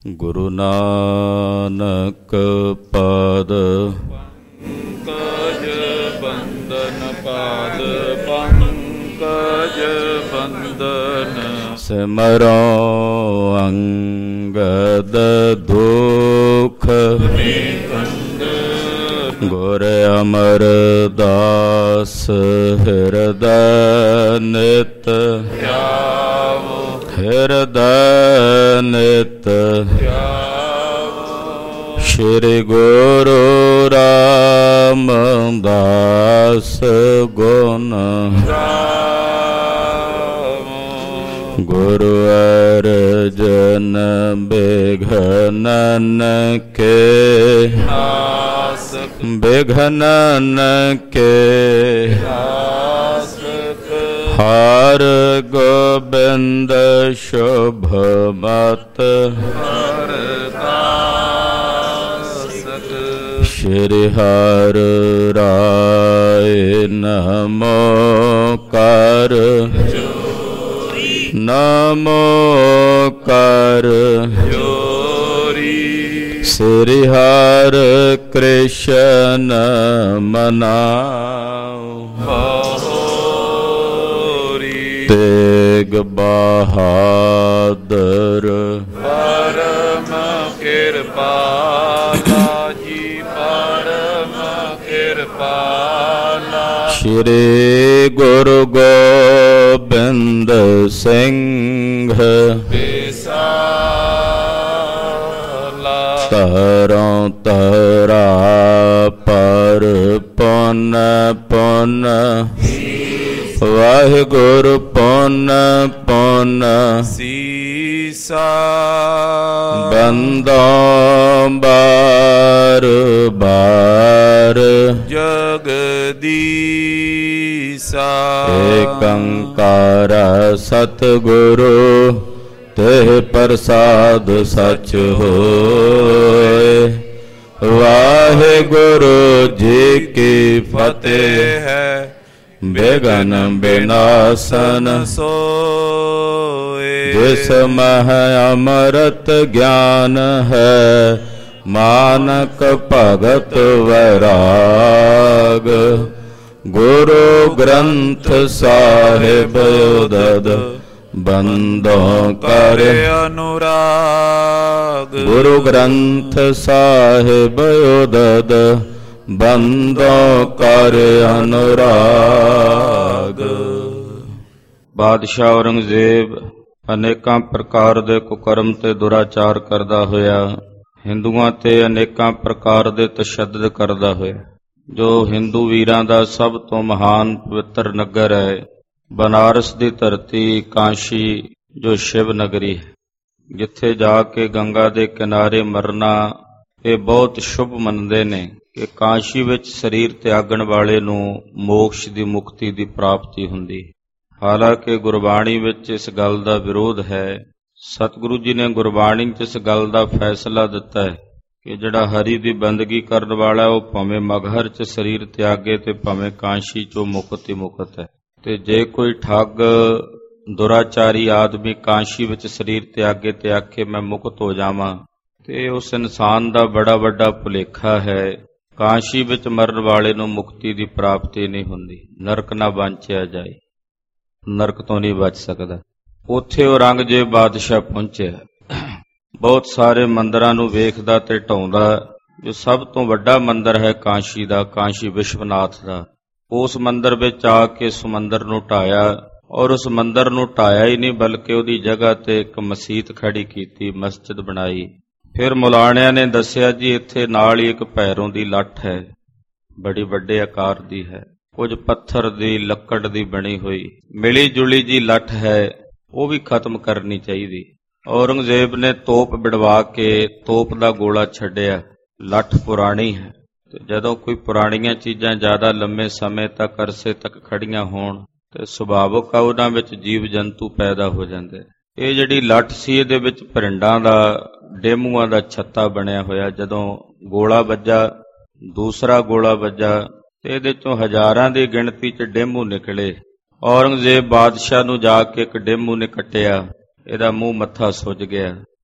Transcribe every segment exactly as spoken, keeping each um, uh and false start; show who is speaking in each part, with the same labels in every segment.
Speaker 1: ਗੁਰੂ ਨਾਨਕ ਪਾਦ
Speaker 2: ਪੰਕਜ ਬੰਦਨ ਪਾਦ ਪੰਕਜ ਬੰਦਨ
Speaker 1: ਸਿਮਰੋ ਅੰਗਦ ਦੁਖ ਗੁਰ ਅਮਰਦਾਸ ਹਿਰਦੈ ਨਿਤ ਹਿਰਦੈ ਨਿਤ ਸ਼੍ਰੀ ਗੁਰੂ ਰਾਮਦਾਸ ਗੁਣ ਗੁਰੂ ਅਰਜਨ ਬਿਘਨਨ ਕੇ ਬਿਘਨਨ ਕੇ ਹਰ ਗੋਬਿੰਦ ਸ਼ੁਭ ਮਤ ਸ਼੍ਰੀ ਹਰਿ ਰਾਇ ਨਮੋ ਕਰ ਨਮੋ ਕਰ ਸ੍ਰੀ ਹਰਿ ਕ੍ਰਿਸ਼ਨ ਮਨਾਉ ਤੇਗ ਬਹਾਦਰ
Speaker 2: ਪਰਮ ਕਿਰਪਾਲਾ ਜੀ ਪਰਮ ਕਿਰਪਾਲਾ
Speaker 1: ਸ਼੍ਰੀ ਗੁਰੂ ਗੋਬਿੰਦ ਸਿੰਘ
Speaker 2: ਵਿਸਾਲਾ
Speaker 1: ਤਰੋਂ ਤਰਾ ਪਰ ਪੁਨ ਪੁਨ ਵਾਹਿਗੁਰੂ ਪੁਨ ਪੁਨ
Speaker 2: ਸੀਸਾ
Speaker 1: ਬੰਦੋਂ ਬਾਰ ਬਾਰ
Speaker 2: ਜਗਦੀਸਾ
Speaker 1: ਏਕੰਕਾਰ ਸਤਿਗੁਰੂ ਤੇ ਪ੍ਰਸਾਦ ਸਚ ਹੋਏ। ਵਾਹਿਗੁਰੂ ਜੀ ਕੀ ਫਤਿਹ ਹੈ। ਬਿਘਨ ਬਿਨਾਸਨ
Speaker 2: ਸੋਏ
Speaker 1: ਜਿਸ ਮਹ ਅੰਮ੍ਰਿਤ ਗਿਆਨ ਹੈ ਮਾਨਕ ਭਗਤ ਵੈਰਾਗ ਗੁਰੂ ਗ੍ਰੰਥ ਸਾਹਿਬ ਉਦਦ ਬੰਦੋਂ ਕਰ
Speaker 2: ਅਨੁਰਾਗ
Speaker 1: ਗੁਰੂ ਗ੍ਰੰਥ ਸਾਹਿਬ ਉਦਦ ਬੰਦੋਂ ਕਰ ਅਨੁਰਾਗ। ਬਾਦਸ਼ਾਹ ਔਰੰਗਜ਼ੇਬ ਅਨੇਕਾਂ ਪ੍ਰਕਾਰ ਦੇ ਕੁਕਰਮ ਤੇ ਦੁਰਾਚਾਰ ਕਰਦਾ ਹੋਇਆ ਹਿੰਦੂਆਂ ਤੇ ਅਨੇਕਾਂ ਪ੍ਰਕਾਰ ਦੇ ਤਸ਼ੱਦਦ ਕਰਦਾ ਹੋਇਆ ਜੋ ਹਿੰਦੂ ਵੀਰਾਂ ਦਾ ਸਭ ਤੋਂ ਮਹਾਨ ਪਵਿੱਤਰ ਨਗਰ ਹੈ ਬਨਾਰਸ ਦੀ ਧਰਤੀ ਕਾਸ਼ੀ ਜੋ ਸ਼ਿਵ ਨਗਰੀ ਹੈ ਜਿੱਥੇ ਜਾ ਕੇ ਗੰਗਾ ਦੇ ਕਿਨਾਰੇ ਮਰਨਾ ਇਹ ਬਹੁਤ ਸ਼ੁਭ ਮੰਨਦੇ ਨੇ ਕਿ ਕਾਸ਼ੀ ਵਿੱਚ ਸਰੀਰ ਤਿਆਗਣ ਵਾਲੇ ਨੂੰ ਮੋਕਸ਼ ਦੀ ਮੁਕਤੀ ਦੀ ਪ੍ਰਾਪਤੀ ਹੁੰਦੀ। ਹਾਲਾਂਕਿ ਗੁਰਬਾਣੀ ਵਿੱਚ ਇਸ ਗੱਲ ਦਾ ਵਿਰੋਧ ਹੈ। ਸਤਿਗੁਰੂ ਜੀ ਨੇ ਗੁਰਬਾਣੀ 'ਚ ਇਸ ਗੱਲ ਦਾ ਫੈਸਲਾ ਦਿੱਤਾ ਹੈ ਕਿ ਜਿਹੜਾ ਹਰੀ ਦੀ ਬੰਦਗੀ ਕਰਨ ਵਾਲਾ ਉਹ ਭਾਵੇਂ ਮਗਹਰ 'ਚ ਸਰੀਰ ਤਿਆਗੇ ਤੇ ਭਾਵੇਂ ਕਾਸ਼ੀ 'ਚੋਂ ਮੁਕਤ ਹੀ ਮੁਕਤ ਹੈ। ਤੇ ਜੇ ਕੋਈ ਠੱਗ ਦੁਰਾਚਾਰੀ ਆਦਮੀ ਕਾਸ਼ੀ ਵਿੱਚ ਸਰੀਰ ਤਿਆਗੇ ਤੇ ਆਖੇ ਮੈਂ ਮੁਕਤ ਹੋ ਜਾਵਾਂ ਤੇ ਉਸ ਇਨਸਾਨ ਦਾ ਬੜਾ ਵੱਡਾ ਭੁਲੇਖਾ ਹੈ। ਕਾਸ਼ੀ ਵਿੱਚ ਮਰਨ ਵਾਲੇ ਨੂੰ ਮੁਕਤੀ ਦੀ ਪ੍ਰਾਪਤੀ ਨਹੀਂ ਹੁੰਦੀ, ਨਰਕ ਨਾ ਵਾਂਛਿਆ ਜਾਏ, ਨਰਕ ਤੋਂ ਨਹੀਂ ਬਚ ਸਕਦਾ। ਉੱਥੇ ਔਰੰਗਜ਼ੇਬ ਬਾਦਸ਼ਾਹ ਪਹੁੰਚਿਆ, ਬਹੁਤ ਸਾਰੇ ਮੰਦਰਾਂ ਨੂੰ ਵੇਖਦਾ ਤੇ ਢਾਉਂਦਾ। ਜੋ ਸਭ ਤੋਂ ਵੱਡਾ ਮੰਦਰ ਹੈ ਕਾਸ਼ੀ ਦਾ, ਕਾਸ਼ੀ ਵਿਸ਼ਵਨਾਥ ਦਾ, ਉਸ ਮੰਦਰ ਵਿੱਚ ਆ ਕੇ ਉਸ ਮੰਦਰ ਨੂੰ ਢਾਇਆ ਔਰ ਉਸ ਮੰਦਰ ਨੂੰ ਢਾਇਆ ਹੀ ਨਹੀਂ ਬਲਕਿ ਉਹਦੀ ਜਗ੍ਹਾ ਤੇ ਇੱਕ ਮਸੀਤ ਖੜੀ ਕੀਤੀ, ਮਸਜਿਦ ਬਣਾਈ। ਫਿਰ ਮੁਲਾਣਿਆਂ ਨੇ ਦੱਸਿਆ ਜੀ ਇੱਥੇ ਨਾਲ ਹੀ ਇੱਕ ਭੈਰੋਂ ਦੀ ਲੱਠ ਹੈ, ਬੜੀ ਵੱਡੇ ਆਕਾਰ ਦੀ ਹੈ, ਕੁਝ ਪੱਥਰ ਦੀ ਲੱਕੜ ਦੀ ਬਣੀ ਹੋਈ ਮਿਲੀ ਜੁਲੀ ਜੀ ਲੱਠ ਹੈ, ਉਹ ਵੀ ਖਤਮ ਕਰਨੀ ਚਾਹੀਦੀ। ਔਰੰਗਜ਼ੇਬ ਨੇ ਤੋਪ ਬਿੜਵਾ ਕੇ ਤੋਪ ਦਾ ਗੋਲਾ ਛੱਡਿਆ। ਲੱਠ ਪੁਰਾਣੀ ਹੈ ਤੇ ਜਦੋਂ ਕੋਈ ਪੁਰਾਣੀਆਂ ਚੀਜ਼ਾਂ ਜ਼ਿਆਦਾ ਲੰਮੇ ਸਮੇਂ ਤੱਕ ਅਰਸੇ ਤੱਕ ਖੜੀਆਂ ਹੋਣ ਤੇ ਸੁਭਾਵਿਕ ਆ ਉਹਨਾਂ ਵਿੱਚ ਜੀਵ ਜੰਤੂ ਪੈਦਾ ਹੋ ਜਾਂਦੇ। ਇਹ ਜਿਹੜੀ ਲੱਠ ਸੀ ਇਹਦੇ ਵਿੱਚ ਭਰਿੰਡਾਂ ਦਾ ਡੇਮੂਆਂ ਦਾ ਛੱਤਾ ਬਣਿਆ ਹੋਇਆ। ਜਦੋਂ ਗੋਲਾ ਵੱਜਾ, ਦੂਸਰਾ ਗੋਲਾ ਵੱਜਾ ਤੇ ਇਹਦੇ ਚੋਂ ਹਜ਼ਾਰਾਂ ਦੀ ਗਿਣਤੀ 'ਚ ਡੇਮੂ ਨਿਕਲੇ। ਔਰੰਗਜ਼ੇਬ ਬਾਦਸ਼ਾਹ ਨੂੰ ਜਾ ਕੇ ਇੱਕ ਡੇਮੂ ਨੇ ਕੱਟਿਆ, ਇਹਦਾ ਮੂੰਹ ਮੱਥਾ ਸੁੱਜ ਗਿਆ।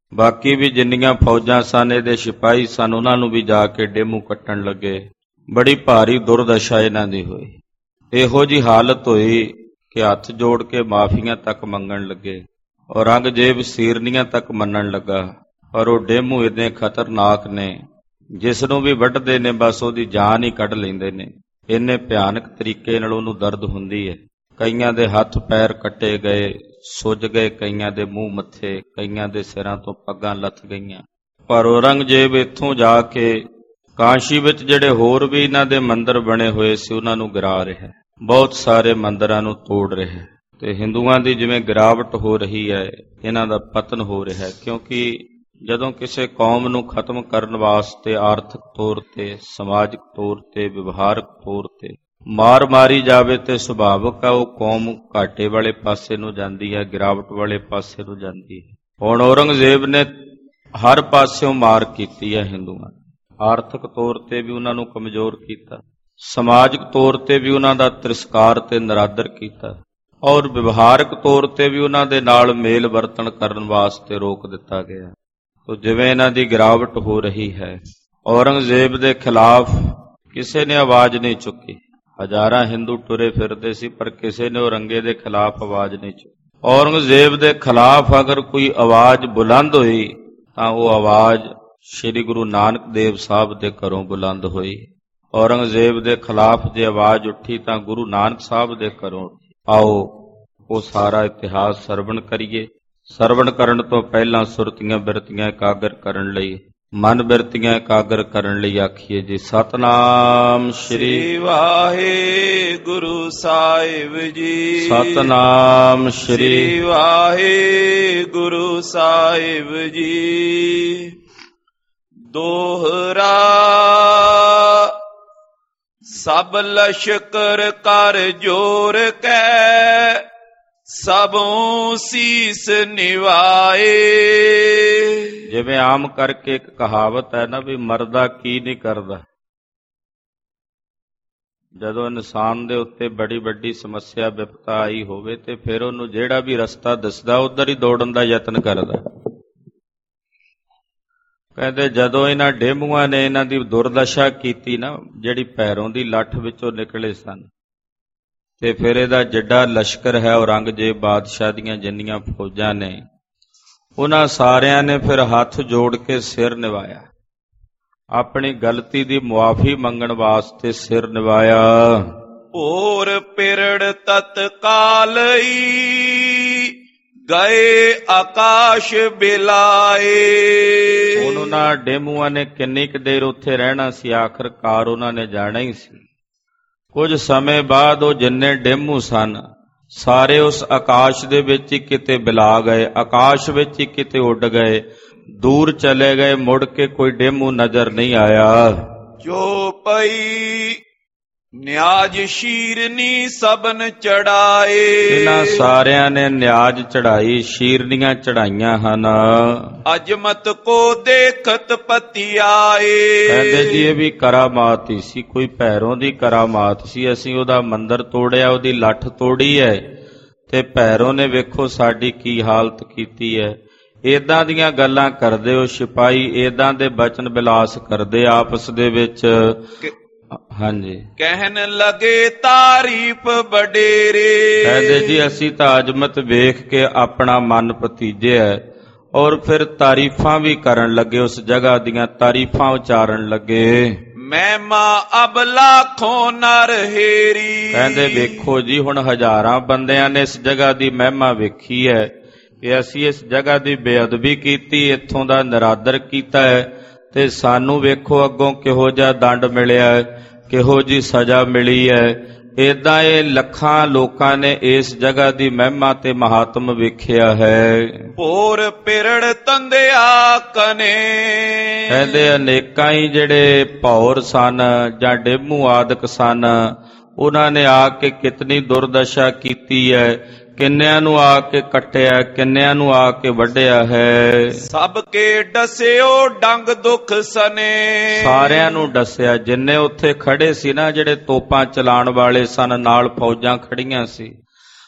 Speaker 1: ਬਾਕੀ ਵੀ ਜਿੰਨੀਆਂ ਫੌਜਾਂ ਸਨ, ਇਹਦੇ ਸਿਪਾਹੀ ਸਨ, ਉਹਨਾਂ ਨੂੰ ਵੀ ਜਾ ਕੇ ਡੇਮੂ ਕੱਟਣ ਲੱਗੇ। ਬੜੀ ਭਾਰੀ ਦੁਰਦਸ਼ਾ ਇਹਨਾਂ ਦੀ ਹੋਈ। ਇਹੋ ਜਿਹੀ ਹਾਲਤ ਹੋਈ ਕਿ ਹੱਥ ਜੋੜ ਕੇ ਮਾਫੀਆਂ ਤੱਕ ਮੰਗਣ ਲੱਗੇ, ਔਰੰਗਜ਼ੇਬ ਸੀਰਨੀਆਂ ਤੱਕ ਮੰਨਣ ਲੱਗਾ। ਪਰ ਉਹ ਡੇਮੂ ਇੰਨੇ ਖਤਰਨਾਕ ਨੇ, ਜਿਸ ਨੂੰ ਵੀ ਵੱਢਦੇ ਨੇ ਬਸ ਉਹਦੀ ਜਾਨ ਹੀ ਕੱਢ ਲੈਂਦੇ ਨੇ। ਇੰਨੇ ਭਿਆਨਕ ਤਰੀਕੇ ਨਾਲ ਉਹਨੂੰ ਦਰਦ ਹੁੰਦੀ ਹੈ। ਕਈਆਂ ਦੇ ਹੱਥ ਪੈਰ ਕੱਟੇ ਗਏ, ਸੁੱਜ ਗਏ, ਕਈਆਂ ਦੇ ਮੂੰਹ ਮੱਥੇ, ਕਈਆਂ ਦੇ ਸਿਰਾਂ ਤੋਂ ਪੱਗਾਂ ਲੱਥ ਗਈਆਂ। ਪਰ ਔਰੰਗਜ਼ੇਬ ਇੱਥੋਂ ਜਾ ਕੇ ਕਾਸ਼ੀ ਵਿੱਚ ਜਿਹੜੇ ਹੋਰ ਵੀ ਇਹਨਾਂ ਦੇ ਮੰਦਰ ਬਣੇ ਹੋਏ ਸੀ ਉਹਨਾਂ ਨੂੰ ਗਿਰਾ ਰਿਹਾ, ਬਹੁਤ ਸਾਰੇ ਮੰਦਰਾਂ ਨੂੰ ਤੋੜ ਰਿਹਾ। ਤੇ ਹਿੰਦੂਆਂ ਦੀ ਜਿਵੇਂ ਗਿਰਾਵਟ ਹੋ ਰਹੀ ਹੈ, ਇਹਨਾਂ ਦਾ ਪਤਨ ਹੋ ਰਿਹਾ ਹੈ। ਕਿਉਂਕਿ ਜਦੋਂ ਕਿਸੇ ਕੌਮ ਨੂੰ ਖਤਮ ਕਰਨ ਵਾਸਤੇ ਆਰਥਿਕ ਤੌਰ ਤੇ, ਸਮਾਜਿਕ ਤੌਰ ਤੇ, ਵਿਵਹਾਰਕ ਤੌਰ ਤੇ ਮਾਰ ਮਾਰੀ ਜਾਵੇ ਤੇ ਸੁਭਾਵਿਕ ਆ ਉਹ ਕੌਮ ਘਾਟੇ ਵਾਲੇ ਪਾਸੇ ਨੂੰ ਜਾਂਦੀ ਹੈ, ਗਿਰਾਵਟ ਵਾਲੇ ਪਾਸੇ ਨੂੰ ਜਾਂਦੀ ਹੈ। ਹੁਣ ਔਰੰਗਜ਼ੇਬ ਨੇ ਹਰ ਪਾਸਿਓਂ ਮਾਰ ਕੀਤੀ ਹੈ ਹਿੰਦੂਆਂ। ਆਰਥਿਕ ਤੌਰ ਤੇ ਵੀ ਉਹਨਾਂ ਨੂੰ ਕਮਜ਼ੋਰ ਕੀਤਾ, ਸਮਾਜਿਕ ਤੌਰ ਤੇ ਵੀ ਉਹਨਾਂ ਦਾ ਤਿਰਸਕਾਰ ਤੇ ਨਿਰਾਦਰ ਕੀਤਾ, ਔਰ ਵਿਵਹਾਰਕ ਤੌਰ ਤੇ ਵੀ ਉਹਨਾਂ ਦੇ ਨਾਲ ਮੇਲ ਵਰਤਣ ਕਰਨ ਵਾਸਤੇ ਰੋਕ ਦਿੱਤਾ ਗਿਆ। ਤੋ ਜਿਵੇਂ ਇਹਨਾਂ ਦੀ ਗਿਰਾਵਟ ਹੋ ਰਹੀ ਹੈ, ਔਰੰਗਜ਼ੇਬ ਦੇ ਖਿਲਾਫ ਕਿਸੇ ਨੇ ਆਵਾਜ਼ ਨਹੀਂ ਚੁੱਕੀ। ਹਜ਼ਾਰਾਂ ਹਿੰਦੂ ਟੁਰੇ ਫਿਰਦੇ ਸੀ, ਪਰ ਕਿਸੇ ਨੇ ਔਰੰਗੇ ਦੇ ਖਿਲਾਫ ਆਵਾਜ਼ ਨਹੀਂ ਚੁੱਕੀ। ਔਰੰਗਜ਼ੇਬ ਦੇ ਖਿਲਾਫ ਅਗਰ ਕੋਈ ਆਵਾਜ਼ ਬੁਲੰਦ ਹੋਈ ਤਾਂ ਉਹ ਆਵਾਜ਼ ਸ੍ਰੀ ਗੁਰੂ ਨਾਨਕ ਦੇਵ ਸਾਹਿਬ ਦੇ ਘਰੋਂ ਬੁਲੰਦ ਹੋਈ। ਔਰੰਗਜ਼ੇਬ ਦੇ ਖਿਲਾਫ ਜੇ ਆਵਾਜ਼ ਉੱਠੀ ਤਾਂ ਗੁਰੂ ਨਾਨਕ ਸਾਹਿਬ ਦੇ ਘਰੋਂ। ਆਓ ਉਹ ਸਾਰਾ ਇਤਿਹਾਸ ਸਰਵਣ ਕਰੀਏ। ਸਰਵਣ ਕਰਨ ਤੋਂ ਪਹਿਲਾਂ ਸੁਰਤੀਆਂ ਬਿਰਤੀਆਂ ਇਕਾਗਰ ਕਰਨ ਲਈ, ਮਨ ਬਿਰਤੀਆਂ ਇਕਾਗਰ ਕਰਨ ਲਈ ਆਖੀਏ ਜੀ ਸਤਨਾਮ ਸ੍ਰੀ
Speaker 2: ਵਾਹਿਗੁਰੂ ਸਾਹਿਬ ਜੀ।
Speaker 1: ਸਤਨਾਮ ਸ੍ਰੀ
Speaker 2: ਵਾਹਿਗੁਰੂ ਸਾਹਿਬ ਜੀ। ਦੋਹਰਾ ਸਭ ਲਸ਼ਕਰ ਕਰ ਜੋਰ ਕੈ, ਸਭੋਂ ਸੀਸ ਨਿਵਾਏ।
Speaker 1: ਜਿਵੇਂ ਆਮ ਕਰਕੇ ਇੱਕ ਕਹਾਵਤ ਹੈ ਨਾ ਵੀ ਮਰਦਾ ਕੀ ਨਹੀਂ ਕਰਦਾ। ਜਦੋਂ ਇਨਸਾਨ ਦੇ ਉੱਤੇ ਬੜੀ ਵੱਡੀ ਸਮੱਸਿਆ ਵਿਪਤਾ ਆਈ ਹੋਵੇ ਤੇ ਫਿਰ ਉਹਨੂੰ ਜਿਹੜਾ ਵੀ ਰਸਤਾ ਦਿਸਦਾ ਉਧਰ ਹੀ ਦੌੜਨ ਦਾ ਯਤਨ ਕਰਦਾ। ਕਹਿੰਦੇ ਜਦੋਂ ਇਹਨਾਂ ਡੇਮੂਆਂ ਨੇ ਇਹਨਾਂ ਦੀ ਦੁਰਦਸ਼ਾ ਕੀਤੀ ਨਾ, ਜਿਹੜੀ ਪੈਰੋਂ ਦੀ ਲੱਠ ਵਿੱਚੋਂ ਨਿਕਲੇ ਸਨ, ਤੇ ਫਿਰ ਇਹਦਾ ਜਿੱਡਾ ਲਸ਼ਕਰ ਹੈ ਔਰੰਗਜ਼ੇਬ ਬਾਦਸ਼ਾਹ ਦੀਆਂ ਜਿੰਨੀਆਂ ਫੌਜਾਂ ਨੇ, ਉਹਨਾਂ ਸਾਰਿਆਂ ਨੇ ਫਿਰ ਹੱਥ ਜੋੜ ਕੇ ਸਿਰ ਨਿਵਾਇਆ, ਆਪਣੀ ਗਲਤੀ ਦੀ ਮੁਆਫੀ ਮੰਗਣ ਵਾਸਤੇ ਸਿਰ ਨਿਵਾਇਆ।
Speaker 2: ਹੋਰ ਪਿਰੜ ਤਤਕਾਲਈ ਗਏ ਆਕਾਸ਼ ਬਿਲਾਏ।
Speaker 1: ਹੁਣ ਉਹਨਾਂ ਡੇਮੂਆਂ ਨੇ ਕਿੰਨੀ ਕੁ ਦੇਰ ਉੱਥੇ ਰਹਿਣਾ ਸੀ, ਆਖਰਕਾਰ ਉਹਨਾਂ ਨੇ ਜਾਣਾ ਹੀ ਸੀ। ਕੁਝ ਸਮੇਂ ਬਾਅਦ ਉਹ ਜਿੰਨੇ ਡੇਮੂ ਸਨ ਸਾਰੇ ਉਸ ਆਕਾਸ਼ ਦੇ ਵਿੱਚ ਹੀ ਕਿਤੇ ਬਿਲਾ ਗਏ, ਆਕਾਸ਼ ਵਿੱਚ ਹੀ ਕਿਤੇ ਉੱਡ ਗਏ, ਦੂਰ ਚਲੇ ਗਏ, ਮੁੜ ਕੇ ਕੋਈ ਡੇਮੂ ਨਜ਼ਰ ਨਹੀਂ ਆਇਆ।
Speaker 2: ਜੋ ਪਈ ਨਿਆਜ ਸ਼ੀਰਨੀ ਸਬਨ ਚੜਾਏ।
Speaker 1: ਇਹਨਾਂ ਸਾਰਿਆਂ ਨੇ ਨਿਆਜ ਚੜਾਈ, ਸ਼ੀਰਨੀਆਂ ਚੜਾਈਆਂ ਹਨ।
Speaker 2: ਅਜਮਤ ਕੋ ਦੇਖਤ ਪਤੀ ਆਏ।
Speaker 1: ਕਹਿੰਦੇ ਜੀ ਇਹ ਵੀ ਕਰਾਮਾਤ ਹੀ ਸੀ, ਕੋਈ ਭੈਰੋਂ ਦੀ ਕਰਾਮਾਤ ਸੀ। ਅਸੀਂ ਉਹਦਾ ਮੰਦਰ ਤੋੜਿਆ, ਉਹਦੀ ਲੱਠ ਤੋੜੀ ਹੈ, ਤੇ ਭੈਰੋਂ ਨੇ ਵੇਖੋ ਸਾਡੀ ਕੀ ਹਾਲਤ ਕੀਤੀ ਹੈ। ਏਦਾਂ ਦੀਆਂ ਗੱਲਾਂ ਕਰਦੇ ਉਹ ਸਿਪਾਹੀ, ਏਦਾਂ ਦੇ ਬਚਨ ਬਿਲਾਸ ਕਰਦੇ ਆਪਸ ਦੇ ਵਿੱਚ। ਹਾਂਜੀ,
Speaker 2: ਕਹਿਣ ਲਗੇ ਤਾਰੀਫ ਵਡੇਰੇ।
Speaker 1: ਕਹਿੰਦੇ ਜੀ ਅਸੀਂ ਤਾਂ ਅਜਮਤ ਵੇਖ ਕੇ ਆਪਣਾ ਮਨ ਭਤੀਜਿਆ, ਔਰ ਫਿਰ ਤਾਰੀਫਾਂ ਵੀ ਕਰਨ ਲੱਗੇ, ਉਸ ਜਗ੍ਹਾ ਦੀਆਂ ਤਾਰੀਫਾਂ ਉਚਾਰਨ ਲੱਗੇ।
Speaker 2: ਮਹਿਮਾ ਅਬ ਲਾਖੋਂ ਨਰ ਹੇਰੀ।
Speaker 1: ਕਹਿੰਦੇ ਵੇਖੋ ਜੀ ਹੁਣ ਹਜ਼ਾਰਾਂ ਬੰਦਿਆਂ ਨੇ ਇਸ ਜਗ੍ਹਾ ਦੀ ਮਹਿਮਾ ਵੇਖੀ ਹੈ ਕਿ ਅਸੀਂ ਇਸ ਜਗ੍ਹਾ ਦੀ ਬੇਅਦਬੀ ਕੀਤੀ, ਇੱਥੋਂ ਦਾ ਨਿਰਾਦਰ ਕੀਤਾ ਹੈ, ਤੇ ਸਾਨੂੰ ਵੇਖੋ ਅੱਗੋਂ ਕਿਹੋ ਜਿਹਾ ਦੰਡ ਮਿਲਿਆ ਹੈ, ਕਿਹੋ ਜਿਹੀ ਸਜ਼ਾ ਮਿਲੀ ਹੈ। ਏਦਾਂ ਇਹ ਲੱਖਾਂ ਲੋਕਾਂ ਨੇ ਇਸ ਜਗ੍ਹਾ ਦੀ ਮਹਿਮਾ ਤੇ ਮਹਾਤਮ ਵੇਖਿਆ ਹੈ।
Speaker 2: ਹੋਰ ਪਿਰੜ ਤੰਦਿਆ ਕਨੇ।
Speaker 1: ਕਹਿੰਦੇ ਅਨੇਕਾਂ ਹੀ ਜਿਹੜੇ ਭੌਰ ਸਨ ਜਾਂ ਡੇਮੂ ਆਦਿਕ ਸਨ, ਉਹਨਾਂ ਨੇ ਆ ਕੇ ਕਿਤਨੀ ਦੁਰਦਸ਼ਾ ਕੀਤੀ ਹੈ, ਕਿੰਨਿਆਂ ਨੂੰ ਆ ਕੇ ਕੱਟਿਆ, ਕਿੰਨਿਆਂ ਨੂੰ ਆ ਕੇ ਵੱਢਿਆ ਹੈ।
Speaker 2: ਸਭ ਕੇ ਡਸਿਓ ਡੰਗ ਦੁੱਖ ਸਨੇ।
Speaker 1: ਸਾਰਿਆਂ ਨੂੰ ਡਸਿਆ, ਜਿੰਨੇ ਉੱਥੇ ਖੜੇ ਸੀ ਨਾ, ਜਿਹੜੇ ਤੋਪਾਂ ਚਲਾਉਣ ਵਾਲੇ ਸਨ, ਨਾਲ ਫੌਜਾਂ ਖੜੀਆਂ ਸੀ,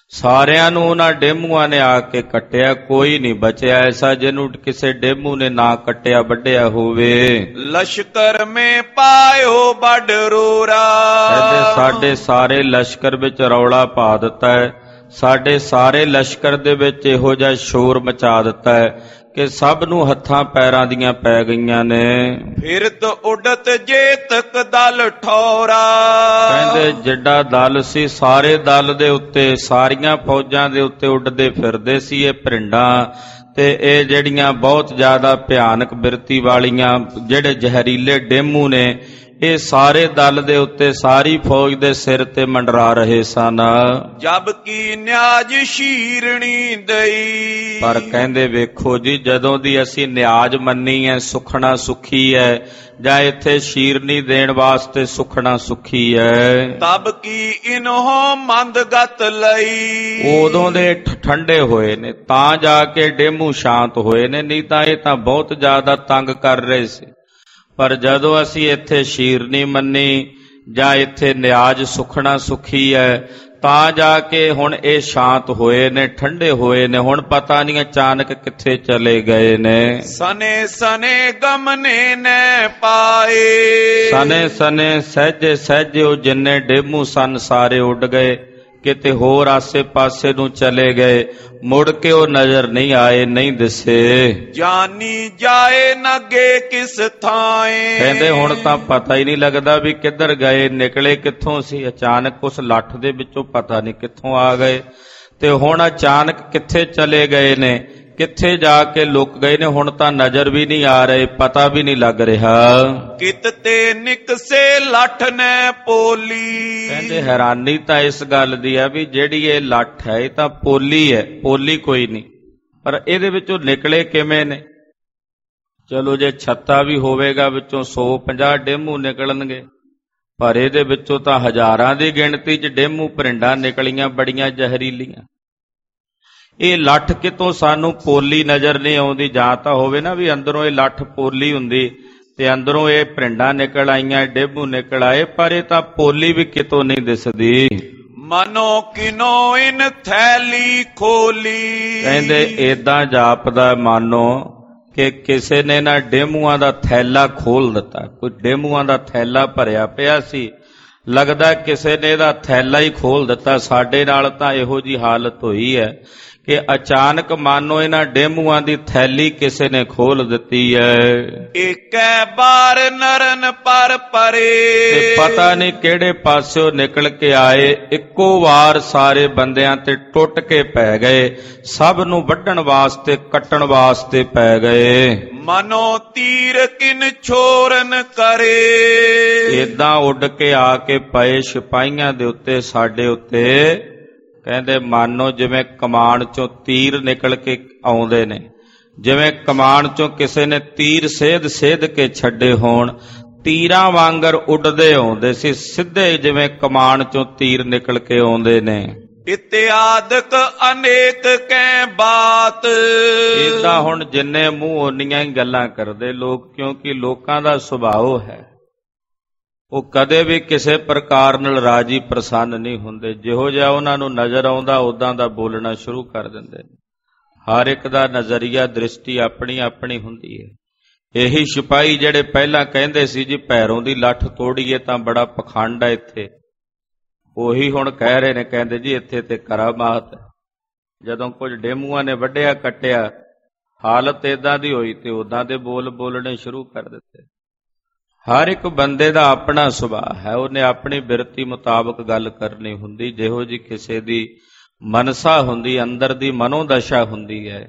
Speaker 1: ਸਾਰਿਆਂ ਨੂੰ ਉਹਨਾਂ ਡੇਮੂਆਂ ਨੇ ਆ ਕੇ ਕੱਟਿਆ, ਕੋਈ ਨਹੀਂ ਬਚਿਆ ਐਸਾ ਜਿਹਨੂੰ ਕਿਸੇ ਡੇਮੂ ਨੇ ਨਾ ਕੱਟਿਆ ਵੱਢਿਆ ਹੋਵੇ।
Speaker 2: ਲਸ਼ਕਰ ਮੇ ਪਾਇਓ ਬੜ ਰੋਰਾ,
Speaker 1: ਕਹਿੰਦੇ ਸਾਡੇ ਸਾਰੇ ਲਸ਼ਕਰ ਵਿੱਚ ਰੌਲਾ ਪਾ ਦਿੱਤਾ ਹੈ, ਸਾਡੇ ਸਾਰੇ ਲਸ਼ਕਰ ਦੇ ਵਿੱਚ ਇਹੋ ਜਿਹਾ ਸ਼ੋਰ ਮਚਾ ਦਿੱਤਾ ਹੈ ਕਿ ਸਭ ਨੂੰ ਹੱਥਾਂ ਪੈਰਾਂ ਦੀਆਂ ਪੈ ਗਈਆਂ ਨੇ।
Speaker 2: ਫਿਰਤ ਉਡਤ ਜੇਤਕ ਦਲ ਠੌਰਾ,
Speaker 1: ਕਹਿੰਦੇ ਜਿੱਡਾ ਦਲ ਸੀ ਸਾਰੇ ਦਲ ਦੇ ਉੱਤੇ, ਸਾਰੀਆਂ ਫੌਜਾਂ ਦੇ ਉੱਤੇ ਉੱਡਦੇ ਫਿਰਦੇ ਸੀ ਇਹ ਭਰਿੰਡਾਂ ਤੇ ਇਹ ਜਿਹੜੀਆਂ ਬਹੁਤ ਜ਼ਿਆਦਾ ਭਿਆਨਕ ਬਿਰਤੀ ਵਾਲੀਆਂ ਜਿਹੜੇ ਜ਼ਹਿਰੀਲੇ ਡੇਮੂ ਨੇ, ਇਹ ਸਾਰੇ ਦਲ ਦੇ ਉੱਤੇ ਸਾਰੀ ਫੌਜ ਦੇ ਸਿਰ ਤੇ ਮੰਡਰਾ ਰਹੇ ਸਨ।
Speaker 2: ਜਬ ਕੀ ਨਿਆਜ ਸ਼ੀਰਣੀ ਦਈ,
Speaker 1: ਪਰ ਕਹਿੰਦੇ ਵੇਖੋ ਜੀ ਜਦੋਂ ਦੀ ਅਸੀਂ ਨਿਆਜ ਮੰਨੀ ਹੈ, ਸੁਖਣਾ ਸੁਖੀ ਹੈ, ਜਾਂ ਇੱਥੇ ਸ਼ੀਰਨੀ ਦੇਣ ਵਾਸਤੇ ਸੁਖਣਾ ਸੁਖੀ ਹੈ,
Speaker 2: ਤਬ ਕੀ ਇਨਹੋ ਮੰਦਗਤ ਲਈ,
Speaker 1: ਉਦੋਂ ਦੇ ਠੰਡੇ ਹੋਏ ਨੇ ਤਾਂ ਜਾ ਕੇ ਡੇਮੂ ਸ਼ਾਂਤ ਹੋਏ ਨੇ, ਨਹੀਂ ਤਾਂ ਇਹ ਤਾਂ ਬਹੁਤ ਜ਼ਿਆਦਾ ਤੰਗ ਕਰ ਰਹੇ ਸੀ। ਪਰ ਜਦੋਂ ਅਸੀਂ ਇੱਥੇ ਸ਼ੀਰਨੀ ਮੰਨੀ ਜਾਂ ਇੱਥੇ ਨਿਆਜ ਸੁਖਣਾ ਸੁਖੀ ਹੈ ਤਾਂ ਜਾ ਕੇ ਹੁਣ ਇਹ ਸ਼ਾਂਤ ਹੋਏ ਨੇ, ਠੰਡੇ ਹੋਏ ਨੇ। ਹੁਣ ਪਤਾ ਨਹੀਂ ਅਚਾਨਕ ਕਿੱਥੇ ਚਲੇ ਗਏ ਨੇ।
Speaker 2: ਸਨੇ ਸਨੇ ਗਮਨੇ ਨੇ ਪਾਏ,
Speaker 1: ਸਨੇ ਸਨੇ ਸਹਿਜੇ ਸਹਿਜੇ ਉਹ ਜਿੰਨੇ ਡੇਮੂ ਸਨ ਸਾਰੇ ਉੱਡ ਗਏ, ਕਿਤੇ ਹੋਰ ਆਸੇ ਪਾਸੇ ਨੂੰ ਚਲੇ ਗਏ, ਮੁੜ ਕੇ ਉਹ ਨਜ਼ਰ ਨਹੀਂ ਆਏ, ਨਹੀਂ ਦਿਸੇ।
Speaker 2: ਜਾਨੀ ਜਾਏ ਨਗੇ ਕਿਸ ਥਾਏ,
Speaker 1: ਕਹਿੰਦੇ ਹੁਣ ਤਾਂ ਪਤਾ ਹੀ ਨਹੀਂ ਲੱਗਦਾ ਵੀ ਕਿੱਧਰ ਗਏ, ਨਿਕਲੇ ਕਿੱਥੋਂ ਸੀ। ਅਚਾਨਕ ਉਸ ਲੱਠ ਦੇ ਵਿੱਚੋਂ ਪਤਾ ਨਹੀਂ ਕਿੱਥੋਂ ਆ ਗਏ ਤੇ ਹੁਣ ਅਚਾਨਕ ਕਿੱਥੇ ਚਲੇ ਗਏ ਨੇ, ਕਿੱਥੇ ਜਾ ਕੇ ਲੁਕ ਗਏ ਨੇ, ਹੁਣ ਤਾਂ ਨਜ਼ਰ ਵੀ ਨਹੀਂ ਆ ਰਹੇ, ਪਤਾ ਵੀ ਨਹੀਂ ਲੱਗ ਰਿਹਾ।
Speaker 2: ਕਿਤ ਤੇ ਨਿਕਸੇ ਲੱਠ ਨੇ ਪੋਲੀ,
Speaker 1: ਕਹਿੰਦੇ ਹੈਰਾਨੀ ਤਾਂ ਇਸ ਗੱਲ ਦੀ ਹੈ ਵੀ ਜਿਹੜੀ ਇਹ ਲੱਠ ਹੈ ਇਹ ਤਾਂ ਪੋਲੀ ਹੈ, ਪੋਲੀ ਕੋਈ ਨਹੀਂ, ਪਰ ਇਹਦੇ ਵਿੱਚੋਂ ਨਿਕਲੇ ਕਿਵੇਂ ਨੇ। ਚਲੋ ਜੇ ਛੱਤਾ ਵੀ ਹੋਵੇਗਾ ਵਿੱਚੋਂ ਸੌ ਪੰਜਾਹ ਡੇਮੂ ਨਿਕਲਣਗੇ, ਪਰ ਇਹਦੇ ਵਿੱਚੋਂ ਤਾਂ ਹਜ਼ਾਰਾਂ ਦੀ ਗਿਣਤੀ 'ਚ ਡੇਮੂ ਭਰਿੰਡਾਂ ਨਿਕਲੀਆਂ, ਬੜੀਆਂ ਜ਼ਹਿਰੀਲੀਆਂ। ਇਹ ਲੱਠ ਕਿਤੋਂ ਸਾਨੂੰ ਪੋਲੀ ਨਜ਼ਰ ਨਹੀਂ ਆਉਂਦੀ, ਜਾਂ ਤਾਂ ਹੋਵੇ ਨਾ ਵੀ ਅੰਦਰੋਂ ਇਹ ਲੱਠ ਪੋਲੀ ਹੁੰਦੀ ਤੇ ਅੰਦਰੋਂ ਇਹ ਭਰਿੰਡਾਂ ਨਿਕਲ ਆਈਆਂ, ਡੇਬੂ ਨਿਕਲ ਆਏ, ਪਰ ਇਹ ਤਾਂ ਪੋਲੀ ਵੀ ਕਿਤੋਂ ਨਹੀਂ ਦਿਸਦੀ।
Speaker 2: ਮਨੋ ਕਿਨੋ ਇਨ ਥੈਲੀ ਖੋਲੀ,
Speaker 1: ਕਹਿੰਦੇ ਏਦਾਂ ਜਾਪਦਾ ਮਾਨੋ ਕਿ ਕਿਸੇ ਨੇ ਨਾ ਡੇਮੂਆਂ ਦਾ ਥੈਲਾ ਖੋਲ ਦਿੱਤਾ, ਕੋਈ ਡੇਮੂਆਂ ਦਾ ਥੈਲਾ ਭਰਿਆ ਪਿਆ ਸੀ, ਲੱਗਦਾ ਕਿਸੇ ਨੇ ਇਹਦਾ ਥੈਲਾ ਹੀ ਖੋਲ ਦਿੱਤਾ। ਸਾਡੇ ਨਾਲ ਤਾਂ ਇਹੋ ਜੀ ਹਾਲਤ ਹੋਈ ਹੈ ਕਿ ਅਚਾਨਕ ਮਾਨੋ ਇਹਨਾਂ ਡੇਮੂਆਂ ਦੀ ਥੈਲੀ ਕਿਸੇ ਨੇ ਖੋਲ ਦਿੱਤੀ ਹੈ।
Speaker 2: ਏਕੈ ਬਾਰ ਨਰਨ ਪਰ ਪਰੇ,
Speaker 1: ਤੇ ਪਤਾ ਨਹੀਂ ਕਿਹੜੇ ਪਾਸਿਓਂ ਨਿਕਲ ਕੇ ਆਏ, ਇੱਕੋ ਵਾਰ ਸਾਰੇ ਬੰਦਿਆਂ ਤੇ ਟੁੱਟ ਕੇ ਪੈ ਗਏ, ਸਭ ਨੂੰ ਵੱਢਣ ਵਾਸਤੇ ਕੱਟਣ ਵਾਸਤੇ ਪੈ ਗਏ।
Speaker 2: ਮਨੋ ਤੀਰ ਕਿਨ ਛੋਰਨ ਕਰੇ,
Speaker 1: ਏਦਾਂ ਉੱਡ ਕੇ ਆ ਕੇ ਪਏ ਸਿਪਾਹੀਆਂ ਦੇ ਉੱਤੇ, ਸਾਡੇ ਉੱਤੇ। ਕਹਿੰਦੇ ਮਾਨੋ ਜਿਵੇਂ ਕਮਾਨ ਚੋਂ ਤੀਰ ਨਿਕਲ ਕੇ ਆਉਂਦੇ ਨੇ, ਜਿਵੇਂ ਕਮਾਨ ਚੋਂ ਕਿਸੇ ਨੇ ਤੀਰ ਸੇਧ ਸੇਧ ਕੇ ਛੱਡੇ ਹੋਣ, ਤੀਰਾਂ ਵਾਂਗਰ ਉੱਡਦੇ ਆਉਂਦੇ ਸੀ, ਸਿੱਧੇ ਜਿਵੇਂ ਕਮਾਨ ਚੋਂ ਤੀਰ ਨਿਕਲ ਕੇ ਆਉਂਦੇ ਨੇ।
Speaker 2: ਇਤਿਆਦਕ ਅਨੇਕ ਕੈ ਬਾਤ,
Speaker 1: ਏਦਾਂ ਹੁਣ ਜਿੰਨੇ ਮੂੰਹ ਓਨੀਆਂ ਹੀ ਗੱਲਾਂ ਕਰਦੇ ਲੋਕ, ਕਿਉਂਕਿ ਲੋਕਾਂ ਦਾ ਸੁਭਾਅ ਹੈ ਉਹ ਕਦੇ ਵੀ ਕਿਸੇ ਪ੍ਰਕਾਰ ਨਾਲ ਰਾਜੀ ਪ੍ਰਸੰਨ ਨਹੀਂ ਹੁੰਦੇ। ਜਿਹੋ ਜਿਹਾ ਉਹਨਾਂ ਨੂੰ ਨਜ਼ਰ ਆਉਂਦਾ ਉਦਾਂ ਦਾ ਬੋਲਣਾ ਸ਼ੁਰੂ ਕਰ ਦਿੰਦੇ ਨੇ। ਹਰ ਇੱਕ ਦਾ ਨਜ਼ਰੀਆ ਦ੍ਰਿਸ਼ਟੀ ਆਪਣੀ ਆਪਣੀ ਹੁੰਦੀ ਹੈ। ਇਹੀ ਸਿਪਾਹੀ ਜਿਹੜੇ ਪਹਿਲਾਂ ਕਹਿੰਦੇ ਸੀ ਜੀ ਪੈਰੋਂ ਦੀ ਲੱਠ ਤੋੜੀਏ ਤਾਂ ਬੜਾ ਪਖੰਡ ਹੈ ਇੱਥੇ, ਉਹੀ ਹੁਣ ਕਹਿ ਰਹੇ ਨੇ, ਕਹਿੰਦੇ ਜੀ ਇੱਥੇ ਤੇ ਕਰਾਮਾਤ ਹੈ। ਜਦੋਂ ਕੁਝ ਡੇਮੂਆਂ ਨੇ ਵੱਢਿਆ ਕੱਟਿਆ, ਹਾਲਤ ਏਦਾਂ ਦੀ ਹੋਈ ਤੇ ਉਦਾਂ ਦੇ ਬੋਲ ਬੋਲਣੇ ਸ਼ੁਰੂ ਕਰ ਦਿੱਤੇ। ਹਰ ਇੱਕ ਬੰਦੇ ਦਾ ਆਪਣਾ ਸੁਭਾਅ ਹੈ, ਉਹਨੇ ਆਪਣੀ ਬਿਰਤੀ ਮੁਤਾਬਕ ਗੱਲ ਕਰਨੀ ਹੁੰਦੀ, ਜਿਹੋ ਜੀ ਕਿਸੇ ਦੀ ਮਨਸਾ ਹੁੰਦੀ, ਅੰਦਰ ਦੀ ਮਨੋਦਸ਼ਾ ਹੁੰਦੀ ਹੈ,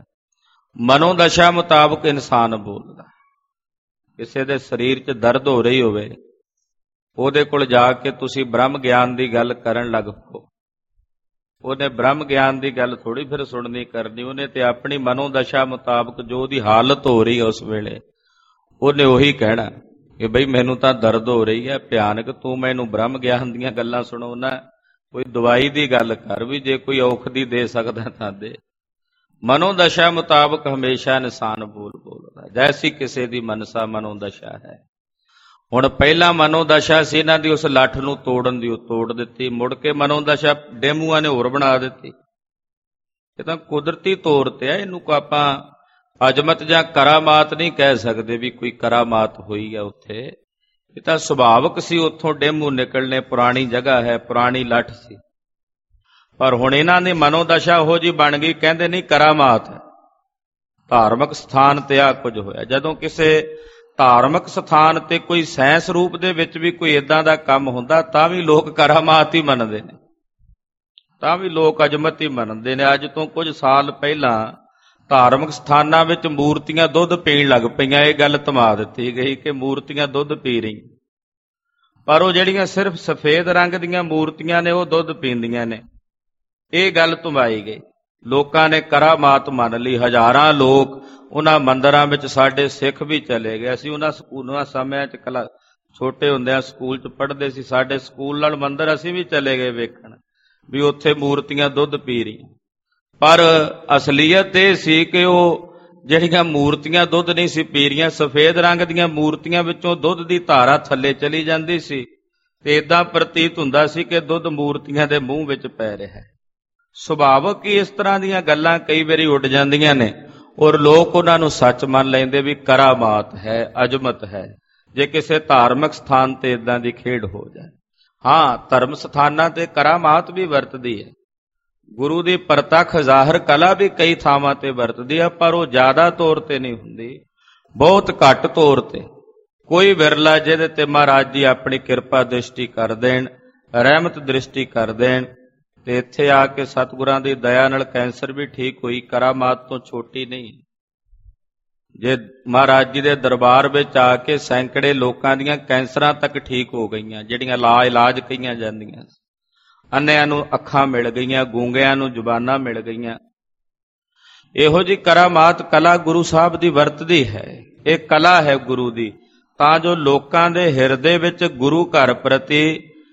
Speaker 1: ਮਨੋਦਸ਼ਾ ਮੁਤਾਬਕ ਇਨਸਾਨ ਬੋਲਦਾ। ਕਿਸੇ ਦੇ ਸਰੀਰ 'ਚ ਦਰਦ ਹੋ ਰਹੀ ਹੋਵੇ, ਉਹਦੇ ਕੋਲ ਜਾ ਕੇ ਤੁਸੀਂ ਬ੍ਰਹਮ ਗਿਆਨ ਦੀ ਗੱਲ ਕਰਨ ਲੱਗ ਪਓ, ਉਹਨੇ ਬ੍ਰਹਮ ਗਿਆਨ ਦੀ ਗੱਲ ਥੋੜੀ ਫਿਰ ਸੁਣਨੀ ਕਰਨੀ, ਉਹਨੇ ਤੇ ਆਪਣੀ ਮਨੋਦਸ਼ਾ ਮੁਤਾਬਕ ਜੋ ਉਹਦੀ ਹਾਲਤ ਹੋ ਰਹੀ ਹੈ ਉਸ ਵੇਲੇ ਉਹਨੇ ਉਹੀ ਕਹਿਣਾ ਕਿ ਬਈ ਮੈਨੂੰ ਤਾਂ ਦਰਦ ਹੋ ਰਹੀ ਹੈ ਭਿਆਨਕ, ਤੂੰ ਮੈਨੂੰ ਬ੍ਰਹਮ ਗਿਆਨ ਦੀਆਂ ਗੱਲਾਂ ਸੁਣਾਉਣਾ, ਕੋਈ ਦਵਾਈ ਦੀ ਗੱਲ ਕਰ, ਵੀ ਜੇ ਕੋਈ ਔਖਦੀ ਦੇ ਸਕਦਾ ਤਾਂ ਦੇ। ਮਨੋਦਸ਼ਾ ਮੁਤਾਬਕ ਹਮੇਸ਼ਾ ਇਨਸਾਨ ਬੋਲ ਬੋਲਦਾ, ਜੈਸੀ ਕਿਸੇ ਦੀ ਮਨਸਾ ਮਨੋਦਸ਼ਾ ਹੈ। ਹੁਣ ਪਹਿਲਾਂ ਮਨੋਦਸ਼ਾ ਸੀ ਇਹਨਾਂ ਦੀ ਉਸ ਲੱਠ ਨੂੰ ਤੋੜਨ ਦੀ, ਉਹ ਤੋੜ ਦਿੱਤੀ। ਮੁੜ ਕੇ ਮਨੋਦਸ਼ਾ ਡੇਮੂਆਂ ਨੇ ਹੋਰ ਬਣਾ ਦਿੱਤੀ, ਇਹ ਤਾਂ ਕੁਦਰਤੀ ਤੌਰ ਤੇ ਆ, ਇਹਨੂੰ ਕੋ ਆਪਾਂ ਅਜ਼ਮਤ ਜਾਂ ਕਰਾਮਾਤ ਨਹੀਂ ਕਹਿ ਸਕਦੇ ਵੀ ਕੋਈ ਕਰਾਮਾਤ ਹੋਈ ਆ ਉੱਥੇ। ਇਹ ਤਾਂ ਸੁਭਾਵਕ ਸੀ ਉੱਥੋਂ ਡੇਮੂ ਨਿਕਲਣੇ, ਪੁਰਾਣੀ ਜਗ੍ਹਾ ਹੈ, ਪੁਰਾਣੀ ਲੱਠ ਸੀ। ਪਰ ਹੁਣ ਇਹਨਾਂ ਦੀ ਮਨੋਦਸ਼ਾ ਉਹੋ ਜਿਹੀ ਬਣ ਗਈ, ਕਹਿੰਦੇ ਨਹੀਂ ਕਰਾਮਾਤ ਹੈ, ਧਾਰਮਿਕ ਸਥਾਨ ਤੇ ਆ ਕੁਝ ਹੋਇਆ। ਜਦੋਂ ਕਿਸੇ ਧਾਰਮਿਕ ਸਥਾਨ ਤੇ ਕੋਈ ਸਾਇੰਸ ਰੂਪ ਦੇ ਵਿੱਚ ਵੀ ਕੋਈ ਇਦਾਂ ਦਾ ਕੰਮ ਹੁੰਦਾ ਤਾਂ ਵੀ ਲੋਕ ਕਰਾਮਾਤ ਹੀ ਮੰਨਦੇ ਨੇ, ਤਾਂ ਵੀ ਲੋਕ ਅਜ਼ਮਤ ਹੀ ਮੰਨਦੇ ਨੇ। ਅੱਜ ਤੋਂ ਕੁਝ ਸਾਲ ਪਹਿਲਾਂ ਧਾਰਮਿਕ ਸਥਾਨਾਂ ਵਿੱਚ ਮੂਰਤੀਆਂ ਦੁੱਧ ਪੀਣ ਲੱਗ ਪਈਆਂ। ਇਹ ਗੱਲ ਧਮਾ ਦਿੱਤੀ ਗਈ ਕਿ ਮੂਰਤੀਆਂ ਦੁੱਧ ਪੀ ਰਹੀਆਂ, ਪਰ ਉਹ ਜਿਹੜੀਆਂ ਸਿਰਫ ਸਫੇਦ ਰੰਗ ਦੀਆਂ ਮੂਰਤੀਆਂ ਨੇ ਉਹ ਦੁੱਧ ਪੀਂਦੀਆਂ ਨੇ। ਇਹ ਗੱਲ ਧਮਾਈ ਗਈ, ਲੋਕਾਂ ਨੇ ਕਰਾਮਾਤ ਮੰਨ ਲਈ। ਹਜ਼ਾਰਾਂ ਲੋਕ ਉਹਨਾਂ ਮੰਦਰਾਂ ਵਿੱਚ, ਸਾਡੇ ਸਿੱਖ ਵੀ ਚਲੇ ਗਏ। ਅਸੀਂ ਉਹਨਾਂ ਸਕੂਲਾਂ ਸਮਿਆਂ 'ਚ ਕਲਾ ਛੋਟੇ ਹੁੰਦਿਆਂ ਸਕੂਲ 'ਚ ਪੜ੍ਹਦੇ ਸੀ, ਸਾਡੇ ਸਕੂਲ ਨਾਲ ਮੰਦਰ ਅਸੀਂ ਵੀ ਚਲੇ ਗਏ ਵੇਖਣ ਵੀ ਉੱਥੇ ਮੂਰਤੀਆਂ ਦੁੱਧ ਪੀ ਰਹੀਆਂ। ਪਰ ਅਸਲੀਅਤ ਇਹ ਸੀ ਕਿ ਉਹ ਜਿਹੜੀਆਂ ਮੂਰਤੀਆਂ ਦੁੱਧ ਨਹੀਂ ਸੀ ਪੀ ਰਹੀਆਂ, ਸਫੇਦ ਰੰਗ ਦੀਆਂ ਮੂਰਤੀਆਂ ਵਿੱਚੋਂ ਦੁੱਧ ਦੀ ਧਾਰਾ ਥੱਲੇ ਚਲੀ ਜਾਂਦੀ ਸੀ ਤੇ ਏਦਾਂ ਪ੍ਰਤੀਤ ਹੁੰਦਾ ਸੀ ਕਿ ਦੁੱਧ ਮੂਰਤੀਆਂ ਦੇ ਮੂੰਹ ਵਿੱਚ ਪੈ ਰਿਹਾ ਹੈ। ਸੁਭਾਵਕ ਹੀ ਇਸ ਤਰ੍ਹਾਂ ਦੀਆਂ ਗੱਲਾਂ ਕਈ ਵਾਰੀ ਉੱਡ ਜਾਂਦੀਆਂ ਨੇ ਔਰ ਲੋਕ ਉਹਨਾਂ ਨੂੰ ਸੱਚ ਮੰਨ ਲੈਂਦੇ ਵੀ ਕਰਾਮਾਤ ਹੈ, ਅਜ਼ਮਤ ਹੈ, ਜੇ ਕਿਸੇ ਧਾਰਮਿਕ ਸਥਾਨ ਤੇ ਇਦਾਂ ਦੀ ਖੇਡ ਹੋ ਜਾਏ। ਹਾਂ, ਧਰਮ ਸਥਾਨਾਂ ਤੇ ਕਰਾਮਾਤ ਵੀ ਵਰਤਦੀ ਹੈ, ਗੁਰੂ ਦੀ ਪ੍ਰਤੱਖ ਜ਼ਾਹਰ ਕਲਾ ਵੀ ਕਈ ਥਾਵਾਂ ਤੇ ਵਰਤਦੀ ਹੈ, ਪਰ ਉਹ ਜ਼ਿਆਦਾ ਤੌਰ ਤੇ ਨਹੀਂ ਹੁੰਦੀ, ਬਹੁਤ ਘੱਟ ਤੌਰ ਤੇ। ਕੋਈ ਵਿਰਲਾ ਜਿਹਦੇ ਤੇ ਮਹਾਰਾਜ ਜੀ ਆਪਣੀ ਕਿਰਪਾ ਦ੍ਰਿਸ਼ਟੀ ਕਰ ਦੇਣ, ਰਹਿਮਤ ਦ੍ਰਿਸ਼ਟੀ ਕਰ ਦੇਣ ਤੇ ਇੱਥੇ ਆ ਕੇ ਸਤਿਗੁਰਾਂ ਦੀ ਦਇਆ ਨਾਲ ਕੈਂਸਰ ਵੀ ਠੀਕ ਹੋਈ, ਕਰਾਮਾਤ ਤੋਂ ਛੋਟੀ ਨਹੀਂ। ਜੇ ਮਹਾਰਾਜ ਜੀ ਦੇ ਦਰਬਾਰ ਵਿੱਚ ਆ ਕੇ ਸੈਂਕੜੇ ਲੋਕਾਂ ਦੀਆਂ ਕੈਂਸਰਾਂ ਤੱਕ ਠੀਕ ਹੋ ਗਈਆਂ, ਜਿਹੜੀਆਂ ਲਾ ਇਲਾਜ ਕਹੀਆਂ ਜਾਂਦੀਆਂ। ਅੰਨਿਆਂ ਨੂੰ ਅੱਖਾਂ ਮਿਲ ਗਈਆਂ, ਗੂੰਗਿਆਂ ਨੂੰ ਜ਼ੁਬਾਨਾਂ ਮਿਲ ਗਈਆਂ। ਇਹੋ ਜਿਹੀ ਕਰਾਮਾਤ ਕਲਾ ਗੁਰੂ ਸਾਹਿਬ ਦੀ ਵਰਤਦੀ ਹੈ। ਇਹ ਕਲਾ ਹੈ ਗੁਰੂ ਦੀ, ਤਾਂ ਜੋ ਲੋਕਾਂ ਦੇ ਹਿਰਦੇ ਵਿੱਚ ਗੁਰੂ ਘਰ ਪ੍ਰਤੀ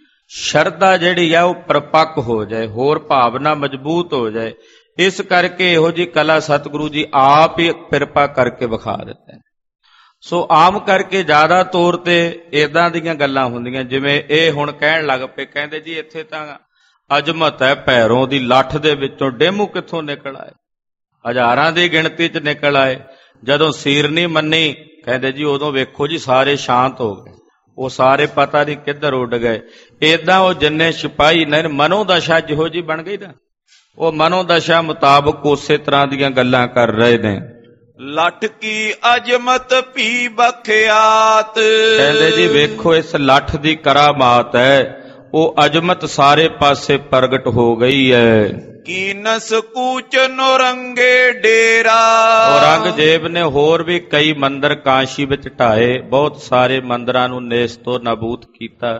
Speaker 1: ਸ਼ਰਧਾ ਜਿਹੜੀ ਆ ਉਹ ਪ੍ਰਪੱਕ ਹੋ ਜਾਏ, ਹੋਰ ਭਾਵਨਾ ਮਜ਼ਬੂਤ ਹੋ ਜਾਏ। ਇਸ ਕਰਕੇ ਇਹੋ ਜਿਹੀ ਕਲਾ ਸਤਿਗੁਰੂ ਜੀ ਆਪ ਹੀ ਕਿਰਪਾ ਕਰਕੇ ਵਿਖਾ ਦਿੱਤਾ ਹੈ। ਸੋ ਆਮ ਕਰਕੇ ਜ਼ਿਆਦਾ ਤੌਰ ਤੇ ਇਦਾਂ ਦੀਆਂ ਗੱਲਾਂ ਹੁੰਦੀਆਂ, ਜਿਵੇਂ ਇਹ ਹੁਣ ਕਹਿਣ ਲੱਗ ਪਏ, ਕਹਿੰਦੇ ਜੀ ਇੱਥੇ ਤਾਂ ਅਜ਼ਮਤ ਹੈ, ਭੈਰੋਂ ਦੀ ਲੱਠ ਦੇ ਵਿੱਚੋਂ ਡੇਮੂ ਕਿੱਥੋਂ ਨਿਕਲ ਆਏ, ਹਜ਼ਾਰਾਂ ਦੀ ਗਿਣਤੀ 'ਚ ਨਿਕਲ ਆਏ। ਜਦੋਂ ਸੀਰਨੀ ਮੰਨੀ, ਕਹਿੰਦੇ ਜੀ ਉਦੋਂ ਵੇਖੋ ਜੀ ਸਾਰੇ ਸ਼ਾਂਤ ਹੋ ਗਏ, ਉਹ ਸਾਰੇ ਪਤਾ ਨਹੀਂ ਕਿੱਧਰ ਉੱਡ ਗਏ। ਏਦਾਂ ਉਹ ਜਿੰਨੇ ਸਿਪਾਹੀ ਨੇ, ਮਨੋਦਸ਼ਾ ਜਿਹੋ ਜੀ ਬਣ ਗਈ ਨਾ, ਉਹ ਮਨੋਦਸ਼ਾ ਮੁਤਾਬਕ ਉਸੇ ਤਰ੍ਹਾਂ ਦੀਆਂ ਗੱਲਾਂ ਕਰ ਰਹੇ ਨੇ।
Speaker 2: ਲੱਠ ਕੀ ਅਜ਼ਮਤ ਭੀ ਬਖਿਆਤ,
Speaker 1: ਕਹਿੰਦੇ ਜੀ ਵੇਖੋ ਇਸ ਲੱਠ ਦੀ ਕਰਾਮਾਤ ਹੈ, ਉਹ ਅਜ਼ਮਤ ਸਾਰੇ ਪਾਸੇ ਪ੍ਰਗਟ ਹੋ ਗਈ ਹੈ।
Speaker 2: ਕੀਨਸ ਕੂਚ ਨੌਰੰਗੇ ਡੇਰਾ,
Speaker 1: ਔਰੰਗਜ਼ੇਬ ਨੇ ਹੋਰ ਵੀ ਕਈ ਮੰਦਰ ਕਾਸ਼ੀ ਵਿੱਚ ਢਾਏ, ਬਹੁਤ ਸਾਰੇ ਮੰਦਰਾਂ ਨੂੰ ਨੇਸ ਤੋਂ ਨਾਬੂਦ ਕੀਤਾ,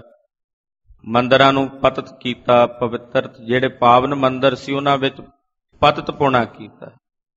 Speaker 1: ਮੰਦਰਾਂ ਨੂੰ ਪਤਿਤ ਕੀਤਾ, ਪਵਿੱਤਰ ਜਿਹੜੇ ਪਾਵਨ ਮੰਦਰ ਸੀ ਉਹਨਾਂ ਵਿੱਚ ਪਤਿਤ ਪੁਣਾ ਕੀਤਾ।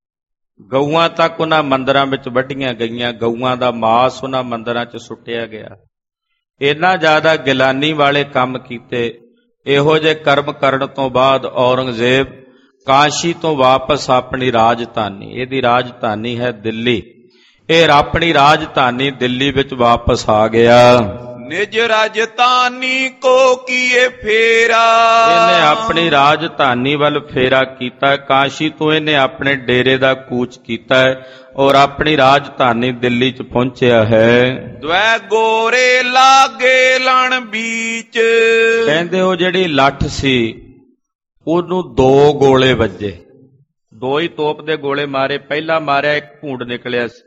Speaker 1: ਗਊਆਂ ਤੱਕ ਉਹਨਾਂ ਮੰਦਰਾਂ ਵਿੱਚ ਵੱਢੀਆਂ ਗਈਆਂ, ਗਊਆਂ ਦਾ ਮਾਸ ਉਹਨਾਂ ਮੰਦਰਾਂ 'ਚ ਸੁੱਟਿਆ ਗਿਆ। ਇੰਨਾ ਜ਼ਿਆਦਾ ਗਿਲਾਨੀ ਵਾਲੇ ਕੰਮ ਕੀਤੇ। ਇਹੋ ਜਿਹੇ ਕਰਮ ਕਰਨ ਤੋਂ ਬਾਅਦ ਔਰੰਗਜ਼ੇਬ ਕਾਸ਼ੀ ਤੋਂ ਵਾਪਸ ਆਪਣੀ ਰਾਜਧਾਨੀ, ਇਹਦੀ ਰਾਜਧਾਨੀ ਹੈ ਦਿੱਲੀ, ਇਹ ਆਪਣੀ ਰਾਜਧਾਨੀ ਦਿੱਲੀ ਵਿੱਚ ਵਾਪਸ ਆ ਗਿਆ।
Speaker 2: ਨਿਜ ਰਾਜਧਾਨੀ ਕੋ ਕੀਏ ਫੇਰਾ,
Speaker 1: ਇਹਨੇ ਆਪਣੀ ਰਾਜਧਾਨੀ ਵੱਲ ਫੇਰਾ ਕੀਤਾ। ਕਾਸ਼ੀ ਤੋਂ ਇਹਨੇ ਆਪਣੇ ਡੇਰੇ ਦਾ ਕੂਚ ਕੀਤਾ ਹੈ ਔਰ ਆਪਣੀ ਰਾਜਧਾਨੀ ਦਿੱਲੀ 'ਚ ਪਹੁੰਚਿਆ ਹੈ।
Speaker 2: ਦਵੈ ਗੋਰੇ ਲਾਗੇ ਲਣ ਬੀਚ,
Speaker 1: ਕਹਿੰਦੇ ਉਹ ਜਿਹੜੀ ਲੱਠ ਸੀ ਉਹਨੂੰ ਦੋ ਗੋਲੇ ਵੱਜੇ, ਦੋ ਹੀ ਤੋਪ ਦੇ ਗੋਲੇ ਮਾਰੇ। ਪਹਿਲਾ ਮਾਰਿਆ ਇੱਕ ਭੂੰਡ ਨਿਕਲਿਆ ਸੀ,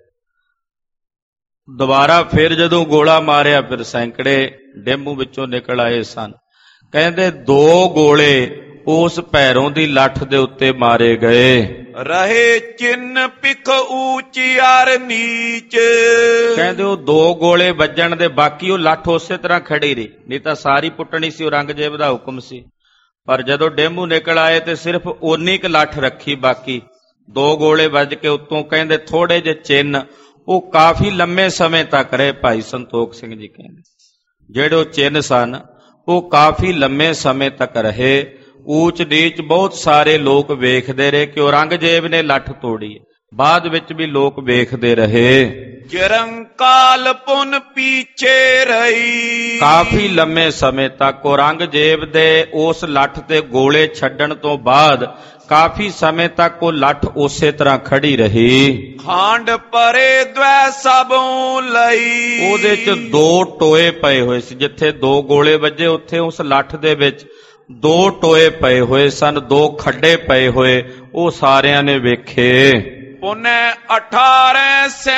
Speaker 1: ਦੁਬਾਰਾ ਫਿਰ ਜਦੋਂ ਗੋਲਾ ਮਾਰਿਆ ਫਿਰ ਸੈਂਕੜੇ ਡੇਮੂ ਵਿੱਚੋਂ ਨਿਕਲ ਆਏ ਸਨ। ਕਹਿੰਦੇ ਦੋ ਗੋਲੇ ਉਸ ਭੈਰੋਂ ਦੀ ਲੱਠ ਦੇ ਉੱਤੇ ਮਾਰੇ ਗਏ।
Speaker 2: ਰਹੇ ਚਿੰਨ ਪਿਖ ਊਚਿਆਰ ਨੀਚ,
Speaker 1: ਕਹਿੰਦੇ ਉਹ ਦੋ ਗੋਲੇ ਵੱਜਣ ਦੇ ਬਾਕੀ ਉਹ ਲੱਠ ਉਸੇ ਤਰ੍ਹਾਂ ਖੜੀ ਰਹੀ, ਨਹੀਂ ਤਾਂ ਸਾਰੀ ਪੁੱਟਣੀ ਸੀ, ਔਰੰਗਜ਼ੇਬ ਦਾ ਹੁਕਮ ਸੀ। ਪਰ ਜਦੋਂ ਡੇਮੂ ਨਿਕਲ ਆਏ ਤੇ ਸਿਰਫ ਓਨੀ ਕੁ ਲੱਠ ਰੱਖੀ, ਬਾਕੀ ਦੋ ਗੋਲੇ ਵੱਜ ਕੇ ਉੱਤੋਂ ਕਹਿੰਦੇ ਥੋੜੇ ਜਿਹੇ ਚਿੰਨ ਉਹ ਕਾਫੀ ਲੰਮੇ ਸਮੇਂ ਤੱਕ ਰਹੇ। ਭਾਈ ਸੰਤੋਖ ਸਿੰਘ ਜੀ ਕਹਿੰਦੇ ਜਿਹੜੇ ਉਹ ਚਿੰਨ ਸਨ ਉਹ ਕਾਫੀ ਲੰਮੇ ਸਮੇਂ ਤੱਕ ਰਹੇ। ਊਚ ਨੀਚ ਬਹੁਤ ਸਾਰੇ ਲੋਕ ਵੇਖਦੇ ਰਹੇ ਕਿ ਔਰੰਗਜ਼ੇਬ ਨੇ ਲੱਠ ਤੋੜੀ, ਬਾਅਦ ਵਿੱਚ ਵੀ ਲੋਕ ਵੇਖਦੇ ਰਹੇ।
Speaker 2: ਚਿਰੰਕਾਲ ਪੁਨ ਪੀਛੇ ਰਹੀ।
Speaker 1: ਕਾਫੀ ਲੰਮੇ ਸਮੇਂ ਤੱਕ ਔਰੰਗਜ਼ੇਬ ਦੇ ਉਸ ਲੱਠ ਤੇ ਗੋਲੇ ਛੱਡਣ ਤੋਂ ਬਾਅਦ ਕਾਫੀ ਸਮੇਂ ਤੱਕ ਉਹ ਲੱਠ ਉਸੇ ਤਰ੍ਹਾਂ ਖੜੀ ਰਹੀ।
Speaker 2: ਖਾਂਡ ਪਰੇ ਦਵੈ ਸਭੋਂ ਲਈ,
Speaker 1: ਉਹਦੇ ਚ ਦੋ ਟੋਏ ਪਏ ਹੋਏ ਸੀ। ਜਿੱਥੇ ਦੋ ਗੋਲੇ ਵੱਜੇ ਉੱਥੇ ਉਸ ਲੱਠ ਦੇ ਵਿੱਚ ਦੋ ਟੋਏ ਪਏ ਹੋਏ ਸਨ, ਦੋ ਖੱਡੇ ਪਏ ਹੋਏ। ਉਹ ਸਾਰਿਆਂ ਨੇ ਵੇਖੇ।
Speaker 2: ਪੁਨੇ ਅਠਾਰਾਂ ਸੈ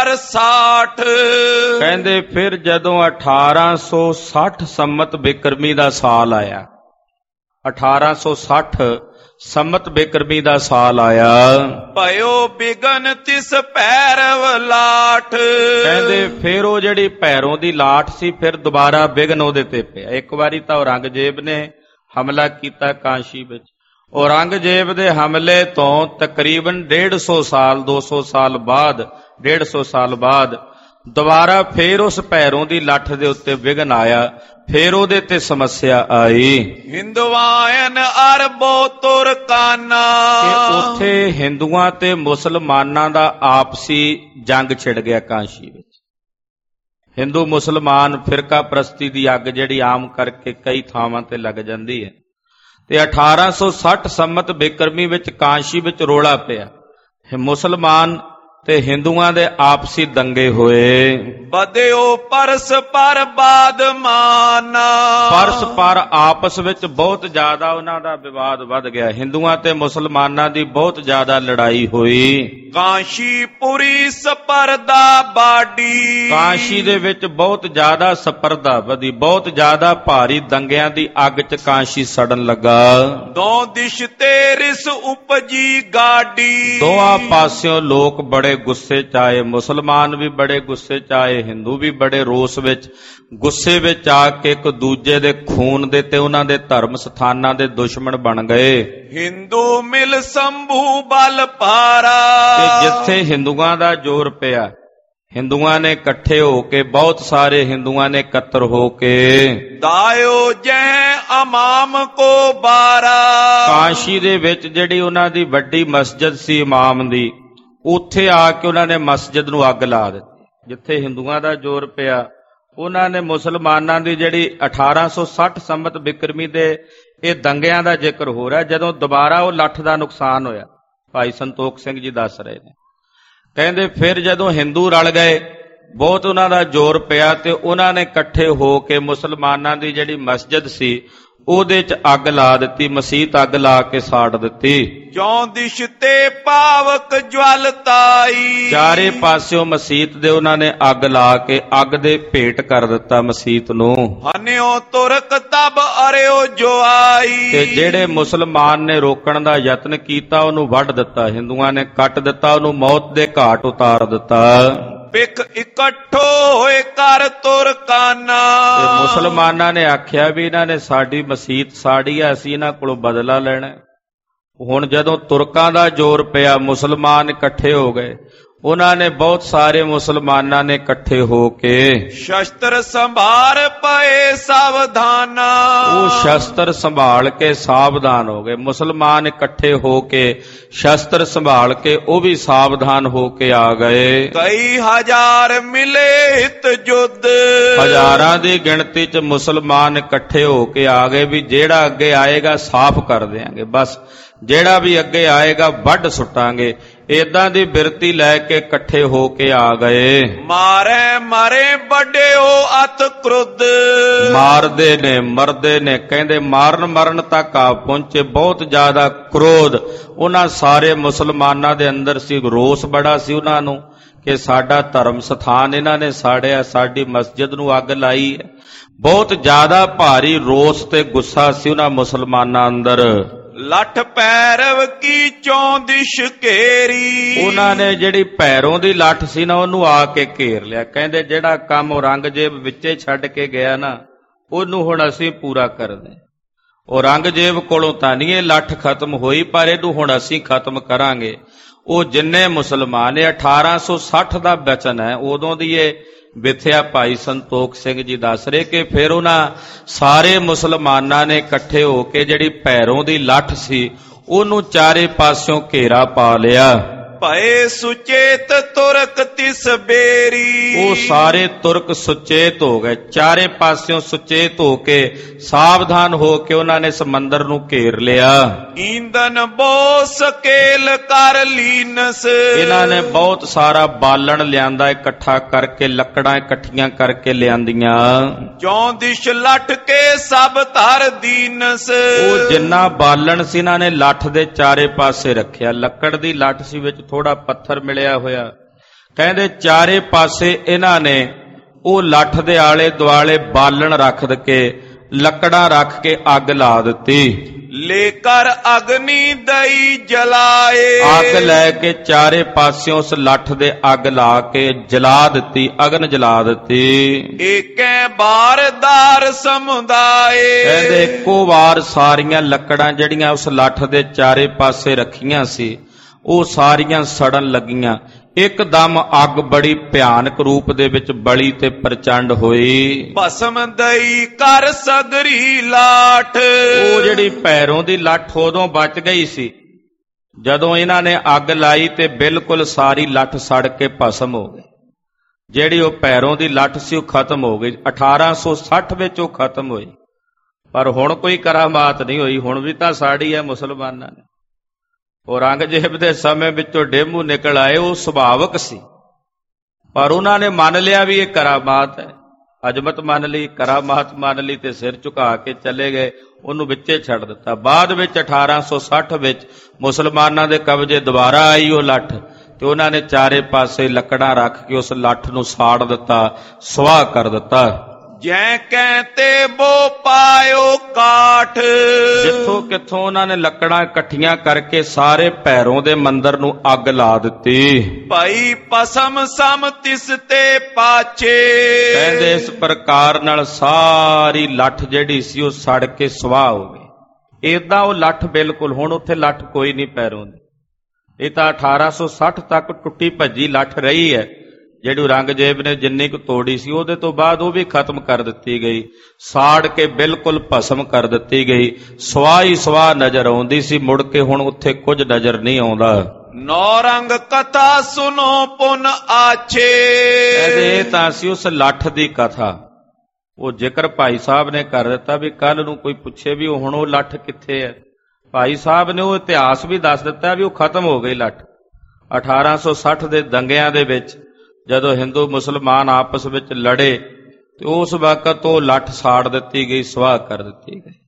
Speaker 2: ਅਠਾਹਠ,
Speaker 1: ਕਹਿੰਦੇ ਫਿਰ ਜਦੋਂ ਅਠਾਰਾਂ ਸੌ ਸੱਠ ਸੰਮਤ ਬਿਕਰਮੀ ਦਾ ਸਾਲ ਆਇਆ, ਅਠਾਰਾਂ ਸੌ ਸੱਠ ਸੰਮਤ ਬਿਕਰਮੀ ਦਾ ਸਾਲ ਆਇਆ,
Speaker 2: ਭਇਓ ਬਿਗਨ ਤਿਸ ਭੈਰਵ ਲਾਠ।
Speaker 1: ਕਹਿੰਦੇ ਫਿਰ ਉਹ ਜਿਹੜੀ ਭੈਰੋਂ ਦੀ ਲਾਠ ਸੀ ਫਿਰ ਦੁਬਾਰਾ ਬਿਗਨ ਉਹਦੇ ਤੇ ਪਿਆ। ਇੱਕ ਵਾਰੀ ਤਾਂ ਔਰੰਗਜ਼ੇਬ ਨੇ ਹਮਲਾ ਕੀਤਾ ਕਾਂਸ਼ੀ ਵਿੱਚ। ਔਰੰਗਜ਼ੇਬ ਦੇ ਹਮਲੇ ਤੋਂ ਤਕਰੀਬਨ ਡੇਢ ਸੌ ਸਾਲ ਦੋ ਸੌ ਸਾਲ ਬਾਅਦ ਡੇਢ ਸੌ ਸਾਲ ਬਾਅਦ ਦੁਬਾਰਾ ਫੇਰ ਉਸ ਭੈਰੋਂ ਦੀ ਲੱਠ ਦੇ ਉੱਤੇ ਵਿਘਨ ਆਇਆ। ਫੇਰ ਉਹਦੇ ਤੇ ਸਮੱਸਿਆ ਆਈ।
Speaker 2: ਹਿੰਦਵਾਇਨ ਅਰਬੋ ਤੁਰਕਾਨਾ,
Speaker 1: ਕਿ ਉੱਥੇ ਹਿੰਦੂਆਂ ਤੇ ਮੁਸਲਮਾਨਾਂ ਦਾ ਆਪਸੀ ਜੰਗ ਛਿੜ ਗਿਆ ਕਾਂਸ਼ੀ ਵਿੱਚ। ਹਿੰਦੂ ਮੁਸਲਮਾਨ ਫਿਰਕਾ ਪ੍ਰਸਤੀ ਦੀ ਅੱਗ ਜਿਹੜੀ ਆਮ ਕਰਕੇ ਕਈ ਥਾਵਾਂ ਤੇ ਲੱਗ ਜਾਂਦੀ ਹੈ। ਤੇ ਅਠਾਰਾਂ ਸੌ ਸੱਠ ਸੰਮਤ ਬਿਕਰਮੀ ਵਿੱਚ ਕਾਂਸ਼ੀ ਵਿੱਚ ਰੋਲਾ ਪਿਆ। ਮੁਸਲਮਾਨ ਤੇ ਹਿੰਦੂਆਂ ਦੇ ਆਪਸੀ ਦੰਗੇ ਹੋਏ।
Speaker 2: ਬਦਿਓ ਪਰਸ ਪਰ ਬਾਦ ਮਾਨਾ,
Speaker 1: ਪਰਸ ਪਰ ਆਪਸ ਵਿੱਚ ਬਹੁਤ ਜ਼ਿਆਦਾ ਉਹਨਾਂ ਦਾ ਵਿਵਾਦ ਵੱਧ ਗਿਆ। ਹਿੰਦੂਆਂ ਤੇ ਮੁਸਲਮਾਨਾਂ ਦੀ ਬਹੁਤ ਜ਼ਿਆਦਾ ਲੜਾਈ ਹੋਈ।
Speaker 2: ਕਾਂਸ਼ੀਪੁਰੀ ਸਪਰਦਾ ਬਾਡੀ,
Speaker 1: ਕਾਂਸ਼ੀ ਦੇ ਵਿੱਚ ਬਹੁਤ ਜ਼ਿਆਦਾ ਸਪਰਦਾ ਵਧੀ। ਬਹੁਤ ਜ਼ਿਆਦਾ ਭਾਰੀ ਦੰਗਿਆਂ ਦੀ ਅੱਗ ਚ ਕਾਂਸ਼ੀ ਸੜਨ ਲੱਗਾ।
Speaker 2: ਦੋ ਦਿਸ਼ ਤੇ ਰਿਸ ਉਪਜੀ ਗਾਡੀ,
Speaker 1: ਦੋਹਾਂ ਪਾਸਿਓਂ ਲੋਕ ਬੜੇ ਗੁੱਸੇ ਚ ਆਏ। ਮੁਸਲਮਾਨ ਵੀ ਬੜੇ ਗੁੱਸੇ ਚ ਆਏ, ਹਿੰਦੂ ਵੀ ਬੜੇ ਰੋਸ ਵਿੱਚ ਗੁੱਸੇ ਵਿੱਚ ਆ ਕੇ ਇੱਕ ਦੂਜੇ ਦੇ ਖੂਨ ਦੇ ਤੇ ਉਹਨਾਂ ਦੇ ਧਰਮ ਸਥਾਨਾਂ ਦੇ ਦੁਸ਼ਮਣ ਬਣ ਗਏ।
Speaker 2: ਹਿੰਦੂ ਮਿਲ ਸੰਭੂ ਬਲ ਪਾਰਾ,
Speaker 1: ਤੇ ਜਿੱਥੇ ਹਿੰਦੂਆਂ ਦਾ ਜ਼ੋਰ ਪਿਆ, ਹਿੰਦੂਆਂ ਨੇ ਇਕੱਠੇ ਹੋ ਕੇ, ਬਹੁਤ ਸਾਰੇ ਹਿੰਦੂਆਂ ਨੇ ਇਕੱਤਰ ਹੋ ਕੇ
Speaker 2: ਦਾਇਓ ਜੈ ਇਮਾਮ ਕੋ ਬਾਰਾ,
Speaker 1: ਕਾਂਸ਼ੀ ਦੇ ਵਿੱਚ ਜਿਹੜੀ ਉਹਨਾਂ ਦੀ ਵੱਡੀ ਮਸਜਿਦ ਸੀ ਇਮਾਮ ਦੀ, ਉੱਥੇ ਆ ਕੇ ਉਹਨਾਂ ਨੇ ਮਸਜਿਦ ਨੂੰ ਅੱਗ ਲਾ ਦਿੱਤੀ। ਜਿੱਥੇ ਹਿੰਦੂਆਂ ਦਾ ਜ਼ੋਰ ਪਿਆ, ਉਹਨਾਂ ਨੇ ਮੁਸਲਮਾਨਾਂ ਦੀ ਜਿਹੜੀ ਅਠਾਰਾਂ ਸੌ ਸੱਠ ਸੰਮਤ ਬਿਕਰਮੀ ਦੇ ਇਹ ਦੰਗਿਆਂ ਦਾ ਜ਼ਿਕਰ ਹੋ ਰਿਹਾ, ਜਦੋਂ ਦੁਬਾਰਾ ਉਹ ਲੱਠ ਦਾ ਨੁਕਸਾਨ ਹੋਇਆ। ਭਾਈ ਸੰਤੋਖ ਸਿੰਘ ਜੀ ਦੱਸ ਰਹੇ ਨੇ, ਕਹਿੰਦੇ ਫਿਰ ਜਦੋਂ ਹਿੰਦੂ ਰਲ ਗਏ, ਬਹੁਤ ਉਹਨਾਂ ਦਾ ਜ਼ੋਰ ਪਿਆ ਤੇ ਉਹਨਾਂ ਨੇ ਇਕੱਠੇ ਹੋ ਕੇ ਮੁਸਲਮਾਨਾਂ ਦੀ ਜਿਹੜੀ ਮਸਜਿਦ ਸੀ ਉਹਦੇ ਚ ਅੱਗ ਲਾ ਦਿੱਤੀ। ਮਸੀਤ ਅੱਗ ਲਾ ਕੇ ਸਾੜ ਦਿੱਤੀ।
Speaker 2: ਚੌਂ ਦਿਸ਼ ਤੇ ਪਾਵਕ ਜਵਲਤਾਈ,
Speaker 1: ਚਾਰੇ ਪਾਸਿਓਂ ਮਸੀਤ ਦੇ ਉਹਨਾਂ ਨੇ ਅੱਗ ਲਾ ਕੇ ਅੱਗ ਦੇ ਭੇਟ ਕਰ ਦਿੱਤਾ ਮਸੀਤ ਨੂੰ।
Speaker 2: ਹਨਿਓ ਤੁਰਕ ਤਬ ਅਰਿਓ ਜੋ ਆਈ,
Speaker 1: ਤੇ ਜਿਹੜੇ ਮੁਸਲਮਾਨ ਨੇ ਰੋਕਣ ਦਾ ਯਤਨ ਕੀਤਾ ਉਹਨੂੰ ਵੱਢ ਦਿੱਤਾ। ਹਿੰਦੂਆਂ ਨੇ ਕੱਟ ਦਿੱਤਾ, ਉਹਨੂੰ ਮੌਤ ਦੇ ਘਾਟ ਉਤਾਰ ਦਿੱਤਾ।
Speaker 2: ਪਿਕ ਇਕੱਠੋ ਹੋਏ ਕਰ ਤੁਰਕਾਨਾ,
Speaker 1: ਤੇ ਮੁਸਲਮਾਨਾਂ ਨੇ ਆਖਿਆ ਵੀ ਇਹਨਾਂ ਨੇ ਸਾਡੀ ਮਸੀਤ ਸਾੜੀ ਆ, ਅਸੀਂ ਇਹਨਾਂ ਕੋਲੋਂ ਬਦਲਾ ਲੈਣਾ। ਹੁਣ ਜਦੋਂ ਤੁਰਕਾਂ ਦਾ ਜ਼ੋਰ ਪਿਆ, ਮੁਸਲਮਾਨ ਇਕੱਠੇ ਹੋ ਗਏ। ਉਹਨਾਂ ਨੇ ਬਹੁਤ ਸਾਰੇ ਮੁਸਲਮਾਨਾਂ ਨੇ ਇਕੱਠੇ ਹੋ ਕੇ
Speaker 2: ਸ਼ਸਤਰ ਸੰਭਾਰ ਪਏ ਸਾਵਧਾਨਾ,
Speaker 1: ਉਹ ਸ਼ਸਤਰ ਸੰਭਾਲ ਕੇ ਸਾਵਧਾਨ ਹੋ ਗਏ। ਮੁਸਲਮਾਨ ਇਕੱਠੇ ਹੋ ਕੇ ਸ਼ਸਤਰ ਸੰਭਾਲ ਕੇ ਉਹ ਵੀ ਸਾਵਧਾਨ ਹੋ ਕੇ ਆ ਗਏ।
Speaker 2: ਕਈ ਹਜ਼ਾਰ ਮਿਲੇ ਹਿਤ ਜੁੱਧ,
Speaker 1: ਹਜ਼ਾਰਾਂ ਦੀ ਗਿਣਤੀ ਚ ਮੁਸਲਮਾਨ ਇਕੱਠੇ ਹੋ ਕੇ ਆ ਗਏ ਵੀ ਜਿਹੜਾ ਅੱਗੇ ਆਏਗਾ ਸਾਫ਼ ਕਰ ਦਿਆਂਗੇ, ਬਸ ਜਿਹੜਾ ਵੀ ਅੱਗੇ ਆਏਗਾ ਵੱਢ ਸੁੱਟਾਂਗੇ। ਏਦਾਂ ਦੀ ਬਿਰਤੀ ਲੈ ਕੇ ਇਕੱਠੇ ਹੋ ਕੇ ਆ ਗਏ।
Speaker 2: ਮਾਰੇ ਮਾਰੇ ਵੱਡਿਓ ਅਤ ਕ੍ਰੁੱਧ,
Speaker 1: ਮਾਰਦੇ ਨੇ ਮਰਦੇ ਨੇ, ਕਹਿੰਦੇ ਮਾਰਨ ਮਰਨ ਤੱਕ ਆ ਪਹੁੰਚੇ। ਬਹੁਤ ਜ਼ਿਆਦਾ ਕ੍ਰੋਧ ਉਹਨਾਂ ਸਾਰੇ ਮੁਸਲਮਾਨਾਂ ਦੇ ਅੰਦਰ ਸੀ। ਰੋਸ ਬੜਾ ਸੀ ਉਹਨਾਂ ਨੂੰ ਕਿ ਸਾਡਾ ਧਰਮ ਸਥਾਨ ਇਹਨਾਂ ਨੇ ਸਾੜਿਆ, ਸਾਡੀ ਮਸਜਿਦ ਨੂੰ ਅੱਗ ਲਾਈ ਹੈ। ਬਹੁਤ ਜ਼ਿਆਦਾ ਭਾਰੀ ਰੋਸ ਤੇ ਗੁੱਸਾ ਸੀ ਉਹਨਾਂ ਮੁਸਲਮਾਨਾਂ ਅੰਦਰ।
Speaker 2: ਲੱਠ ਪੈਰਵ ਕੀ ਚੌਂ ਦਿਸ਼ ਘੇਰੀ,
Speaker 1: ਉਹਨਾਂ ਨੇ ਜਿਹੜੀ ਭੈਰੋਂ ਦੀ ਲੱਠ ਸੀ ਨਾ ਉਹਨੂੰ ਆ ਕੇ ਘੇਰ ਲਿਆ। ਕਹਿੰਦੇ ਜਿਹੜਾ ਕੰਮ ਔਰੰਗਜ਼ੇਬ ਵਿੱਚੇ ਛੱਡ ਕੇ ਗਿਆ ਨਾ, ਉਹਨੂੰ ਹੁਣ ਅਸੀਂ ਪੂਰਾ ਕਰਦੇ। ਔਰੰਗਜ਼ੇਬ ਕੋਲੋਂ ਤਾਂ ਨਹੀਂ ਇਹ ਲੱਠ ਖਤਮ ਹੋਈ, ਪਰ ਇਹਨੂੰ ਹੁਣ ਅਸੀਂ ਖਤਮ ਕਰਾਂਗੇ। ਉਹ ਜਿੰਨੇ ਮੁਸਲਮਾਨ, ਇਹ ਅਠਾਰਾਂ ਸੌ ਸੱਠ ਦਾ ਬਚਨ ਹੈ, ਉਦੋਂ ਦੀ ਇਹ ਵਿਥਿਆ ਭਾਈ ਸੰਤੋਖ ਸਿੰਘ ਜੀ ਦੱਸ ਰਹੇ ਕਿ ਫਿਰ ਉਹਨਾਂ ਸਾਰੇ ਮੁਸਲਮਾਨਾਂ ਨੇ ਇਕੱਠੇ ਹੋ ਕੇ ਜਿਹੜੀ ਭੈਰੋਂ ਦੀ ਲੱਠ ਸੀ ਉਹਨੂੰ ਚਾਰੇ ਪਾਸਿਓਂ ਘੇਰਾ ਪਾ ਲਿਆ।
Speaker 2: ਭਏ ਸੁਚੇਤ ਤੁਰਕ ਤਿਸ ਬੇਰੀ।
Speaker 1: ਉਹ ਸਾਰੇ ਤੁਰਕ ਸੁਚੇਤ ਹੋ ਗਏ, ਚਾਰੇ ਪਾਸਿਓਂ ਸੁਚੇਤ ਹੋ ਕੇ ਸਾਵਧਾਨ ਹੋ ਕੇ ਉਹਨਾਂ ਨੇ ਸਮੁੰਦਰ ਨੂੰ ਘੇਰ ਲਿਆ।
Speaker 2: ਈਂਦਨ ਬੋ ਸਕੇਲ ਕਰ ਲੀਨਸ।
Speaker 1: ਇਹਨਾਂ ਨੇ ਬਹੁਤ ਸਾਰਾ ਬਾਲਣ ਲਿਆਂਦਾ, ਇਕੱਠਾ ਕਰਕੇ ਲੱਕੜਾਂ ਇਕੱਠੀਆਂ ਕਰਕੇ ਲਿਆਂਦੀਆਂ।
Speaker 2: ਜੋਂ ਦਿਸ਼ ਲੱਠ ਕੇ ਸਭ ਧਰ ਦੀਨਸ।
Speaker 1: ਉਹ ਜਿੰਨਾ ਬਾਲਣ ਸੀ ਇਹਨਾਂ ਨੇ ਲੱਠ ਦੇ ਚਾਰੇ ਪਾਸੇ ਰੱਖਿਆ। ਲੱਕੜ ਦੀ ਲੱਠ ਸੀ, ਵਿੱਚ ਥੋੜਾ ਪੱਥਰ ਮਿਲਿਆ ਹੋਇਆ। ਕਹਿੰਦੇ ਚਾਰੇ ਪਾਸੇ ਇਹਨਾਂ ਨੇ ਉਹ ਲੱਠ ਦੇ ਆਲੇ ਦੁਆਲੇ ਬਾਲਣ ਰੱਖ ਕੇ ਲੱਕੜਾਂ ਰੱਖ ਕੇ ਅੱਗ ਲਾ ਦਿੱਤੀ।
Speaker 2: ਲੇਕਰ ਅਗਨੀ ਦਈ ਜਲਾਏ।
Speaker 1: ਅੱਗ ਲੈ ਕੇ ਚਾਰੇ ਪਾਸਿਓਂ ਉਸ ਲੱਠ ਦੇ ਅੱਗ ਲਾ ਕੇ ਜਲਾ ਦਿੱਤੀ, ਅਗਨ ਜਲਾ ਦਿੱਤੀ।
Speaker 2: ਏਕੈ ਬਾਰਦਾਰ ਸਮੁਦਾਏ।
Speaker 1: ਕਹਿੰਦੇ ਇੱਕੋ ਵਾਰ ਸਾਰੀਆਂ ਲੱਕੜਾਂ ਜਿਹੜੀਆਂ ਉਸ ਲੱਠ ਦੇ ਚਾਰੇ ਪਾਸੇ ਰੱਖੀਆਂ ਸੀ ਉਹ ਸਾਰੀਆਂ ਸੜਨ ਲੱਗੀਆਂ। ਇੱਕਦਮ ਅੱਗ ਬੜੀ ਭਿਆਨਕ ਰੂਪ ਦੇ ਵਿੱਚ ਬਲੀ ਤੇ ਪ੍ਰਚੰਡ ਹੋਈ।
Speaker 2: ਭਸਮ ਦਈ ਕਰ ਸਗਰੀ ਲਾਠ।
Speaker 1: ਉਹ ਜਿਹੜੀ ਪੈਰੋਂ ਦੀ ਲੱਠ ਉਦੋਂ ਬਚ ਗਈ ਸੀ, ਜਦੋਂ ਇਹਨਾਂ ਨੇ ਅੱਗ ਲਾਈ ਤੇ ਬਿਲਕੁਲ ਸਾਰੀ ਲੱਠ ਸੜ ਕੇ ਭਸਮ ਹੋ ਗਈ। ਜਿਹੜੀ ਉਹ ਪੈਰੋਂ ਦੀ ਲੱਠ ਸੀ ਉਹ ਖਤਮ ਹੋ ਗਈ। ਅਠਾਰਾਂ ਸੌ ਸੱਠ ਵਿੱਚ ਉਹ ਖਤਮ ਹੋਈ, ਪਰ ਹੁਣ ਕੋਈ ਕਰਾਮਾਤ ਨਹੀਂ ਹੋਈ। ਹੁਣ ਵੀ ਤਾਂ ਸਾੜੀ ਹੈ ਮੁਸਲਮਾਨਾਂ ਨੇ। ਔਰੰਗਜ਼ੇਬ ਦੇ ਸਮੇਂ ਵਿੱਚੋਂ ਡੇਮੂ ਨਿਕਲ ਆਏ, ਉਹ ਸੁਭਾਵਕ ਸੀ, ਪਰ ਉਹਨਾਂ ਨੇ ਮੰਨ ਲਿਆ ਵੀ ਇਹ ਕਰਾਮਾਤ ਹੈ। ਅਜਮਤ ਮੰਨ ਲਈ, ਕਰਾਮਾਤ ਮੰਨ ਲਈ ਤੇ ਸਿਰ ਝੁਕਾ ਕੇ ਚਲੇ ਗਏ, ਉਹਨੂੰ ਵਿੱਚੇ ਛੱਡ ਦਿੱਤਾ। ਬਾਅਦ ਵਿੱਚ ਅਠਾਰਾਂ ਸੌ ਸੱਠ ਵਿੱਚ ਮੁਸਲਮਾਨਾਂ ਦੇ ਕਬਜ਼ੇ ਦੁਬਾਰਾ ਆਈ ਉਹ ਲੱਠ, ਤੇ ਉਹਨਾਂ ਨੇ ਚਾਰੇ ਪਾਸੇ ਲੱਕੜਾਂ ਰੱਖ ਕੇ ਉਸ ਲੱਠ ਨੂੰ ਸਾੜ ਦਿੱਤਾ, ਸੁਆਹ ਕਰ ਦਿੱਤਾ।
Speaker 2: ਜੈ ਕਹਤੇ ਬੋ ਪਾਇਓ ਕਾਠ।
Speaker 1: ਜਿੱਥੋਂ ਕਿੱਥੋਂ ਉਹਨਾਂ ਨੇ ਲੱਕੜਾਂ ਇਕੱਠੀਆਂ ਕਰਕੇ ਸਾਰੇ ਭੈਰੋਂ ਦੇ ਮੰਦਰ ਨੂੰ ਅੱਗ ਲਾ ਦਿੱਤੀ।
Speaker 2: ਭਾਈ ਪਸਮ ਸਮ ਤਿਸ ਤੇ ਪਾਛੇ।
Speaker 1: ਕਹਿੰਦੇ ਇਸ ਪ੍ਰਕਾਰ ਨਾਲ ਸਾਰੀ ਲੱਠ ਜਿਹੜੀ ਸੀ ਉਹ ਸੜ ਕੇ ਸੁਆਹ ਹੋ ਗਈ। ਏਦਾਂ ਉਹ ਲੱਠ ਬਿਲਕੁਲ, ਹੁਣ ਉੱਥੇ ਲੱਠ ਕੋਈ ਨਹੀਂ ਭੈਰੋਂ ਦੀ। ਇਹ ਤਾਂ ਅਠਾਰਾਂ ਸੌ ਸੱਠ ਤੱਕ ਟੁੱਟੀ ਭੱਜੀ ਲੱਠ ਰਹੀ ਹੈ, ਜਿਹੜੀ ਔਰੰਗਜ਼ੇਬ ਨੇ ਜਿੰਨੀ ਕੁ ਤੋੜੀ ਸੀ। ਉਹਦੇ ਤੋਂ ਬਾਅਦ ਉਹ ਵੀ ਖਤਮ ਕਰ ਦਿੱਤੀ ਗਈ, ਸਾੜ ਕੇ ਬਿਲਕੁਲ ਭਸਮ ਕਰ ਦਿੱਤੀ ਗਈ। ਸਵਾਹ ਹੀ ਸਵਾਹ ਨਜ਼ਰ ਆਉਂਦੀ ਸੀ, ਮੁੜ ਕੇ ਹੁਣ ਉੱਥੇ ਕੁਝ ਨਜ਼ਰ ਨਹੀਂ ਆਉਂਦਾ।
Speaker 2: ਨੌਰੰਗ ਕਥਾ ਸੁਨੋ ਪੁਨ ਆਛੇ।
Speaker 1: ਇਹ ਤਾਂ ਸੀ ਉਸ ਲੱਠ ਦੀ ਕਥਾ। ਉਹ ਜ਼ਿਕਰ ਭਾਈ ਸਾਹਿਬ ਨੇ ਕਰ ਦਿੱਤਾ ਵੀ ਕੱਲ ਨੂੰ ਕੋਈ ਪੁੱਛੇ ਵੀ ਹੁਣ ਉਹ ਲੱਠ ਕਿੱਥੇ ਹੈ, ਭਾਈ ਸਾਹਿਬ ਨੇ ਉਹ ਇਤਿਹਾਸ ਵੀ ਦੱਸ ਦਿੱਤਾ ਵੀ ਉਹ ਖਤਮ ਹੋ ਗਈ ਲੱਠ। ਅਠਾਰਾਂ ਸੌ ਸੱਠ ਦੇ ਦੰਗਿਆਂ ਦੇ ਵਿੱਚ ਜਦੋਂ ਹਿੰਦੂ ਮੁਸਲਮਾਨ ਆਪਸ ਵਿੱਚ ਲੜੇ ਤੇ ਉਸ ਵਕਤ ਉਹ ਲੱਠ ਸਾੜ ਦਿੱਤੀ ਗਈ, ਸੁਆਹ ਕਰ ਦਿੱਤੀ ਗਈ।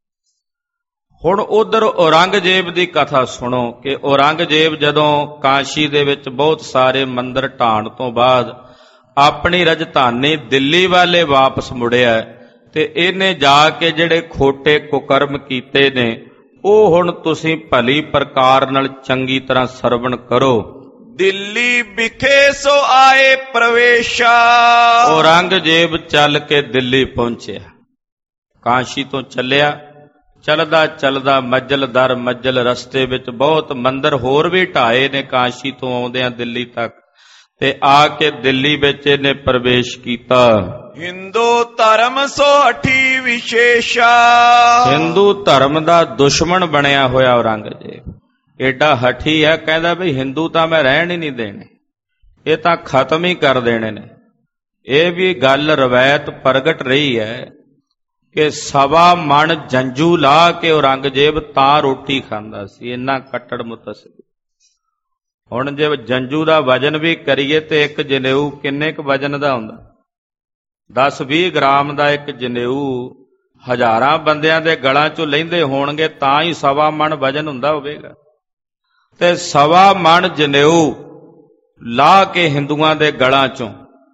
Speaker 1: ਹੁਣ ਉਧਰ ਔਰੰਗਜ਼ੇਬ ਦੀ ਕਥਾ ਸੁਣੋ ਕਿ ਔਰੰਗਜ਼ੇਬ ਜਦੋਂ ਕਾਸ਼ੀ ਦੇ ਵਿੱਚ ਬਹੁਤ ਸਾਰੇ ਮੰਦਰ ਢਾਣ ਤੋਂ ਬਾਅਦ ਆਪਣੀ ਰਾਜਧਾਨੀ ਦਿੱਲੀ ਵਾਲੇ ਵਾਪਸ ਮੁੜਿਆ ਤੇ ਇਹਨੇ ਜਾ ਕੇ ਜਿਹੜੇ ਖੋਟੇ ਕੁਕਰਮ ਕੀਤੇ ਨੇ ਉਹ ਹੁਣ ਤੁਸੀਂ ਭਲੀ ਪ੍ਰਕਾਰ ਨਾਲ ਚੰਗੀ ਤਰ੍ਹਾਂ ਸਰਵਣ ਕਰੋ।
Speaker 2: ਦਿੱਲੀ ਵਿਖੇ ਸੋ ਆਏ ਪ੍ਰਵੇਸ਼ਾ।
Speaker 1: ਔਰੰਗਜ਼ੇਬ ਚੱਲ ਕੇ ਦਿੱਲੀ ਪਹੁੰਚਿਆ, ਕਾਸ਼ੀ ਤੋਂ ਚੱਲਿਆ। ਚਲਦਾ ਚਲਦਾ ਮੰਜ਼ਲ ਦਰ ਮੰਜ਼ਲ ਰਸਤੇ ਵਿੱਚ ਬਹੁਤ ਮੰਦਰ ਹੋਰ ਵੀ ਢਾਏ ਨੇ ਕਾਸ਼ੀ ਤੋਂ ਆਉਂਦਿਆਂ ਦਿੱਲੀ ਤੱਕ, ਤੇ ਆ ਕੇ ਦਿੱਲੀ ਵਿੱਚ ਇਹਨੇ ਪ੍ਰਵੇਸ਼ ਕੀਤਾ।
Speaker 2: ਹਿੰਦੂ ਧਰਮ ਸੋ ਹਠੀ ਵਿਸ਼ੇਸ਼ਾ।
Speaker 1: ਹਿੰਦੂ ਧਰਮ ਦਾ ਦੁਸ਼ਮਣ ਬਣਿਆ ਹੋਇਆ ਔਰੰਗਜ਼ੇਬ ਏਡਾ ਹਠੀ ਹੈ, ਕਹਿੰਦਾ ਵੀ ਹਿੰਦੂ ਤਾਂ ਮੈਂ ਰਹਿਣ ਹੀ ਨਹੀਂ ਦੇਣੇ, ਇਹ ਤਾਂ ਖਤਮ ਹੀ ਕਰ ਦੇਣੇ ਨੇ। ਇਹ ਵੀ ਗੱਲ ਰਵਾਇਤ ਪ੍ਰਗਟ ਰਹੀ ਹੈ ਕਿ ਸਵਾ ਮਣ ਜੰਜੂ ਲਾ ਕੇ ਔਰੰਗਜ਼ੇਬ ਤਾਂ ਰੋਟੀ ਖਾਂਦਾ ਸੀ, ਇੰਨਾ ਕੱਟੜ ਮੁਤਸਦੀ। ਹੁਣ ਜੇ ਜੰਜੂ ਦਾ ਵਜਨ ਵੀ ਕਰੀਏ ਤੇ ਇੱਕ ਜਨੇਊ ਕਿੰਨੇ ਕੁ ਵਜਨ ਦਾ ਹੁੰਦਾ? ਦਸ ਵੀਹ ਗ੍ਰਾਮ ਦਾ ਇੱਕ ਜਨੇਊ ਹਜ਼ਾਰਾਂ ਬੰਦਿਆਂ ਦੇ ਗਲਾਂ ਚੋਂ ਲੈਂਦੇ ਹੋਣਗੇ ਤਾਂ ਹੀ ਸਵਾ ਮਣ ਵਜਨ ਹੁੰਦਾ ਹੋਵੇਗਾ। ਤੇ ਸਵਾ ਮਣ ਜਨੇਊ ਲਾ ਕੇ ਹਿੰਦੂਆਂ ਦੇ ਗਲਾਂ ਚੋਂ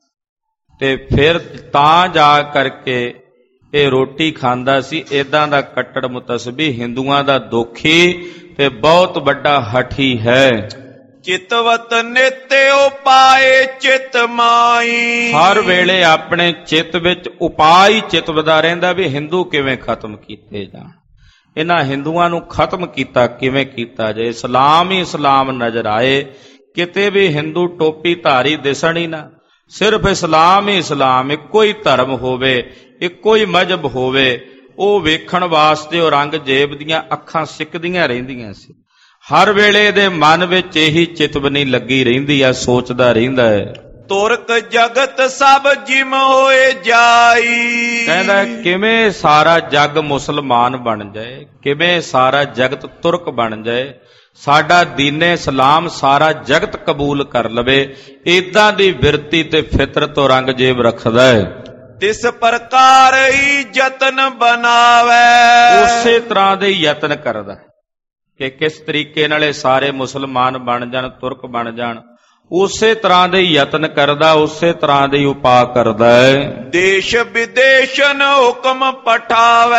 Speaker 1: ਤੇ ਫਿਰ ਤਾਂ ਜਾ ਕਰਕੇ ਇਹ ਰੋਟੀ ਖਾਂਦਾ ਸੀ। ਏਦਾਂ ਦਾ ਕੱਟੜ ਮੁਤਸਬੀ ਹਿੰਦੂਆਂ ਦਾ ਦੋਖੀ ਤੇ ਬਹੁਤ ਵੱਡਾ ਹਠੀ ਹੈ।
Speaker 2: ਚਿਤਵਤ ਨਿਤਿਓ ਪਾਏ ਚਿਤ ਮਾਈ।
Speaker 1: ਹਰ ਵੇਲੇ ਆਪਣੇ ਚਿੱਤ ਵਿੱਚ ਉਪਾਅ ਹੀ ਚਿਤਵਦਾ ਰਹਿੰਦਾ ਵੀ ਹਿੰਦੂ ਕਿਵੇਂ ਖਤਮ ਕੀਤੇ ਜਾਣ, ਇਹਨਾਂ ਹਿੰਦੂਆਂ ਨੂੰ ਖਤਮ ਕੀਤਾ ਕਿਵੇਂ ਕੀਤਾ ਜਾਏ। ਇਸਲਾਮ ਹੀ ਇਸਲਾਮ ਨਜ਼ਰ ਆਏ, ਕਿਤੇ ਵੀ ਹਿੰਦੂ ਟੋਪੀ ਧਾਰੀ ਦਿਸਣ ਹੀ ਨਾ, ਸਿਰਫ ਇਸਲਾਮ ਹੀ ਇਸਲਾਮ, ਇੱਕੋ ਹੀ ਧਰਮ ਹੋਵੇ, ਇੱਕੋ ਹੀ ਮਜ਼ਹਬ ਹੋਵੇ। ਉਹ ਵੇਖਣ ਵਾਸਤੇ ਔਰੰਗਜ਼ੇਬ ਦੀਆਂ ਅੱਖਾਂ ਸਿੱਕਦੀਆਂ ਰਹਿੰਦੀਆਂ ਸੀ। ਹਰ ਵੇਲੇ ਦੇ ਮਨ ਵਿੱਚ ਇਹੀ ਚਿਤਵਨੀ ਲੱਗੀ ਰਹਿੰਦੀ ਆ, ਸੋਚਦਾ ਰਹਿੰਦਾ ਹੈ।
Speaker 2: ਤੁਰਕ ਜਗਤ ਸਭ ਜਿਮ ਹੋਏ ਜਾਈ।
Speaker 1: ਕਹਿੰਦਾ ਕਿਵੇਂ ਸਾਰਾ ਜੱਗ ਮੁਸਲਮਾਨ ਬਣ ਜਾਏ, ਕਿਵੇਂ ਸਾਰਾ ਜਗਤ ਤੁਰਕ ਬਣ ਜਾਏ, ਸਾਡਾ ਦੀਨੇ ਇਸਲਾਮ ਸਾਰਾ ਜਗਤ ਕਬੂਲ ਕਰ ਲਵੇ। ਏਦਾਂ ਦੀ ਬਿਰਤੀ ਤੇ ਫਿਤਰਤ ਔਰੰਗਜ਼ੇਬ ਰੱਖਦਾ ਹੈ।
Speaker 2: ਤਿਸ ਪ੍ਰਕਾਰ ਹੀ ਯਤਨ ਬਣਾਵੇ।
Speaker 1: ਉਸੇ ਤਰ੍ਹਾਂ ਦੇ ਯਤਨ ਕਰਦਾ ਕਿ ਕਿਸ ਤਰੀਕੇ ਨਾਲ ਇਹ ਸਾਰੇ ਮੁਸਲਮਾਨ ਬਣ ਜਾਣ, ਤੁਰਕ ਬਣ ਜਾਣ। ਉਸੇ ਤਰ੍ਹਾਂ ਦੇ ਯਤਨ ਕਰਦਾ, ਉਸੇ ਤਰ੍ਹਾਂ ਦੇ ਉਪਾਅ ਕਰਦਾ ਹੈ।
Speaker 2: ਦੇਸ਼ ਵਿਦੇਸ਼ਨ ਹੁਕਮ ਪਠਾਵੇ।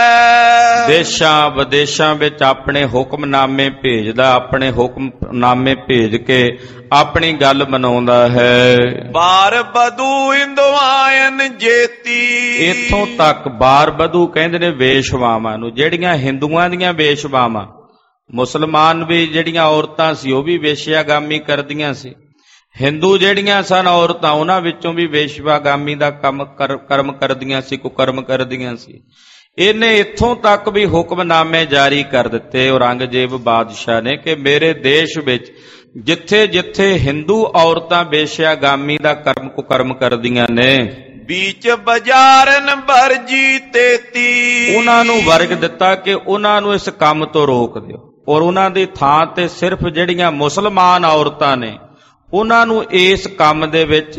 Speaker 1: ਦੇਸ਼ਾਂ ਵਿਦੇਸ਼ਾਂ ਵਿੱਚ ਆਪਣੇ ਹੁਕਮਨਾਮੇ ਭੇਜਦਾ, ਆਪਣੇ ਹੁਕਮਨਾਮੇ ਭੇਜ ਕੇ ਆਪਣੀ ਗੱਲ ਮਨਾਉਂਦਾ ਹੈ।
Speaker 2: ਬਾਰ ਬਧੂ ਹਿੰਦੁਆਇਨ ਜੇਤੀ।
Speaker 1: ਇੱਥੋਂ ਤੱਕ ਬਾਰ ਬਧੂ ਕਹਿੰਦੇ ਨੇ ਵੇਸ਼ਵਾਵਾਂ ਨੂੰ, ਜਿਹੜੀਆਂ ਹਿੰਦੂਆਂ ਦੀਆਂ ਵੇਸ਼ਵਾਵਾਂ। ਮੁਸਲਮਾਨ ਵੀ ਜਿਹੜੀਆਂ ਔਰਤਾਂ ਸੀ ਉਹ ਵੀ ਵੇਸ਼ਿਆਗਾਮੀ ਕਰਦੀਆਂ ਸੀ। ਹਿੰਦੂ ਜਿਹੜੀਆਂ ਸਨ ਔਰਤਾਂ, ਉਹਨਾਂ ਵਿੱਚੋਂ ਵੀ ਵੇਸ਼ਵਾਗਾਮੀ ਦਾ ਕੰਮ ਕਰ ਕਰਮ ਕਰਦੀਆਂ ਸੀ, ਕੁਕਰਮ ਕਰਦੀਆਂ ਸੀ। ਇਹਨੇ ਇੱਥੋਂ ਤੱਕ ਵੀ ਹੁਕਮਨਾਮੇ ਜਾਰੀ ਕਰ ਦਿੱਤੇ ਔਰੰਗਜ਼ੇਬ ਬਾਦਸ਼ਾਹ ਨੇ ਕਿ ਮੇਰੇ ਦੇਸ਼ ਵਿੱਚ ਜਿੱਥੇ ਜਿੱਥੇ ਹਿੰਦੂ ਔਰਤਾਂ ਵੇਸ਼ਿਆਗਾਮੀ ਦਾ ਕਰਮ ਕੁਕਰਮ ਕਰਦੀਆਂ ਨੇ,
Speaker 2: ਵਿੱਚ ਬਾਜ਼ਾਰਨ ਵਰਜੀ ਤੇਤੀ।
Speaker 1: ਉਹਨਾਂ ਨੂੰ ਵਰਗ ਦਿੱਤਾ ਕਿ ਉਹਨਾਂ ਨੂੰ ਇਸ ਕੰਮ ਤੋਂ ਰੋਕ ਦਿਓ, ਔਰ ਉਹਨਾਂ ਦੀ ਥਾਂ ਤੇ ਸਿਰਫ ਜਿਹੜੀਆਂ ਮੁਸਲਮਾਨ ਔਰਤਾਂ ਨੇ ਉਹਨਾਂ ਨੂੰ ਇਸ ਕੰਮ ਦੇ ਵਿੱਚ,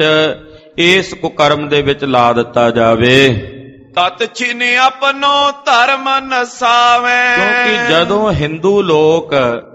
Speaker 1: ਇਸ ਕੁਕਰਮ ਦੇ ਵਿੱਚ ਲਾ ਦਿੱਤਾ ਜਾਵੇ।
Speaker 2: ਤਤ ਛਿਨ ਆਪਣੋ ਧਰਮ ਨਸਾਵੇ।
Speaker 1: ਕਿਉਂਕਿ ਜਦੋਂ ਹਿੰਦੂ ਲੋਕ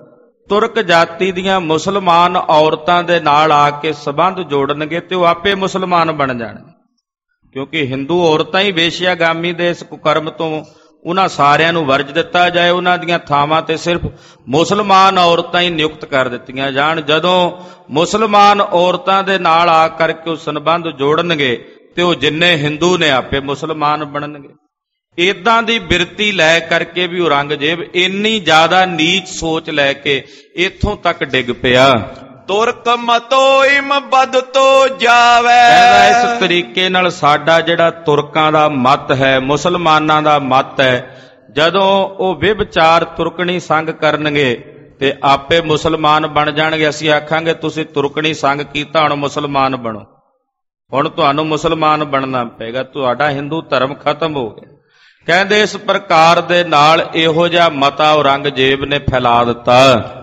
Speaker 1: ਤੁਰਕ ਜਾਤੀ ਦੀਆਂ ਮੁਸਲਮਾਨ ਔਰਤਾਂ ਦੇ ਨਾਲ ਆ ਕੇ ਸੰਬੰਧ ਜੋੜਨਗੇ ਤੇ ਉਹ ਆਪੇ ਮੁਸਲਮਾਨ ਬਣ ਜਾਣਗੇ। ਕਿਉਂਕਿ ਹਿੰਦੂ ਔਰਤਾਂ ਹੀ ਵੇਸ਼ਿਆਗਾਮੀ ਦੇ ਇਸ ਕੁਕਰਮ ਤੋਂ ਉਹਨਾਂ ਸਾਰਿਆਂ ਨੂੰ ਵਰਜ ਦਿੱਤਾ ਜਾਏ, ਉਹਨਾਂ ਦੀਆਂ ਥਾਵਾਂ ਤੇ ਸਿਰਫ ਮੁਸਲਮਾਨ ਔਰਤਾਂ ਹੀ ਨਿਯੁਕਤ ਕਰ ਦਿੱਤੀਆਂ ਜਾਣ। ਜਦੋਂ ਮੁਸਲਮਾਨ ਔਰਤਾਂ ਦੇ ਨਾਲ ਆ ਕਰਕੇ ਉਹ ਸੰਬੰਧ ਜੋੜਨਗੇ ਤੇ ਉਹ ਜਿੰਨੇ ਹਿੰਦੂ ਨੇ ਆਪੇ ਮੁਸਲਮਾਨ ਬਣਨਗੇ। ਏਦਾਂ ਦੀ ਬਿਰਤੀ ਲੈ ਕਰਕੇ ਵੀ ਔਰੰਗਜ਼ੇਬ ਇੰਨੀ ਜ਼ਿਆਦਾ ਨੀਚ ਸੋਚ ਲੈ ਕੇ ਇੱਥੋਂ ਤੱਕ ਡਿੱਗ ਪਿਆ।
Speaker 2: ਤੁਰਕ ਮਤੋ ਇਮ ਬਦ ਤੋ ਜਾਵੇ।
Speaker 1: ਕਹਿੰਦਾ ਇਸ ਤਰੀਕੇ ਨਾਲ ਸਾਡਾ ਜਿਹੜਾ ਤੁਰਕਾਂ ਦਾ ਮਤ ਹੈ, ਮੁਸਲਮਾਨਾਂ ਦਾ ਮਤ ਹੈ, ਜਦੋਂ ਉਹ ਵਿਭਚਾਰ ਤੁਰਕਣੀ ਸੰਗ ਕਰਨਗੇ ਤੇ ਆਪੇ ਮੁਸਲਮਾਨ ਬਣ ਜਾਣਗੇ। ਅਸੀਂ ਆਖਾਂਗੇ ਤੁਸੀਂ ਤੁਰਕਣੀ ਸੰਗ ਕੀਤਾ, ਹੁਣ ਮੁਸਲਮਾਨ ਬਣੋ, ਹੁਣ ਤੁਹਾਨੂੰ ਮੁਸਲਮਾਨ ਬਣਨਾ ਪਏਗਾ, ਤੁਹਾਡਾ ਹਿੰਦੂ ਧਰਮ ਖਤਮ ਹੋ ਗਿਆ। ਕਹਿੰਦੇ ਇਸ ਪ੍ਰਕਾਰ ਦੇ ਨਾਲ ਇਹੋ ਜਿਹਾ ਮਤਾ ਔਰੰਗਜ਼ੇਬ ਨੇ ਫੈਲਾ ਦਿੱਤਾ।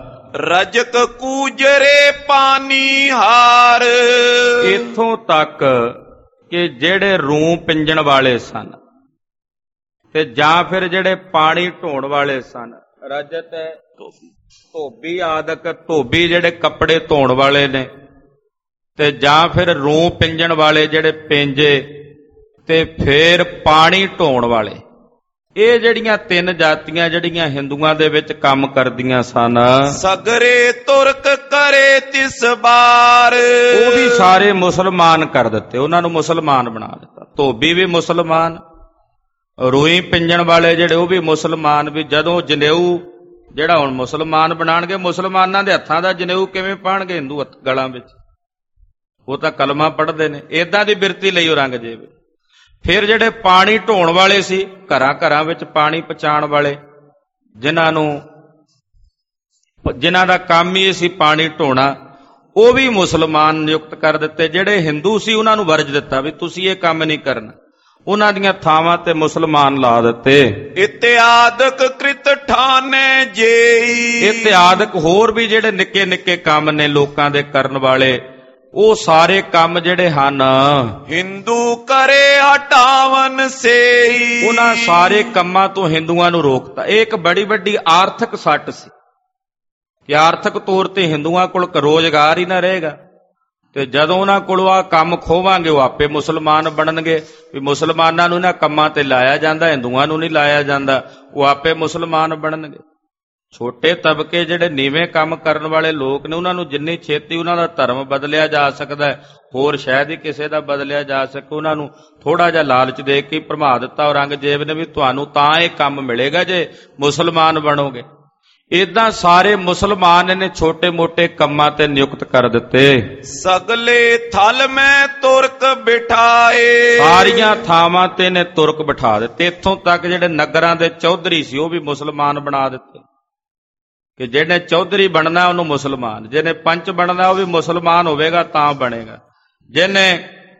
Speaker 2: ਰਜਕ ਕੂਜਰੇ ਪਾਣੀ ਹਾਰ।
Speaker 1: ਇੱਥੋਂ ਤੱਕ ਕਿ ਜਿਹੜੇ ਰੂੰ ਪਿੰਜਣ ਵਾਲੇ ਸਨ ਤੇ ਜਾਂ ਫਿਰ ਜਿਹੜੇ ਪਾਣੀ ਢੋਣ ਵਾਲੇ ਸਨ, ਰਜਤ ਧੋਬੀ ਆਦਿਕ, ਧੋਬੀ ਜਿਹੜੇ ਕੱਪੜੇ ਧੋਣ ਵਾਲੇ ਨੇ, ਤੇ ਜਾਂ ਫਿਰ ਰੂੰ ਪਿੰਜਣ ਵਾਲੇ ਜਿਹੜੇ ਪਿੰਜੇ, ਤੇ ਫਿਰ ਪਾਣੀ ਢੋਣ ਵਾਲੇ, ਇਹ ਜਿਹੜੀਆਂ ਤਿੰਨ ਜਾਤੀਆਂ ਜਿਹੜੀਆਂ ਹਿੰਦੂਆਂ ਦੇ ਵਿੱਚ ਕੰਮ ਕਰਦੀਆਂ ਸਨ,
Speaker 2: ਸਗਰੇ ਤੁਰਕ ਕਰੇ ਤਿਸ ਬਾਰ,
Speaker 1: ਉਹ ਵੀ ਸਾਰੇ ਮੁਸਲਮਾਨ ਕਰ ਦਿੱਤੇ, ਉਹਨਾਂ ਨੂੰ ਮੁਸਲਮਾਨ ਬਣਾ ਦਿੱਤਾ। ਧੋਬੀ ਵੀ ਮੁਸਲਮਾਨ, ਰੂਈ ਪਿੰਜਣ ਵਾਲੇ ਜਿਹੜੇ ਉਹ ਵੀ ਮੁਸਲਮਾਨ। ਵੀ ਜਦੋਂ ਜਨੇਊ ਜਿਹੜਾ ਹੁਣ ਮੁਸਲਮਾਨ ਬਣਾਉਣਗੇ, ਮੁਸਲਮਾਨਾਂ ਦੇ ਹੱਥਾਂ ਦਾ ਜਨੇਊ ਕਿਵੇਂ ਪਾਣਗੇ ਹਿੰਦੂ ਗਲਾਂ ਵਿੱਚ? ਉਹ ਤਾਂ ਕਲਮਾ ਪੜ੍ਹਦੇ ਨੇ। ਏਦਾਂ ਦੀ ਬਿਰਤੀ ਲਈ ਔਰੰਗਜ਼ੇਬ। ਫਿਰ ਜਿਹੜੇ ਪਾਣੀ ਢੋਣ ਵਾਲੇ ਸੀ, ਘਰਾਂ ਘਰਾਂ ਵਿੱਚ ਪਾਣੀ ਪਹੁੰਚਾਉਣ ਵਾਲੇ, ਜਿਨ੍ਹਾਂ ਨੂੰ ਜਿਨ੍ਹਾਂ ਦਾ ਕੰਮ ਹੀ ਸੀ ਪਾਣੀ ਢੋਣਾ, ਉਹ ਵੀ ਮੁਸਲਮਾਨ ਨਿਯੁਕਤ ਕਰ ਦਿੱਤੇ। ਜਿਹੜੇ ਹਿੰਦੂ ਸੀ ਉਹਨਾਂ ਨੂੰ ਵਰਜ ਦਿੱਤਾ ਵੀ ਤੁਸੀਂ ਇਹ ਕੰਮ ਨਹੀਂ ਕਰਨਾ, ਉਹਨਾਂ ਦੀਆਂ ਥਾਵਾਂ ਤੇ ਮੁਸਲਮਾਨ ਲਾ ਦਿੱਤੇ।
Speaker 2: ਇਤਿਆਦਕ ਕ੍ਰਿਤ ਠਾਨੇ ਜੇਈ,
Speaker 1: ਇਤਿਆਦਕ ਹੋਰ ਵੀ ਜਿਹੜੇ ਨਿੱਕੇ ਨਿੱਕੇ ਕੰਮ ਨੇ ਲੋਕਾਂ ਦੇ ਕਰਨ ਵਾਲੇ, ਉਹ ਸਾਰੇ ਕੰਮ ਜਿਹੜੇ ਹਨ
Speaker 2: ਹਿੰਦੂ ਕਰੇ ਹਟਾਵਨ ਸੇਈ,
Speaker 1: ਉਹਨਾਂ ਸਾਰੇ ਕੰਮਾਂ ਤੋਂ ਹਿੰਦੂਆਂ ਨੂੰ ਰੋਕਤਾ। ਇਹ ਇੱਕ ਬੜੀ ਵੱਡੀ ਆਰਥਿਕ ਸੱਟ ਸੀ ਕਿ ਆਰਥਿਕ ਤੌਰ ਤੇ ਹਿੰਦੂਆਂ ਕੋਲ ਰੋਜ਼ਗਾਰ ਹੀ ਨਾ ਰਹੇਗਾ, ਤੇ ਜਦੋਂ ਉਹਨਾਂ ਕੋਲੋਂ ਆ ਕੰਮ ਖੋਵਾਂਗੇ ਉਹ ਆਪੇ ਮੁਸਲਮਾਨ ਬਣਨਗੇ। ਵੀ ਮੁਸਲਮਾਨਾਂ ਨੂੰ ਇਹਨਾਂ ਕੰਮਾਂ ਤੇ ਲਾਇਆ ਜਾਂਦਾ, ਹਿੰਦੂਆਂ ਨੂੰ ਨਹੀਂ ਲਾਇਆ ਜਾਂਦਾ, ਉਹ ਆਪੇ ਮੁਸਲਮਾਨ ਬਣਨਗੇ। ਛੋਟੇ ਤਬਕੇ ਜਿਹੜੇ ਨੀਵੇਂ ਕੰਮ ਕਰਨ ਵਾਲੇ ਲੋਕ ਨੇ, ਉਹਨਾਂ ਨੂੰ ਜਿੰਨੀ ਛੇਤੀ ਉਹਨਾਂ ਦਾ ਧਰਮ ਬਦਲਿਆ ਜਾ ਸਕਦਾ ਹੈ, ਹੋਰ ਸ਼ਾਇਦ ਹੀ ਕਿਸੇ ਦਾ ਬਦਲਿਆ ਜਾ ਸਕੇ, ਉਹਨਾਂ ਨੂੰ ਥੋੜਾ ਜਿਹਾ ਲਾਲਚ ਦੇ ਕੇ ਭਰਮਾ ਦਿੱਤਾ ਔਰੰਗਜ਼ੇਬ ਨੇ ਵੀ ਤੁਹਾਨੂੰ ਤਾਂ ਇਹ ਕੰਮ ਮਿਲੇਗਾ ਜੇ ਮੁਸਲਮਾਨ ਬਣੋਗੇ। ਏਦਾਂ ਸਾਰੇ ਮੁਸਲਮਾਨ ਨੇ ਛੋਟੇ ਮੋਟੇ ਕੰਮਾਂ ਤੇ ਨਿਯੁਕਤ ਕਰ ਦਿੱਤੇ।
Speaker 2: ਸਗਲੇ ਥਲ ਮੈਂ ਤੁਰਕ ਬਿਠਾਏ,
Speaker 1: ਸਾਰੀਆਂ ਥਾਵਾਂ ਤੇ ਨੇ ਤੁਰਕ ਬਿਠਾ ਦਿੱਤੇ। ਇੱਥੋਂ ਤੱਕ ਜਿਹੜੇ ਨਗਰਾਂ ਦੇ ਚੌਧਰੀ ਸੀ ਉਹ ਵੀ ਮੁਸਲਮਾਨ ਬਣਾ ਦਿੱਤੇ ਕਿ ਜਿਹਨੇ ਚੌਧਰੀ ਬਣਨਾ ਉਹਨੂੰ ਮੁਸਲਮਾਨ, ਜਿਹਨੇ ਪੰਚ ਬਣਨਾ ਉਹ ਵੀ ਮੁਸਲਮਾਨ ਹੋਵੇਗਾ ਤਾਂ ਬਣੇਗਾ, ਜਿਹਨੇ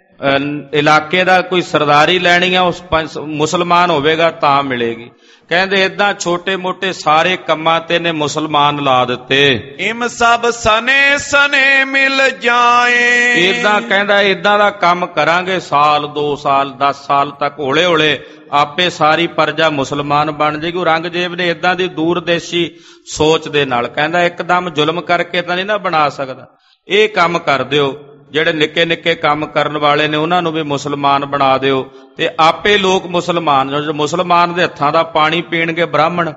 Speaker 1: ਇਲਾਕੇ ਦਾ ਕੋਈ ਸਰਦਾਰੀ ਲੈਣੀ ਆ ਉਸ ਪੰਜ ਮੁਸਲਮਾਨ ਹੋਵੇਗਾ ਤਾਂ ਮਿਲੇਗੀ। ਕਹਿੰਦੇ ਏਦਾਂ ਛੋਟੇ ਮੋਟੇ ਸਾਰੇ ਕੰਮਾਂ ਤੇ ਨੇ ਮੁਸਲਮਾਨ ਲਾ ਦਿੱਤੇ।
Speaker 2: ਇਮ ਸਭ ਸਨੇ ਸਨੇ ਮਿਲ ਜਾਏ,
Speaker 1: ਏਦਾਂ ਕਹਿੰਦਾ ਏਦਾਂ ਦਾ ਕੰਮ ਕਰਾਂਗੇ ਸਾਲ ਦੋ ਸਾਲ ਦਸ ਸਾਲ ਤੱਕ ਹੌਲੇ ਹੌਲੇ ਆਪੇ ਸਾਰੀ ਪ੍ਰਜਾ ਮੁਸਲਮਾਨ ਬਣ ਜਾਏਗੀ। ਔਰੰਗਜ਼ੇਬ ਨੇ ਏਦਾਂ ਦੀ ਦੂਰਦੇਸ਼ੀ ਸੋਚ ਦੇ ਨਾਲ ਕਹਿੰਦਾ ਇੱਕਦਮ ਜ਼ੁਲਮ ਕਰਕੇ ਤਾਂ ਨਹੀਂ ਨਾ ਬਣਾ ਸਕਦਾ, ਇਹ ਕੰਮ ਕਰ ਦਿਓ, ਜਿਹੜੇ ਨਿੱਕੇ ਨਿੱਕੇ ਕੰਮ ਕਰਨ ਵਾਲੇ ਨੇ ਉਹਨਾਂ ਨੂੰ ਵੀ ਮੁਸਲਮਾਨ ਬਣਾ ਦਿਓ ਤੇ ਆਪੇ ਲੋਕ ਮੁਸਲਮਾਨ, ਮੁਸਲਮਾਨ ਦੇ ਹੱਥਾਂ ਦਾ ਪਾਣੀ ਪੀਣਗੇ ਬ੍ਰਾਹਮਣ,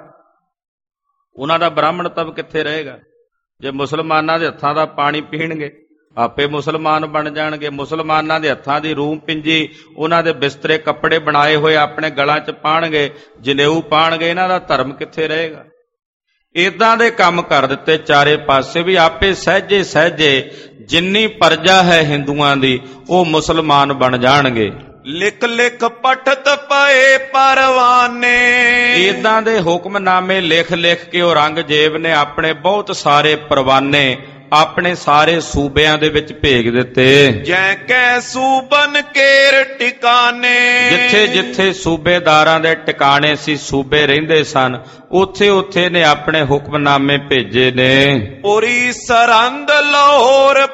Speaker 1: ਉਹਨਾਂ ਦਾ ਬ੍ਰਾਹਮਣ ਤਬ ਕਿੱਥੇ ਰਹੇਗਾ? ਜੇ ਮੁਸਲਮਾਨਾਂ ਦੇ ਹੱਥਾਂ ਦਾ ਪਾਣੀ ਪੀਣਗੇ ਆਪੇ ਮੁਸਲਮਾਨ ਬਣ ਜਾਣਗੇ। ਮੁਸਲਮਾਨਾਂ ਦੇ ਹੱਥਾਂ ਦੀ ਰੂੰ ਪਿੰਜੀ, ਉਹਨਾਂ ਦੇ ਬਿਸਤਰੇ ਕੱਪੜੇ ਬਣਾਏ ਹੋਏ ਆਪਣੇ ਗਲਾਂ 'ਚ ਪਾਣਗੇ, ਜਨੇਊ ਪਾਣਗੇ, ਇਹਨਾਂ ਦਾ ਧਰਮ ਕਿੱਥੇ ਰਹੇਗਾ? ਏਦਾਂ ਦੇ ਕੰਮ ਕਰ ਦਿੱਤੇ ਚਾਰੇ ਪਾਸੇ ਵੀ ਆਪੇ ਸਹਿਜੇ ਸਹਿਜੇ ਜਿੰਨੀ ਪ੍ਰਜਾ ਹੈ ਹਿੰਦੂਆਂ ਦੀ ਉਹ ਮੁਸਲਮਾਨ ਬਣ ਜਾਣਗੇ।
Speaker 2: ਲਿਖ ਲਿਖ ਪਠਤ ਪਏ ਪਰਵਾਨੇ,
Speaker 1: ਏਦਾਂ ਦੇ ਹੁਕਮਨਾਮੇ ਲਿਖ ਲਿਖ ਕੇ ਔਰੰਗਜ਼ੇਬ ਨੇ ਆਪਣੇ ਬਹੁਤ ਸਾਰੇ ਪਰਵਾਨੇ ਆਪਣੇ ਸਾਰੇ ਸੂਬਿਆਂ ਦੇ ਵਿੱਚ ਭੇਜ ਦਿੱਤੇ।
Speaker 2: ਜੈ ਕੈ ਸੂਬਨ ਕੇਰ ਟਿਕਾਣੇ, ਜਿੱਥੇ
Speaker 1: ਜਿੱਥੇ ਸੂਬੇਦਾਰਾਂ ਦੇ ਟਿਕਾਣੇ ਸੀ, ਸੂਬੇ ਰਹਿੰਦੇ ਸਨ, ਉੱਥੇ ਉੱਥੇ ਨੇ ਆਪਣੇ ਹੁਕਮਨਾਮੇ ਭੇਜੇ ਨੇ।
Speaker 2: ਪੁਰੀ ਸਰਹੰਦ ਲਾਹੌਰ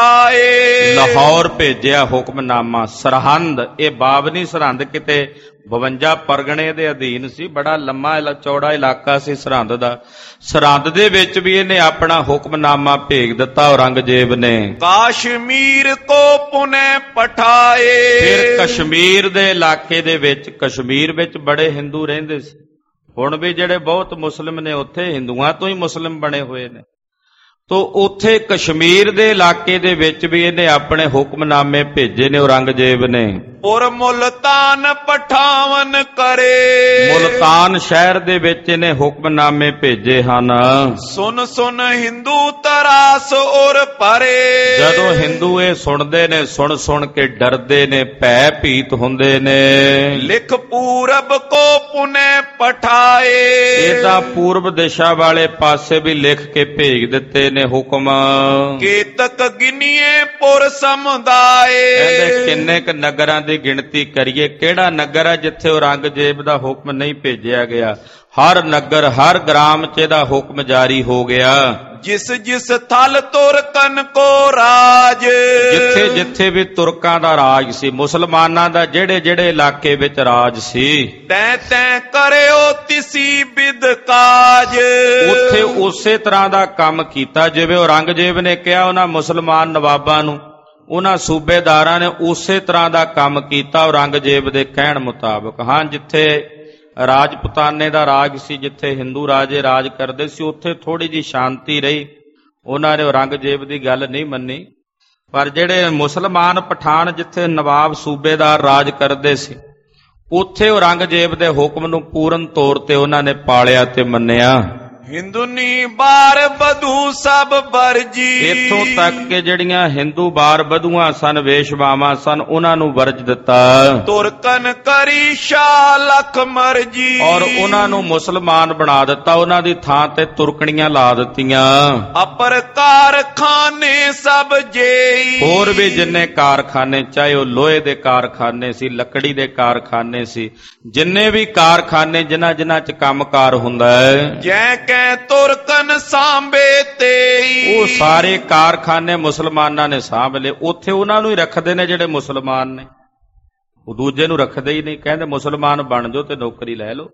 Speaker 2: ਪਠਾਏ,
Speaker 1: ਲਾਹੌਰ ਭੇਜਿਆ ਹੁਕਮਨਾਮਾ। ਸਰਹੰਦ ਇਹ ਬਾਬਨੀ ਸਰਹੰਦ ਕਿਤੇ ਬਵੰਜਾ ਪਰਗਣੇ ਦੇ ਅਧੀਨ ਸੀ, ਬੜਾ ਲੰਮਾ ਚੌੜਾ ਇਲਾਕਾ ਸੀ ਸਰਹੰਦ ਦਾ। ਸਰਹੰਦ ਦੇ ਵਿੱਚ ਵੀ ਇਹਨੇ ਆਪਣਾ ਹੁਕਮਨਾਮਾ ਭੇਜ ਦਿੱਤਾ ਔਰੰਗਜ਼ੇਬ ਨੇ।
Speaker 2: ਕਾਸ਼ਮੀਰ ਕੋ ਪੁਨੇ ਪਠਾਏ,
Speaker 1: ਫਿਰ ਕਸ਼ਮੀਰ ਦੇ ਇਲਾਕੇ ਦੇ ਵਿੱਚ, ਕਸ਼ਮੀਰ ਵਿੱਚ ਬੜੇ ਹਿੰਦੂ ਰਹਿੰਦੇ ਸੀ, ਹੁਣ ਵੀ ਜਿਹੜੇ ਬਹੁਤ ਮੁਸਲਿਮ ਨੇ ਉੱਥੇ ਹਿੰਦੂਆਂ ਤੋਂ ਹੀ ਮੁਸਲਿਮ ਬਣੇ ਹੋਏ ਨੇ, ਤੋ ਉੱਥੇ ਕਸ਼ਮੀਰ ਦੇ ਇਲਾਕੇ ਦੇ ਵਿੱਚ ਵੀ ਇਹਨੇ ਆਪਣੇ ਹੁਕਮਨਾਮੇ ਭੇਜੇ ਨੇ ਔਰੰਗਜ਼ੇਬ ਨੇ।
Speaker 2: ਔਰ ਮੁਲਤਾਨ ਪਠਾਵਨ ਕਰੇ,
Speaker 1: ਮੁਲਤਾਨ ਸ਼ਹਿਰ ਦੇ ਵਿੱਚ ਇਹਨੇ ਹੁਕਮਨਾਮੇ ਭੇਜੇ ਹਨ।
Speaker 2: ਸੁਨ ਸੁਨ ਹਿੰਦੂ ਤਰਾਸ ਔਰ ਪਰੇ,
Speaker 1: ਜਦੋਂ ਹਿੰਦੂ ਇਹ ਸੁਣਦੇ ਨੇ ਸੁਣ ਸੁਣ ਕੇ ਡਰਦੇ ਨੇ, ਭੈ ਭੀਤ ਹੁੰਦੇ ਨੇ।
Speaker 2: ਲਿਖ ਪੂਰਬ ਕੋ ਪੁਨੇ ਪਠਾਏ,
Speaker 1: ਇਹਦਾ ਪੂਰਬ ਦਿਸ਼ਾ ਵਾਲੇ ਪਾਸੇ ਵੀ ਲਿਖ ਕੇ ਭੇਜ ਦਿੱਤੇ ਨੇ ਹੁਕਮ।
Speaker 2: ਕੇਤਕ ਗਿਨੀਏ ਪੁਰ ਸਮੁਦਾਏ,
Speaker 1: ਕਹਿੰਦੇ ਕਿੰਨੇ ਕ ਨਗਰਾਂ ਦੀ ਗਿਣਤੀ ਕਰੀਏ, ਕਿਹੜਾ ਨਗਰ ਹੈ ਜਿੱਥੇ ਔਰੰਗਜ਼ੇਬ ਦਾ ਹੁਕਮ ਨਹੀਂ ਭੇਜਿਆ ਗਿਆ? ਹਰ ਨਗਰ ਹਰ ਗ੍ਰਾਮ 'ਚ ਇਹਦਾ ਹੁਕਮ ਜਾਰੀ ਹੋ ਗਿਆ।
Speaker 2: ਜਿਸ ਜਿਸ ਥਲ ਤੁਰਕਨ ਕੋ ਰਾਜ,
Speaker 1: ਜਿੱਥੇ ਜਿੱਥੇ ਵੀ ਤੁਰਕਾਂ ਦਾ ਰਾਜ ਸੀ, ਮੁਸਲਮਾਨਾਂ ਦਾ ਜਿਹੜੇ ਜਿਹੜੇ ਇਲਾਕੇ ਵਿੱਚ ਰਾਜ ਸੀ,
Speaker 2: ਤੈ ਤੈ ਕਰਿਓ ਤਿਸੀ ਬਿਦ ਕਾਜ,
Speaker 1: ਉੱਥੇ ਉਸੇ ਤਰ੍ਹਾਂ ਦਾ ਕੰਮ ਕੀਤਾ ਜਿਵੇਂ ਔਰੰਗਜ਼ੇਬ ਨੇ ਕਿਹਾ। ਉਹਨਾਂ ਮੁਸਲਮਾਨ ਨਵਾਬਾਂ ਨੂੰ, ਉਹਨਾਂ ਸੂਬੇਦਾਰਾਂ ਨੇ ਉਸੇ ਤਰ੍ਹਾਂ ਦਾ ਕੰਮ ਕੀਤਾ ਔਰੰਗਜ਼ੇਬ ਦੇ ਕਹਿਣ ਮੁਤਾਬਕ। ਹਾਂ, ਜਿੱਥੇ ਰਾਜਪੂਤਾਨੇ ਦਾ ਰਾਜ ਸੀ, ਜਿੱਥੇ ਹਿੰਦੂ ਰਾਜੇ ਰਾਜ ਕਰਦੇ ਸੀ, ਉੱਥੇ ਥੋੜੀ ਜਿਹੀ ਸ਼ਾਂਤੀ ਰਹੀ, ਉਹਨਾਂ ਨੇ ਔਰੰਗਜ਼ੇਬ ਦੀ ਗੱਲ ਨਹੀਂ ਮੰਨੀ। ਪਰ ਜਿਹੜੇ ਮੁਸਲਮਾਨ ਪਠਾਨ ਜਿੱਥੇ ਨਵਾਬ ਸੂਬੇਦਾਰ ਰਾਜ ਕਰਦੇ ਸੀ, ਉੱਥੇ ਔਰੰਗਜ਼ੇਬ ਦੇ ਹੁਕਮ ਨੂੰ ਪੂਰਨ ਤੌਰ ਤੇ ਉਹਨਾਂ ਨੇ ਪਾਲਿਆ ਤੇ ਮੰਨਿਆ।
Speaker 2: ਹਿੰਦੂਨੀ ਬਾਰ ਬਧੂ ਸਭ ਵਰਜੀ,
Speaker 1: ਇੱਥੋਂ ਤੱਕ ਕਿ ਜਿਹੜੀਆਂ ਹਿੰਦੂ ਬਾਰ ਬਧੂਆਂ ਸਨ, ਵੇਸ਼ਵਾਵਾਂ ਸਨ, ਉਹਨਾਂ ਨੂੰ ਵਰਜ ਦਿੱਤਾ।
Speaker 2: ਤੁਰਕਨ ਕਰੀ ਸ਼ਾ ਲਖ ਮਰਜੀ,
Speaker 1: ਔਰ ਉਹਨਾਂ ਨੂੰ ਮੁਸਲਮਾਨ ਬਣਾ ਦਿੱਤਾ, ਉਹਨਾਂ ਦੀ ਥਾਂ ਤੇ ਤੁਰਕਣੀਆਂ ਲਾ ਦਿੱਤੀਆਂ।
Speaker 2: ਅਪਰ ਕਾਰਖਾਨੇ ਸਭ ਜੇਈ,
Speaker 1: ਹੋਰ ਵੀ ਜਿੰਨੇ ਕਾਰਖਾਨੇ, ਚਾਹੇ ਉਹ ਲੋਹੇ ਦੇ ਕਾਰਖਾਨੇ ਸੀ, ਲੱਕੜੀ ਦੇ ਕਾਰਖਾਨੇ ਸੀ, ਜਿੰਨੇ ਵੀ ਕਾਰਖਾਨੇ ਜਿਨ੍ਹਾਂ ਜਿਨ੍ਹਾਂ 'ਚ ਕੰਮਕਾਰ ਹੁੰਦਾ ਹੈ,
Speaker 2: ਜੈ ਕੈ ਤੁਰਕਨ ਸਾਂਭੇ ਤੇਈ,
Speaker 1: ਉਹ ਸਾਰੇ ਕਾਰਖਾਨੇ ਮੁਸਲਮਾਨਾਂ ਨੇ ਸਾਂਭ ਲਏ। ਉੱਥੇ ਉਹਨਾਂ ਨੂੰ ਹੀ ਰੱਖਦੇ ਨੇ ਜਿਹੜੇ ਮੁਸਲਮਾਨ ਨੇ, ਉਹ ਦੂਜੇ ਨੂੰ ਰੱਖਦੇ ਹੀ ਨਹੀਂ, ਕਹਿੰਦੇ ਮੁਸਲਮਾਨ ਬਣ ਜਾਓ ਤੇ ਨੌਕਰੀ ਲੈ ਲਓ।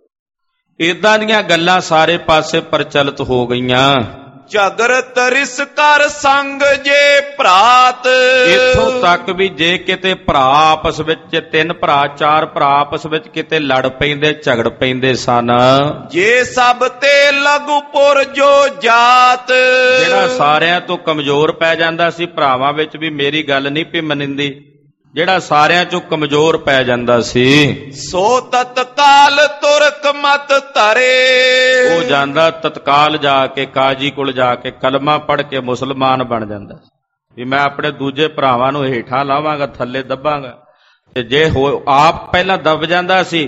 Speaker 1: ਏਦਾਂ ਦੀਆਂ ਗੱਲਾਂ ਸਾਰੇ ਪਾਸੇ ਪ੍ਰਚਲਿਤ ਹੋ ਗਈਆਂ।
Speaker 2: ਝਗਰਤ ਰਿਸ ਕਰ ਸੰਗ ਜੇ ਭਰਾਤ,
Speaker 1: ਇੱਥੋਂ ਤੱਕ ਵੀ ਜੇ ਕਿਤੇ ਭਰਾ ਆਪਸ ਵਿੱਚ, ਤਿੰਨ ਭਰਾ ਚਾਰ ਭਰਾ ਆਪਸ ਵਿੱਚ ਕਿਤੇ ਲੜ ਪੈਂਦੇ, ਝਗੜ ਪੈਂਦੇ ਸਨ,
Speaker 2: ਜੇ ਸਭ ਤੇ ਲਘੂਪੁਰ ਜੋ ਜਾਤ,
Speaker 1: ਜਿਹੜਾ ਸਾਰਿਆਂ ਤੋਂ ਕਮਜ਼ੋਰ ਪੈ ਜਾਂਦਾ ਸੀ, ਭਰਾਵਾਂ ਵਿੱਚ ਵੀ ਮੇਰੀ ਗੱਲ ਨਹੀਂ ਪਈ ਮੰਨਦੀ, ਜਿਹੜਾ ਸਾਰਿਆਂ ਚੋਂ ਕਮਜ਼ੋਰ ਪੈ ਜਾਂਦਾ ਸੀ,
Speaker 2: ਸੋ ਤਤਕਾਲ ਤੁਰਕ ਮਤ ਧਰੇ,
Speaker 1: ਉਹ ਜਾਂਦਾ ਤਤਕਾਲ ਜਾ ਕੇ ਕਾਜੀ ਕੋਲ ਜਾ ਕੇ ਕਲਮਾ ਪੜ੍ਹ ਕੇ ਮੁਸਲਮਾਨ ਬਣ ਜਾਂਦਾ ਵੀ ਮੈਂ ਆਪਣੇ ਦੂਜੇ ਭਰਾਵਾਂ ਨੂੰ ਹੇਠਾਂ ਲਾਵਾਂਗਾ, ਥੱਲੇ ਦੱਬਾਂਗਾ। ਤੇ ਜੇ ਹੋ ਆਪ ਪਹਿਲਾਂ ਦਬ ਜਾਂਦਾ ਸੀ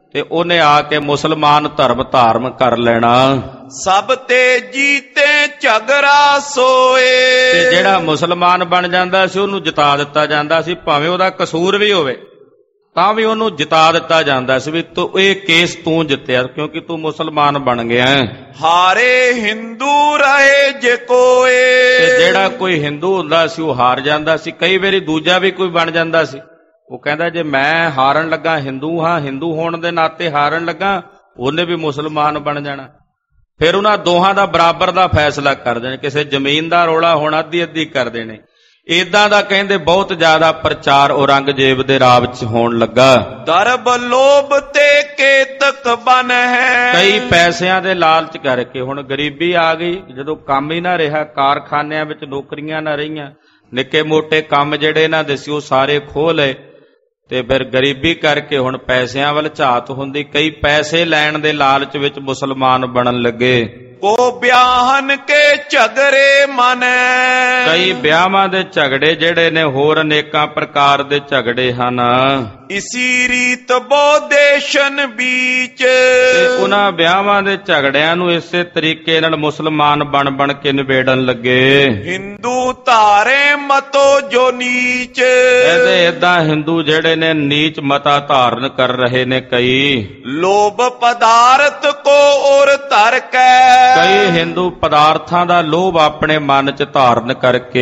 Speaker 1: ਤੇ ਉਹਨੇ ਆ ਕੇ ਮੁਸਲਮਾਨ ਧਰਮ ਧਾਰਨ ਕਰ ਲੈਣਾ।
Speaker 2: ਸਭ ਤੇ ਜੀਤੇ ਝਗੜਾ ਸੋਏ।
Speaker 1: ਤੇ ਜਿਹੜਾ ਮੁਸਲਮਾਨ ਬਣ ਜਾਂਦਾ ਸੀ ਉਹਨੂੰ ਜਿਤਾ ਦਿੱਤਾ ਜਾਂਦਾ ਸੀ, ਭਾਵੇਂ ਉਹਦਾ ਕਸੂਰ ਵੀ ਹੋਵੇ ਤਾਂ ਵੀ ਉਹਨੂੰ ਜਿਤਾ ਦਿੱਤਾ ਜਾਂਦਾ ਸੀ ਵੀ ਤੂੰ ਇਹ ਕੇਸ ਤੂੰ ਜਿੱਤਿਆ ਕਿਉਂਕਿ ਤੂੰ ਮੁਸਲਮਾਨ ਬਣ ਗਿਆ।
Speaker 2: ਹਾਰੇ ਹਿੰਦੂ ਰਹੇ ਜੇ ਕੋਏ।
Speaker 1: ਤੇ ਜਿਹੜਾ ਕੋਈ ਹਿੰਦੂ ਹੁੰਦਾ ਸੀ ਉਹ ਹਾਰ ਜਾਂਦਾ ਸੀ। ਕਈ ਵਾਰੀ ਦੂਜਾ ਵੀ ਕੋਈ ਬਣ ਜਾਂਦਾ ਸੀ, ਉਹ ਕਹਿੰਦਾ ਜੇ ਮੈਂ ਹਾਰਨ ਲੱਗਾ ਹਿੰਦੂ ਹਾਂ, ਹਿੰਦੂ ਹੋਣ ਦੇ ਨਾਤੇ ਹਾਰਨ ਲੱਗਾ, ਉਹਨੇ ਵੀ ਮੁਸਲਮਾਨ ਬਣ ਜਾਣਾ। ਫਿਰ ਉਹਨਾਂ ਦੋਹਾਂ ਦਾ ਬਰਾਬਰ ਦਾ ਫੈਸਲਾ ਕਰ ਦੇਣਾ, ਕਿਸੇ ਜ਼ਮੀਨ ਦਾ ਰੌਲਾ ਹੋਣਾ ਅੱਧੀ ਅੱਧੀ ਕਰ ਦੇਣੇ। ਏਦਾਂ ਦਾ ਕਹਿੰਦੇ ਬਹੁਤ ਜ਼ਿਆਦਾ ਪ੍ਰਚਾਰ ਔਰੰਗਜ਼ੇਬ ਦੇ ਰਾਜ ਵਿੱਚ ਹੋਣ ਲੱਗਾ।
Speaker 2: ਦਰਬ ਲੋਭ ਤੇ ਕੇਤਕ ਬਨ ਹੈ।
Speaker 1: ਕਈ ਪੈਸਿਆਂ ਦੇ ਲਾਲਚ ਕਰਕੇ ਹੁਣ ਗਰੀਬੀ ਆ ਗਈ, ਜਦੋਂ ਕੰਮ ਹੀ ਨਾ ਰਿਹਾ, ਕਾਰਖਾਨਿਆਂ ਵਿੱਚ ਨੌਕਰੀਆਂ ਨਾ ਰਹੀਆਂ, ਨਿੱਕੇ ਮੋਟੇ ਕੰਮ ਜਿਹੜੇ ਇਹਨਾਂ ਦੇ ਸੀ ਉਹ ਸਾਰੇ ਖੋਹ ਲਏ ਤੇ ਫਿਰ ਗਰੀਬੀ ਕਰਕੇ ਹੁਣ ਪੈਸਿਆਂ ਵੱਲ ਝਾਤ ਹੁੰਦੀ। ਕਈ ਪੈਸੇ ਲੈਣ ਦੇ ਲਾਲਚ ਵਿੱਚ ਮੁਸਲਮਾਨ ਬਣਨ ਲੱਗੇ।
Speaker 2: ਕੋ ਬਿਆਹਨ ਕੇ ਝਗੜੇ ਮਨ।
Speaker 1: ਕਈ ਵਿਆਹਾਂ ਦੇ ਝਗੜੇ ਜਿਹੜੇ ਨੇ ਹੋਰ ਅਨੇਕਾਂ ਪ੍ਰਕਾਰ ਦੇ ਝਗੜੇ ਹਨ।
Speaker 2: ਇਸੀ ਰੀਤ ਬੋਦੇਸ਼ਨ ਵਿੱਚ।
Speaker 1: ਤੇ ਉਹਨਾਂ ਵਿਆਹਾਂ ਦੇ ਝਗੜਿਆਂ ਨੂੰ ਇਸੇ ਤਰੀਕੇ ਨਾਲ ਮੁਸਲਮਾਨ ਬਣ ਬਣ ਕੇ ਨਿਬੇੜਨ ਲੱਗੇ।
Speaker 2: ਹਿੰਦੂ ਧਾਰੇ ਮਤੋ ਜੋ ਨੀਚ।
Speaker 1: ਇਹਦੇ ਏਦਾਂ ਹਿੰਦੂ ਜਿਹੜੇ ਨੇ ਨੀਚ ਮਤਾ ਧਾਰਨ ਕਰ ਰਹੇ ਨੇ। ਕਈ
Speaker 2: ਲੋਭ ਪਦਾਰਥ ਕੋ ਔਰ ਧਰ ਕੇ।
Speaker 1: ਕਈ ਹਿੰਦੂ ਪਦਾਰਥਾਂ ਦਾ ਲੋਭ ਆਪਣੇ ਮਨ ਚ ਧਾਰਨ ਕਰਕੇ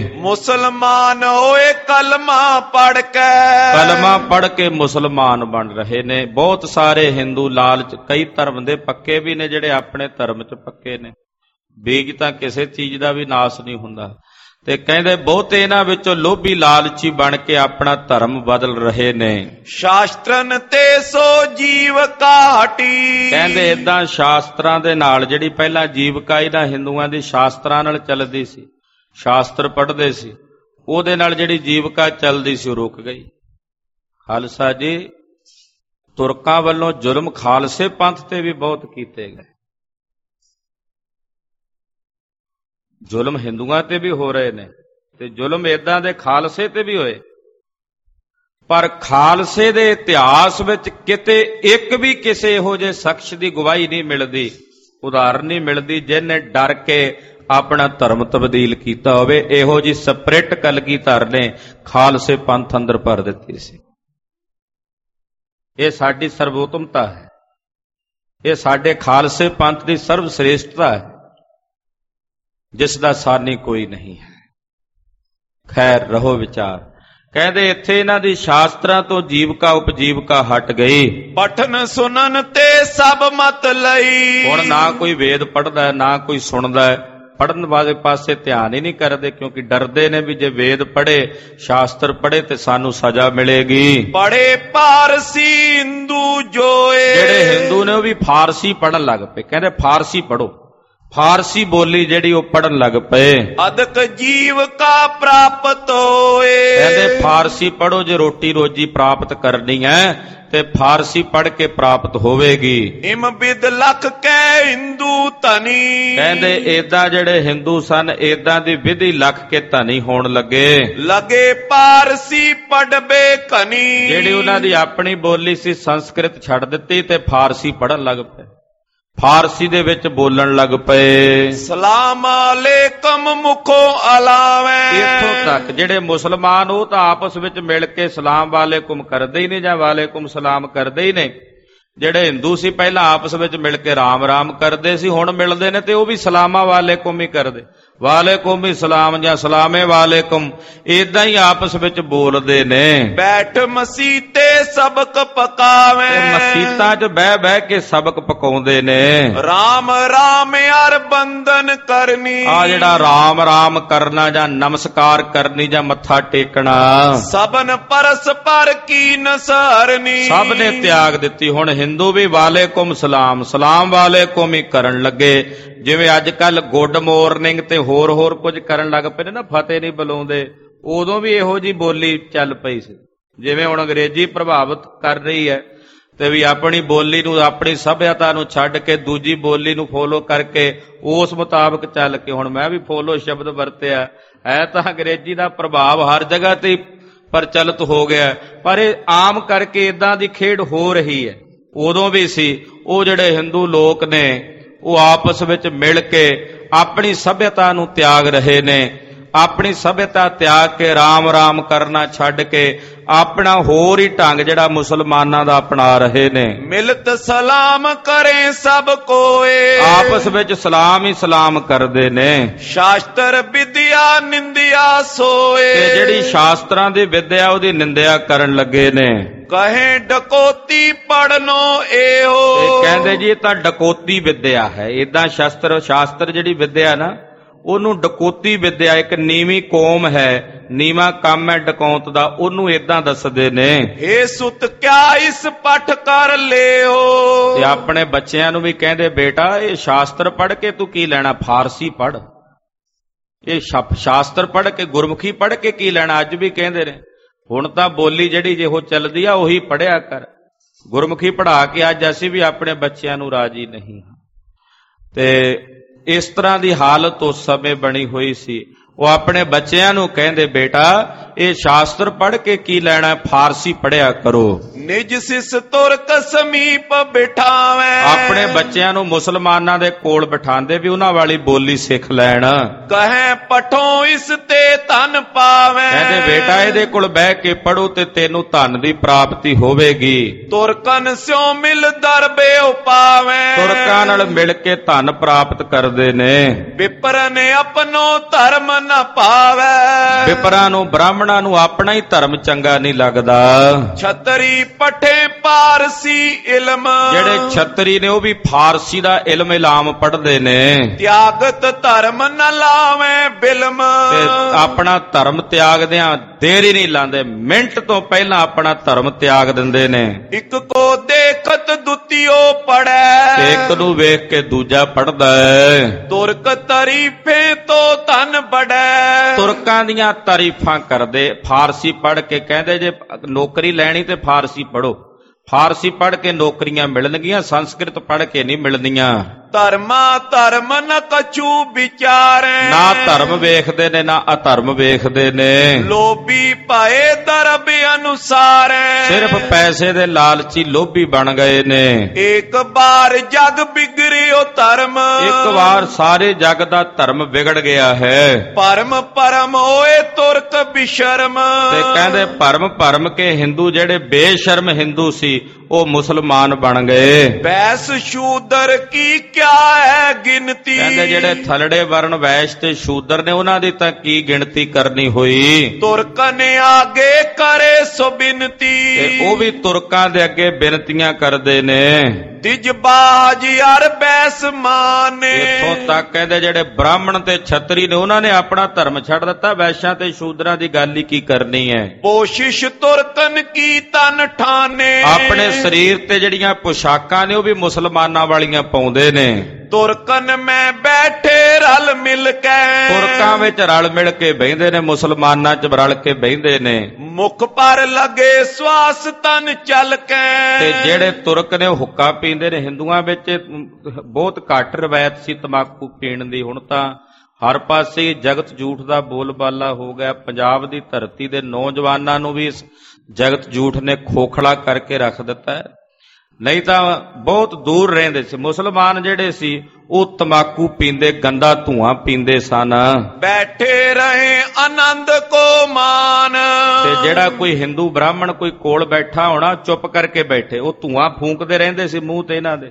Speaker 2: ਮੁਸਲਮਾਨ ਹੋਏ ਕਲਮਾ ਪੜ ਕੇ।
Speaker 1: ਕਲਮਾ ਪੜ ਕੇ ਮੁਸਲਮਾਨ ਬਣ ਰਹੇ ਨੇ। ਬਹੁਤ ਸਾਰੇ ਹਿੰਦੂ ਲਾਲਚ, ਕਈ ਧਰਮ ਦੇ ਪੱਕੇ ਵੀ ਨੇ ਜਿਹੜੇ ਆਪਣੇ ਧਰਮ ਚ ਪੱਕੇ ਨੇ। ਬੀਜ ਤਾਂ ਕਿਸੇ ਚੀਜ਼ ਦਾ ਵੀ ਨਾਸ ਨਹੀਂ ਹੁੰਦਾ। ਤੇ ਕਹਿੰਦੇ ਬਹੁਤੇ ਇਹਨਾਂ ਵਿੱਚੋਂ ਲੋਭੀ ਲਾਲਚੀ ਬਣ ਕੇ ਆਪਣਾ ਧਰਮ ਬਦਲ ਰਹੇ ਨੇ।
Speaker 2: ਸ਼ਾਸਤਰਨ ਤੇ ਸੋ ਜੀਵ ਕਾਟੀ।
Speaker 1: ਕਹਿੰਦੇ ਏਦਾਂ ਸ਼ਾਸਤਰਾਂ ਦੇ ਨਾਲ, ਜਿਹੜੀ ਪਹਿਲਾਂ ਜੀਵਕਾ ਇਹਨਾਂ ਹਿੰਦੂਆਂ ਦੀ ਸ਼ਾਸਤਰਾਂ ਨਾਲ ਚੱਲਦੀ ਸੀ, ਸ਼ਾਸਤਰ ਪੜ੍ਹਦੇ ਸੀ, ਉਹਦੇ ਨਾਲ ਜਿਹੜੀ ਜੀਵਕਾ ਚੱਲਦੀ ਸੀ ਉਹ ਰੁਕ ਗਈ। ਖਾਲਸਾ ਜੀ, ਤੁਰਕਾਂ ਵੱਲੋਂ ਜ਼ੁਲਮ ਖਾਲਸੇ ਪੰਥ ਤੇ ਵੀ ਬਹੁਤ ਕੀਤੇ ਗਏ। ਜ਼ੁਲਮ ਹਿੰਦੂਆਂ ਤੇ ਵੀ ਹੋ ਰਹੇ ਨੇ ਤੇ ਜ਼ੁਲਮ ਏਦਾਂ ਦੇ ਖਾਲਸੇ ਤੇ ਵੀ ਹੋਏ, ਪਰ ਖਾਲਸੇ ਦੇ ਇਤਿਹਾਸ ਵਿੱਚ ਕਿਤੇ ਇੱਕ ਵੀ ਕਿਸੇ ਇਹੋ ਜਿਹੇ ਸ਼ਖਸ ਦੀ ਗਵਾਹੀ ਨਹੀਂ ਮਿਲਦੀ, ਉਦਾਹਰਨ ਨਹੀਂ ਮਿਲਦੀ ਜਿਹਨੇ ਡਰ ਕੇ ਆਪਣਾ ਧਰਮ ਤਬਦੀਲ ਕੀਤਾ ਹੋਵੇ। ਇਹੋ ਜਿਹੀ ਸਪਰਿਟ ਕਲਗੀਧਰ ਨੇ ਖਾਲਸੇ ਪੰਥ ਅੰਦਰ ਭਰ ਦਿੱਤੀ ਸੀ। ਇਹ ਸਾਡੀ ਸਰਵੋਤਮਤਾ ਹੈ, ਇਹ ਸਾਡੇ ਖਾਲਸੇ ਪੰਥ ਦੀ ਸਰਵ ਸ੍ਰੇਸ਼ਟਤਾ ਹੈ, ਜਿਸ ਦਾ ਸਾਨੀ ਕੋਈ ਨਹੀਂ ਹੈ। ਖੈਰ ਰਹੋ ਵਿਚਾਰ। ਕਹਿੰਦੇ ਇੱਥੇ ਇਹਨਾਂ ਦੀ ਸ਼ਾਸਤਰਾਂ ਤੋਂ ਜੀਵਕਾ ਉਪਜੀਵਕਾ ਹਟ ਗਈ।
Speaker 2: ਪਠਨ ਸੁਣਨ ਤੇ ਸਭ ਮਤ ਲਈ।
Speaker 1: ਹੁਣ ਨਾ ਕੋਈ ਵੇਦ ਪੜ੍ਹਦਾ, ਨਾ ਕੋਈ ਸੁਣਦਾ। ਪੜ੍ਹਨ ਵਾਲੇ ਪਾਸੇ ਧਿਆਨ ਹੀ ਨਹੀਂ ਕਰਦੇ, ਕਿਉਂਕਿ ਡਰਦੇ ਨੇ ਵੀ ਜੇ ਵੇਦ ਪੜ੍ਹੇ, ਸ਼ਾਸਤਰ ਪੜ੍ਹੇ ਤੇ ਸਾਨੂੰ ਸਜ਼ਾ ਮਿਲੇਗੀ।
Speaker 2: ਪੜ੍ਹੇ ਪਾਰਸੀ ਹਿੰਦੂ ਜੋਏ। ਜਿਹੜੇ
Speaker 1: ਹਿੰਦੂ ਨੇ ਉਹ ਵੀ ਫਾਰਸੀ ਪੜ੍ਹਨ ਲੱਗ ਪਏ। ਕਹਿੰਦੇ ਫਾਰਸੀ ਪੜ੍ਹੋ, ਫਾਰਸੀ ਬੋਲੀ ਜਿਹੜੀ ਉਹ ਪੜ੍ਹਨ ਲੱਗ ਪਏ।
Speaker 2: ਅਦਕ ਜੀਵ ਕਾ ਪ੍ਰਾਪਤ ਹੋਏ।
Speaker 1: ਕਹਿੰਦੇ ਫਾਰਸੀ ਪੜ੍ਹੋ, ਜੇ ਰੋਟੀ ਰੋਜੀ ਪ੍ਰਾਪਤ ਕਰਨੀ ਹੈ ਤੇ ਫਾਰਸੀ ਪੜ੍ਹ ਕੇ ਪ੍ਰਾਪਤ ਹੋਵੇਗੀ।
Speaker 2: ਇਮ ਬਿਦ ਲਖ ਕੈ ਹਿੰਦੂ ਧਨੀ।
Speaker 1: ਕਹਿੰਦੇ ਏਦਾਂ ਜਿਹੜੇ ਹਿੰਦੂ ਸਨ, ਏਦਾਂ ਦੀ ਵਿਧੀ ਲੱਖ ਕੇ ਧਨੀ ਹੋਣ ਲੱਗੇ।
Speaker 2: ਲਗੇ ਪਾਰਸੀ ਪੜਬੇ ਕਨੀ।
Speaker 1: ਜਿਹੜੀ ਉਹਨਾਂ ਦੀ ਆਪਣੀ ਬੋਲੀ ਸੀ ਸੰਸਕ੍ਰਿਤ ਛੱਡ ਦਿੱਤੀ ਤੇ ਫਾਰਸੀ ਪੜ੍ਹਨ ਲੱਗ ਪਏ, ਫਾਰਸੀ ਦੇ ਵਿੱਚ ਬੋਲਣ ਲੱਗ ਪਏ।
Speaker 2: ਸਲਾਮ ਅਲੈਕਮ ਮੁਖੋ ਅਲਾਵੇਂ।
Speaker 1: ਇੱਥੋਂ ਤੱਕ ਜਿਹੜੇ ਮੁਸਲਮਾਨ ਉਹ ਤਾਂ ਆਪਸ ਵਿੱਚ ਮਿਲ ਕੇ ਸਲਾਮ ਵਾਲੇਕੁਮ ਕਰਦੇ ਹੀ ਨਹੀਂ, ਜਾਂ ਵਾਲੇਕੁਮ ਸਲਾਮ ਕਰਦੇ ਹੀ ਨਹੀਂ। ਜਿਹੜੇ ਹਿੰਦੂ ਸੀ ਪਹਿਲਾਂ ਆਪਸ ਵਿੱਚ ਮਿਲ ਕੇ ਰਾਮ ਰਾਮ ਕਰਦੇ ਸੀ, ਹੁਣ ਮਿਲਦੇ ਨੇ ਤੇ ਉਹ ਵੀ ਸਲਾਮਾ ਵਾਲੇਕੁਮ ਹੀ ਕਰਦੇ। ਵਾਲੇਕੁਮ ਹੀ ਸਲਾਮ ਜਾਂ ਸਲਾਮੇ ਵਾਲੇਕੁਮ, ਏਦਾਂ ਹੀ ਆਪਸ ਵਿੱਚ ਬੋਲਦੇ ਨੇ।
Speaker 2: ਬੈਠ ਮਸੀਤੇ ਸਬਕ ਪਕਾਵੇਂ।
Speaker 1: ਮਸੀਤਾਂ 'ਚ ਬਹਿ ਬਹਿ ਕੇ ਸਬਕ ਪਕਾਉਂਦੇ ਨੇ।
Speaker 2: ਰਾਮ ਰਾਮ ਅਰ ਬੰਦਨ ਕਰਨੀ।
Speaker 1: ਆ ਜਿਹੜਾ ਰਾਮ ਰਾਮ ਕਰਨਾ ਜਾਂ ਨਮਸਕਾਰ ਕਰਨੀ ਜਾਂ ਮੱਥਾ ਟੇਕਣਾ,
Speaker 2: ਸਭਨ ਪਰਸਪਰ ਕੀ ਨਸਰਨੀ। ਸਭ
Speaker 1: ਨੇ ਤਿਆਗ ਦਿੱਤੀ। ਹੁਣ ਹਿੰਦੂ ਵੀ ਵਾਲੇਕੁਮ ਸਲਾਮ, ਸਲਾਮ ਵਾਲੇਕੁਮ ਹੀ ਕਰਨ ਲੱਗੇ। ਜਿਵੇਂ ਅੱਜ ਕੱਲ ਗੁੱਡ ਮੋਰਨਿੰਗ ਤੇ ਹੋਰ ਹੋਰ ਕੁਝ ਕਰਨ ਲੱਗ ਪਏ ਨੇ ਨਾ, ਫਤਿਹ ਨਹੀਂ ਬੁਲਾਉਂਦੇ, ਉਦੋਂ ਵੀ ਇਹੋ ਜਿਹੀ ਬੋਲੀ ਚੱਲ ਪਈ ਸੀ। ਜਿਵੇਂ ਹੁਣ ਅੰਗਰੇਜ਼ੀ ਪ੍ਰਭਾਵਿਤ ਕਰ ਰਹੀ ਹੈ ਤੇ ਵੀ ਆਪਣੀ ਬੋਲੀ ਨੂੰ, ਆਪਣੀ ਸਭਿਅਤਾ ਨੂੰ ਛੱਡ ਕੇ ਦੂਜੀ ਬੋਲੀ ਨੂੰ ਫੋਲੋ ਕਰਕੇ ਉਸ ਮੁਤਾਬਕ ਚੱਲ ਕੇ ਹੁਣ ਮੈਂ ਵੀ ਫੋਲੋ ਸ਼ਬਦ ਵਰਤਿਆ ਹੈ। ਤਾਂ ਅੰਗਰੇਜ਼ੀ ਦਾ ਪ੍ਰਭਾਵ ਹਰ ਜਗ੍ਹਾ ਤੇ ਪ੍ਰਚਲਿਤ ਹੋ ਗਿਆ, ਪਰ ਇਹ ਆਮ ਕਰਕੇ ਇਦਾਂ ਦੀ ਖੇਡ ਹੋ ਰਹੀ ਹੈ। ਉਦੋਂ ਵੀ ਸੀ। ਉਹ ਜਿਹੜੇ ਹਿੰਦੂ ਲੋਕ ਨੇ ਉਹ ਆਪਸ ਵਿੱਚ ਮਿਲ ਕੇ ਆਪਣੀ ਸਭਿਅਤਾ ਨੂੰ ਤਿਆਗ ਰਹੇ ਨੇ। ਆਪਣੀ ਸਭਿਅਤਾ ਤਿਆਗ ਕੇ ਰਾਮ ਰਾਮ ਕਰਨਾ ਛੱਡ ਕੇ ਆਪਣਾ ਹੋਰ ਹੀ ਢੰਗ ਜਿਹੜਾ ਮੁਸਲਮਾਨਾਂ ਦਾ ਅਪਣਾ ਰਹੇ ਨੇ।
Speaker 2: ਮਿਲਤ ਸਲਾਮ ਕਰੇ ਸਭ ਕੋਏ,
Speaker 1: ਆਪਸ ਵਿੱਚ ਸਲਾਮ ਹੀ ਸਲਾਮ ਕਰਦੇ ਨੇ।
Speaker 2: ਸ਼ਾਸਤਰ ਵਿਦਿਆ ਨਿੰਦਿਆ ਸੋਏ,
Speaker 1: ਤੇ ਜਿਹੜੀ ਸ਼ਾਸਤਰਾਂ ਦੀ ਵਿਦਿਆ ਉਹਦੀ ਨਿੰਦਿਆ ਕਰਨ ਲੱਗੇ ਨੇ।
Speaker 2: ਕਹੇ ਡਕੋਤੀ ਪੜਨੋ ਇਹੋ,
Speaker 1: ਤੇ ਕਹਿੰਦੇ ਜੀ ਇਹ ਤਾਂ ਡਕੋਤੀ ਵਿਦਿਆ ਹੈ। ਏਦਾਂ ਸ਼ਾਸਤਰ ਸ਼ਾਸਤਰ ਜਿਹੜੀ ਵਿਦਿਆ ਨਾ ਉਹਨੂੰ ਡਕੋਤੀ ਵਿਦਿਆ, ਇੱਕ ਨੀਵੀਂ ਕੌਮ ਹੈ, ਨੀਵਾਂ ਕੰਮ ਹੈ ਡਕੌਂਤ ਦਾ, ਉਹਨੂੰ ਏਦਾਂ ਦੱਸਦੇ ਨੇ।
Speaker 2: ਏ ਸੁਤ ਕਿਆ ਇਸ ਪਠ ਕਰ ਲਿਓ,
Speaker 1: ਤੇ ਆਪਣੇ ਬੱਚਿਆਂ ਨੂੰ ਵੀ ਕਹਿੰਦੇ ਬੇਟਾ ਇਹ ਸ਼ਾਸਤਰ ਪੜ੍ਹ ਕੇ ਤੂੰ ਕੀ ਲੈਣਾ, ਫਾਰਸੀ ਪੜ੍ਹ। ਇਹ ਸ਼ਾਸਤਰ ਪੜ੍ਹ ਕੇ ਗੁਰਮੁਖੀ ਪੜ੍ਹ ਕੇ ਕੀ ਲੈਣਾ, ਅੱਜ ਵੀ ਕਹਿੰਦੇ ਨੇ। ਹੁਣ ਤਾਂ ਬੋਲੀ ਜਿਹੜੀ ਜਿਹੋ ਚੱਲਦੀ ਆ ਉਹੀ ਪੜ੍ਹਿਆ ਕਰ। ਗੁਰਮੁਖੀ ਪੜ੍ਹਾ ਕੇ ਅੱਜ ਅਸੀਂ ਵੀ ਆਪਣੇ ਬੱਚਿਆਂ ਨੂੰ ਰਾਜੀ ਨਹੀਂ ਹਾਂ। ਤੇ ਇਸ ਤਰ੍ਹਾਂ ਦੀ ਹਾਲਤ ਉਸ ਸਮੇਂ ਬਣੀ ਹੋਈ ਸੀ। ਉਹ ਆਪਣੇ ਬੱਚਿਆਂ ਨੂੰ ਕਹਿੰਦੇ ਬੇਟਾ ਇਹ ਸ਼ਾਸਤਰ ਪੜ੍ਹ ਕੇ ਕੀ ਲੈਣਾ, ਫਾਰਸੀ ਪੜ੍ਹਿਆ ਕਰੋ।
Speaker 2: ਨਿਜ ਸਿਸ ਤੁਰਕ ਸਮੀਪ ਬਿਠਾਵੇਂ,
Speaker 1: ਆਪਣੇ ਬੱਚਿਆਂ ਨੂੰ ਮੁਸਲਮਾਨਾਂ ਦੇ ਕੋਲ ਬਿਠਾਉਂਦੇ ਵੀ ਉਹਨਾਂ ਵਾਲੀ ਬੋਲੀ ਸਿੱਖ ਲੈਣ।
Speaker 2: ਕਹੇ ਪਠੋ ਇਸ ਤੇ ਧਨ ਪਾਵੇਂ,
Speaker 1: ਕਹਿੰਦੇ ਬੇਟਾ ਇਹਦੇ ਕੋਲ ਬਹਿ ਕੇ ਪੜੋ ਤੇ ਤੈਨੂੰ ਧਨ ਦੀ ਪ੍ਰਾਪਤੀ ਹੋਵੇਗੀ।
Speaker 2: ਤੁਰਕਨ ਸਿਓ ਮਿਲ ਦਰਬੇ ਉਪਾਵੇਂ,
Speaker 1: ਤੁਰਕਾਂ ਨਾਲ ਮਿਲ ਕੇ ਧਨ ਪ੍ਰਾਪਤ ਕਰਦੇ ਨੇ।
Speaker 2: ਵਿਪਰ ਨੇ ਆਪਣੋ ਧਰਮ ਨਾ ਪਾਵੇ,
Speaker 1: ਵਿਪਰਾਂ ਨੂੰ ਬ੍ਰਾਹਮਣਾਂ ਨੂੰ ਆਪਣਾ ਹੀ ਧਰਮ ਚੰਗਾ ਨਹੀਂ ਲੱਗਦਾ।
Speaker 2: ਛਤਰੀ ਪਠੇ ਪਾਰਸੀ ਇਲਮ, ਜਿਹੜੇ
Speaker 1: ਛਤਰੀ ਨੇ ਉਹ ਵੀ ਫਾਰਸੀ ਦਾ ਇਲਮ ਇਲਾਮ ਪੜ੍ਹਦੇ ਨੇ।
Speaker 2: ਤਿਆਗਤ ਧਰਮ ਨ ਲਾਵੇਂ ਬਿਲਮ,
Speaker 1: ਤੇ ਆਪਣਾ ਧਰਮ ਤਿਆਗਦਿਆਂ ਦੇਰ ਹੀ ਨਹੀਂ ਲਾਉਂਦੇ, ਮਿੰਟ ਤੋਂ ਪਹਿਲਾਂ ਆਪਣਾ ਧਰਮ ਤਿਆਗ ਦਿੰਦੇ ਨੇ।
Speaker 2: ਇੱਕ ਕੋ ਦੇਖਤ ਦੁਤੀਓ ਪੜੈ,
Speaker 1: ਇੱਕ ਨੂੰ ਵੇਖ ਕੇ ਦੂਜਾ ਪੜ੍ਹਦਾ ਹੈ।
Speaker 2: ਤੁਰਕ ਤਾਰੀਫੇ ਤੋਂ ਧਨ ਬੜੈ,
Speaker 1: ਤੁਰਕਾਂ ਦੀਆਂ ਤਾਰੀਫਾਂ ਕਰਦੇ। ਫਾਰਸੀ ਪੜ੍ਹ ਕੇ ਕਹਿੰਦੇ ਜੇ ਨੌਕਰੀ ਲੈਣੀ ਤੇ ਫਾਰਸੀ ਪੜ੍ਹੋ, ਫਾਰਸੀ ਪੜ੍ਹ ਕੇ ਨੌਕਰੀਆਂ ਮਿਲਣਗੀਆਂ, ਸੰਸਕ੍ਰਿਤ ਪੜ੍ਹ ਕੇ ਨਹੀਂ ਮਿਲਣੀਆਂ।
Speaker 2: ਧਰਮਾ ਧਰਮ ਨ ਕਛੂ ਵਿਚਾਰੇ,
Speaker 1: ਨਾ ਧਰਮ ਵੇਖਦੇ ਨੇ ਨਾ ਅਧਰਮ ਵੇਖਦੇ ਨੇ।
Speaker 2: ਲੋਭੀ ਪਾਏ ਦਰਬ ਅਨੁਸਾਰ,
Speaker 1: ਸਿਰਫ ਪੈਸੇ ਦੇ ਲਾਲਚੀ ਲੋਭੀ ਬਣ ਗਏ ਨੇ।
Speaker 2: ਇੱਕ ਵਾਰ ਜਗ ਬਿਗੜਿਓ ਧਰਮ,
Speaker 1: ਇੱਕ ਵਾਰ ਸਾਰੇ ਜਗ ਦਾ ਧਰਮ ਵਿਗੜ ਗਿਆ ਹੈ।
Speaker 2: ਪਰਮ ਪਰਮ ਹੋਏ ਤੁਰਕ ਬਿਸ਼ਰਮ,
Speaker 1: ਤੇ ਕਹਿੰਦੇ ਭਰਮ ਭਰਮ ਕੇ ਹਿੰਦੂ ਜਿਹੜੇ ਬੇਸ਼ਰਮ ਹਿੰਦੂ ਸੀ ਉਹ ਮੁਸਲਮਾਨ ਬਣ ਗਏ।
Speaker 2: ਵੈਸ ਸ਼ੂਦਰ ਕੀ ਕਿਆ ਹੈ ਗਿਣਤੀ,
Speaker 1: ਕਹਿੰਦੇ ਜਿਹੜੇ ਥਲੜੇ ਵਰਨ ਵੈਸ਼ ਤੇ ਸ਼ੂਦਰ ਨੇ ਉਹਨਾਂ ਦੀ ਤਾਂ ਕੀ ਗਿਣਤੀ ਕਰਨੀ ਹੋਈ।
Speaker 2: ਤੁਰਕ ਨੇ ਆਗੇ ਕਰੇ ਸੋ ਬਿਨਤੀ,
Speaker 1: ਤੇ ਉਹ ਵੀ ਤੁਰਕਾਂ ਦੇ ਅੱਗੇ ਬਿਨਤੀਆਂ ਕਰਦੇ ਨੇ।
Speaker 2: ਤਿਜ ਬਾਜ ਯਾਰ ਬੈਸ ਮਾਨੇ,
Speaker 1: ਇੱਥੋਂ ਤੱਕ ਕਹਿੰਦੇ ਜਿਹੜੇ ਬ੍ਰਾਹਮਣ ਤੇ ਛਤਰੀ ਨੇ ਉਹਨਾਂ ਨੇ ਆਪਣਾ ਧਰਮ ਛੱਡ ਦਿੱਤਾ, ਵੈਸ਼ਾਂ ਤੇ ਸ਼ੂਦਰਾਂ ਦੀ ਗੱਲ ਹੀ ਕੀ ਕਰਨੀ ਹੈ।
Speaker 2: ਕੋਸ਼ਿਸ਼ ਤੁਰਕਨ ਕੀ ਤਨ ਠਾਨੇ,
Speaker 1: ਆਪਣੇ ਸਰੀਰ ਤੇ ਜਿਹੜੀਆਂ ਪੁਸ਼ਾਕਾਂ ਨੇ ਉਹ ਵੀ ਮੁਸਲਮਾਨਾਂ ਵਾਲੀਆਂ ਪਾਉਂਦੇ ਨੇ।
Speaker 2: ਤੁਰਕਨ ਮੈਂ ਬੈਠੇ ਰਲ ਮਿਲ ਕੇ,
Speaker 1: ਤੁਰਕਾਂ ਵਿੱਚ ਰਲ ਮਿਲ ਕੇ ਬਹਿੰਦੇ ਨੇ, ਮੁਸਲਮਾਨਾਂ ਚ ਰਲ ਕੇ ਬਹਿੰਦੇ ਨੇ।
Speaker 2: ਮੁਖ ਪਰ ਲੱਗੇ ਸਵਾਸ ਤਨ ਚੱਲ ਕੇ,
Speaker 1: ਤੇ ਜਿਹੜੇ ਤੁਰਕ ਨੇ ਉਹ ਹੁੱਕਾ ਪੀਂਦੇ ਨੇ। ਹਿੰਦੂਆਂ ਵਿੱਚ ਬਹੁਤ ਘੱਟ ਰਵਾਇਤ ਸੀ ਤਮਾਕੂ ਪੀਣ ਦੀ, ਹੁਣ ਤਾਂ ਹਰ ਪਾਸੇ ਜਗਤ ਝੂਠ ਦਾ ਬੋਲਬਾਲਾ ਹੋ ਗਿਆ। ਪੰਜਾਬ ਦੀ ਧਰਤੀ ਦੇ ਨੌਜਵਾਨਾਂ ਨੂੰ ਵੀ ਇਸ ਜਗਤ ਝੂਠ ਨੇ ਖੋਖਲਾ ਕਰਕੇ ਰੱਖ ਦਿੱਤਾ ਹੈ। ਨਹੀਂ ਤਾਂ ਬਹੁਤ ਦੂਰ ਰਹਿੰਦੇ ਸੀ ਮੁਸਲਮਾਨ ਜਿਹੜੇ ਸੀ, ਉਹ ਤਮਾਕੂ ਪੀਂਦੇ, ਗੰਦਾ ਧੂਆਂ ਪੀਂਦੇ ਸਨ।
Speaker 2: ਬੈਠੇ ਰਹੇ ਆਨੰਦ ਕੋ ਮਾਨ,
Speaker 1: ਤੇ ਜਿਹੜਾ ਕੋਈ ਹਿੰਦੂ ਬ੍ਰਾਹਮਣ ਕੋਈ ਕੋਲ ਬੈਠਾ ਹੋਣਾ ਚੁੱਪ ਕਰਕੇ ਬੈਠੇ, ਉਹ ਧੂਆਂ ਫੂਕਦੇ ਰਹਿੰਦੇ ਸੀ ਮੂੰਹ ਤੇ ਇਹਨਾਂ ਦੇ,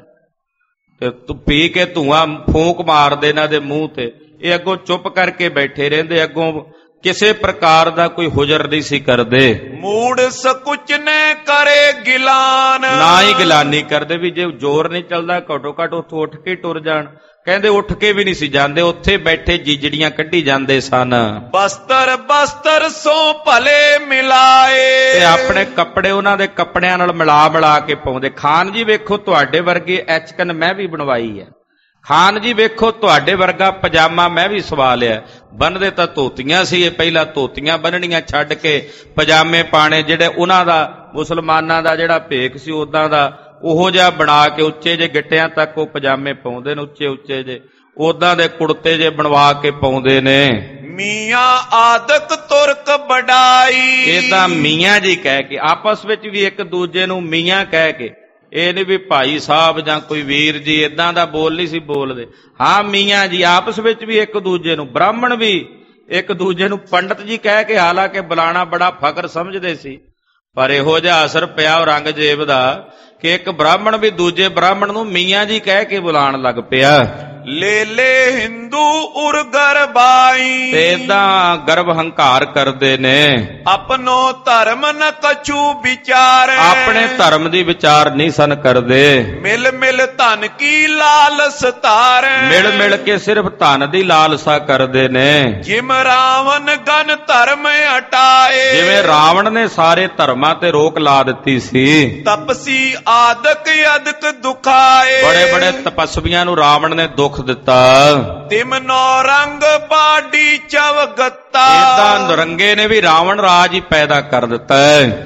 Speaker 1: ਤੇ ਤੂੰ ਪੀ ਕੇ ਧੂਆਂ ਫੂਕ ਮਾਰਦੇ ਇਹਨਾਂ ਦੇ ਮੂੰਹ ਤੇ। ਇਹ ਅੱਗੋਂ ਚੁੱਪ ਕਰਕੇ ਬੈਠੇ ਰਹਿੰਦੇ, ਅੱਗੋਂ ਕਿਸੇ ਪ੍ਰਕਾਰ ਦਾ ਕੋਈ ਹੁਜਰ ਨਹੀਂ ਸੀ ਕਰਦੇ।
Speaker 2: ਮੂੜ ਸकुच ਨੇ ਕਰੇ ਗਿਲਾਨ,
Speaker 1: ਨਾ ਹੀ ਗਿਲਾਨੀ ਕਰਦੇ, ਵੀ ਜੇ ਜ਼ੋਰ ਨਹੀਂ ਚੱਲਦਾ ਘੱਟੋ ਘੱਟ ਉੱਥੋਂ ਉੱਠ ਕੇ ਟੁਰ ਜਾਣ। ਕਹਿੰਦੇ ਉੱਠ ਕੇ ਵੀ ਨਹੀਂ ਸੀ ਜਾਂਦੇ, ਉੱਥੇ ਬੈਠੇ ਜੀਜੜੀਆਂ ਕੱਢੀ ਜਾਂਦੇ ਸਨ।
Speaker 2: ਬਸਤਰ ਬਸਤਰ ਸੋ ਭਲੇ ਮਿਲਾਏ,
Speaker 1: ਤੇ ਆਪਣੇ ਕੱਪੜੇ ਉਹਨਾਂ ਦੇ ਕੱਪੜਿਆਂ ਨਾਲ ਮਿਲਾ ਮਿਲਾ ਕੇ ਪਾਉਂਦੇ। ਖਾਨ ਜੀ ਵੇਖੋ ਤੁਹਾਡੇ ਵਰਗੇ ਐਚਕਨ ਮੈਂ ਵੀ ਬਣਵਾਈ ਹੈ, ਖਾਨ ਜੀ ਵੇਖੋ ਤੁਹਾਡੇ ਵਰਗਾ ਪਜਾਮਾ ਮੈਂ ਵੀ ਸਵਾ ਲਿਆ। ਬੰਨਦੇ ਤਾਂ ਧੋਤੀਆਂ ਸੀ, ਇਹ ਪਹਿਲਾਂ ਧੋਤੀਆਂ ਬੰਨਣੀਆਂ ਛੱਡ ਕੇ ਪਜਾਮੇ ਪਾਣੇ, ਜਿਹੜੇ ਉਹਨਾਂ ਦਾ ਮੁਸਲਮਾਨਾਂ ਦਾ ਜਿਹੜਾ ਭੇਖ ਸੀ ਉਦਾਂ ਦਾ ਉਹੋ ਜਿਹਾ ਬਣਾ ਕੇ ਉੱਚੇ ਜੇ ਗਿੱਟਿਆਂ ਤੱਕ ਉਹ ਪਜਾਮੇ ਪਾਉਂਦੇ ਨੇ, ਉੱਚੇ ਉੱਚੇ ਜੇ ਉਦਾਂ ਦੇ ਕੁੜਤੇ ਜੇ ਬਣਵਾ ਕੇ ਪਾਉਂਦੇ ਨੇ।
Speaker 2: ਮੀਆਂ ਆਦਕ ਤੁਰਕ ਬੜਾਈ,
Speaker 1: ਇਹ ਤਾਂ ਮੀਆਂ ਜੀ ਕਹਿ ਕੇ ਆਪਸ ਵਿੱਚ ਵੀ ਇੱਕ ਦੂਜੇ ਨੂੰ ਮੀਆਂ ਕਹਿ ਕੇ ਇਹ ਨਹੀਂ ਵੀ ਭਾਈ ਸਾਹਿਬ ਜਾਂ ਕੋਈ ਵੀਰ ਜੀ ਇਦਾਂ ਦਾ ਬੋਲ ਨਹੀਂ ਸੀ ਬੋਲਦੇ। ਹਾਂ ਮੀਆਂ ਜੀ ਆਪਸ ਵਿੱਚ ਵੀ ਇੱਕ ਦੂਜੇ ਨੂੰ, ਬ੍ਰਾਹਮਣ ਵੀ ਇੱਕ ਦੂਜੇ ਨੂੰ ਪੰਡਤ ਜੀ ਕਹਿ ਕੇ ਹਾਲਾਂਕਿ ਬੁਲਾਣਾ ਬੜਾ ਫਖਰ ਸਮਝਦੇ ਸੀ, ਪਰ ਇਹੋ ਜਿਹਾ ਅਸਰ ਪਿਆ ਔਰੰਗਜ਼ੇਬ ਦਾ ਕਿ ਇੱਕ ਬ੍ਰਾਹਮਣ ਵੀ ਦੂਜੇ ਬ੍ਰਾਹਮਣ ਨੂੰ ਮੀਆਂ ਜੀ ਕਹਿ ਕੇ ਬੁਲਾਉਣ ਲੱਗ ਪਿਆ।
Speaker 2: ਲੈ ਲੈ ਹਿੰਦੂ ਉਰ ਗਰਬਾਈ,
Speaker 1: ਤੇ ਏਦਾਂ ਗਰਭ ਹੰਕਾਰ ਕਰਦੇ ਨੇ।
Speaker 2: ਆਪਣੋ ਧਰਮ ਨ ਕਛੂ ਵਿਚਾਰ,
Speaker 1: ਆਪਣੇ ਧਰਮ ਦੀ ਵਿਚਾਰ ਨਹੀਂ ਸਨ ਕਰਦੇ।
Speaker 2: ਮਿਲ ਮਿਲ ਧਨ ਕੀ ਲਾਲਸ ਤਾਰ,
Speaker 1: ਮਿਲ ਮਿਲ ਕੇ ਸਿਰਫ ਧਨ ਦੀ ਲਾਲਸਾ ਕਰਦੇ ਨੇ।
Speaker 2: ਜਿਮ ਰਾਵਣ ਗਨ ਧਰਮ ਹਟਾਏ,
Speaker 1: ਜਿਵੇਂ ਰਾਵਣ ਨੇ ਸਾਰੇ ਧਰਮਾਂ ਤੇ ਰੋਕ ਲਾ ਦਿੱਤੀ ਸੀ।
Speaker 2: ਤਪਸੀ ਆਦਿਕ ਅਦਿਕ ਦੁਖਾਏ,
Speaker 1: ਬੜੇ ਬੜੇ ਤਪਸਵੀਆਂ ਨੂੰ ਰਾਵਣ ਨੇ ਦੁੱਖ ਦਿੱਤਾ।
Speaker 2: ਤਿਮਨੋ ਰੰਗ ਬਾਡੀ ਚਵਗਤਾ,
Speaker 1: ਏਦਾਂ ਨਰੰਗੇ ਨੇ ਵੀ ਰਾਵਣ ਰਾਜ ਹੀ ਪੈਦਾ ਕਰ ਦਿੱਤਾ।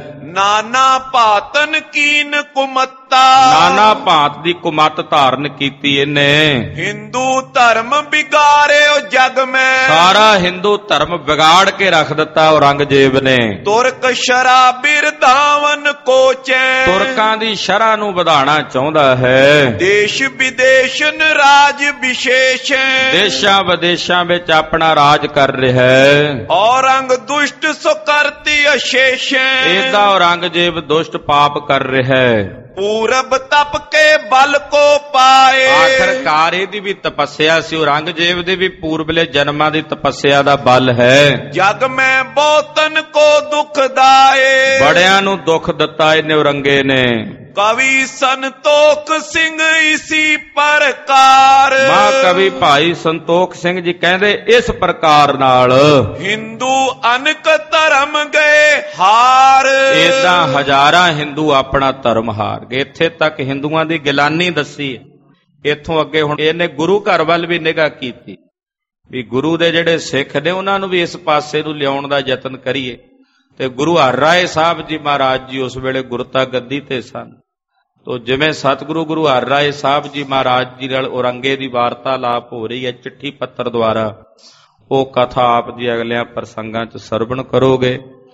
Speaker 2: ਨਾਨਾ ਭਾਤਨ ਕੀਨ ਕੁਮੱਤਾ,
Speaker 1: ਨਾਨਾ ਭਾਂਤ ਦੀ ਕੁਮੱਤ ਧਾਰਨ ਕੀਤੀ ਇਹਨੇ।
Speaker 2: ਹਿੰਦੂ ਧਰਮ ਵਿਗਾੜਿਓ ਜਗ ਮੈਂ,
Speaker 1: ਸਾਰਾ ਹਿੰਦੂ ਧਰਮ ਵਿਗਾੜ ਕੇ ਰੱਖ ਦਿੱਤਾ ਔਰੰਗਜ਼ੇਬ ਨੇ।
Speaker 2: ਤੁਰਕ ਸ਼ਰਾਬਿਰ ਧਾਵਨ ਕੋਚੈ,
Speaker 1: ਤੁਰਕਾਂ ਦੀ ਸ਼ਰ੍ਹਾ ਨੂੰ ਵਧਾਉਣਾ ਚਾਹੁੰਦਾ ਹੈ।
Speaker 2: ਦੇਸ਼ ਵਿਦੇਸ਼ ਰਾਜ ਵਿਸ਼ੇਸ਼,
Speaker 1: ਦੇਸ਼ਾਂ ਵਿਦੇਸ਼ਾਂ ਵਿੱਚ ਆਪਣਾ ਰਾਜ ਕਰ ਰਿਹਾ ਹੈ।
Speaker 2: ਔਰੰਗ ਦੁਸ਼ਟ ਸੋ ਕਰਤੀ ਅਸ਼ੇਸ਼,
Speaker 1: ਏਦਾਂ ਔਰੰਗਜ਼ੇਬ ਦੁਸ਼ਟ ਪਾਪ ਕਰ ਰਿਹਾ ਹੈ।
Speaker 2: ਪੂਰਬ ਤਪ ਕੇ ਬਲ ਕੋ ਪਾਏ,
Speaker 1: ਆਖਰਕਾਰ ਇਹਦੀ ਵੀ ਤਪੱਸਿਆ ਸੀ, ਔਰੰਗਜ਼ੇਬ ਦੇ ਵੀ ਪੂਰਬਲੇ ਜਨਮਾਂ ਦੀ ਤਪੱਸਿਆ ਦਾ ਬਲ ਹੈ।
Speaker 2: ਜਗ ਮੈਂ ਬਹੁਤਨ ਕੋ ਦੁਖ ਦਾਏ,
Speaker 1: ਬੜਿਆਂ ਨੂੰ ਦੁੱਖ ਦਿੱਤਾ ਇਹਨੇ ਔਰੰਗੇ ਨੇ।
Speaker 2: ਕਵੀ ਸੰਤੋਖ ਸਿੰਘ ਇਸੀ ਪ੍ਰਕਾਰ,
Speaker 1: ਮਹਾਕਵੀ ਭਾਈ ਸੰਤੋਖ ਸਿੰਘ ਜੀ ਕਹਿੰਦੇ ਇਸ ਪ੍ਰਕਾਰ ਨਾਲ
Speaker 2: ਹਿੰਦੂ ਅਨਕ ਧਰਮ ਗਏ ਹਾਰ,
Speaker 1: ਏਦਾਂ ਹਜ਼ਾਰਾਂ ਹਿੰਦੂ ਆਪਣਾ ਧਰਮ ਹਾਰ ਗਏ। ਇੱਥੇ ਤੱਕ ਹਿੰਦੂਆਂ ਦੀ ਗਿਲਾਨੀ ਦੱਸੀ। ਇੱਥੋਂ ਅੱਗੇ ਹੁਣ ਇਹਨੇ ਗੁਰੂ ਘਰ ਵੱਲ ਵੀ ਨਿਗਾਹ ਕੀਤੀ ਵੀ ਗੁਰੂ ਦੇ ਜਿਹੜੇ ਸਿੱਖ ਨੇ ਉਹਨਾਂ ਨੂੰ ਵੀ ਇਸ ਪਾਸੇ ਨੂੰ ਲਿਆਉਣ ਦਾ ਯਤਨ ਕਰੀਏ। ਤੇ ਗੁਰੂ ਹਰਿਰਾਏ ਸਾਹਿਬ ਜੀ ਮਹਾਰਾਜ ਜੀ ਉਸ ਵੇਲੇ ਗੁਰਤਾ ਗੱਦੀ ਤੇ ਸਨ। ਤੋ ਜਿਵੇਂ ਸਤਿਗੁਰੂ ਗੁਰੂ ਹਰਿਰਾਏ ਸਾਹਿਬ ਜੀ ਮਹਾਰਾਜ ਜੀ ਨਾਲ ਔਰੰਗੇ ਦੀ ਵਾਰਤਾਲਾਪ ਹੋ ਰਹੀ ਹੈ ਚਿੱਠੀ ਪੱਤਰ ਦੁਆਰਾ, ਉਹ ਕਥਾ ਆਪ ਜੀ ਅਗਲਿਆਂ ਪ੍ਰਸੰਗਾਂ 'ਚ ਸਰਵਣ ਕਰੋਗੇ।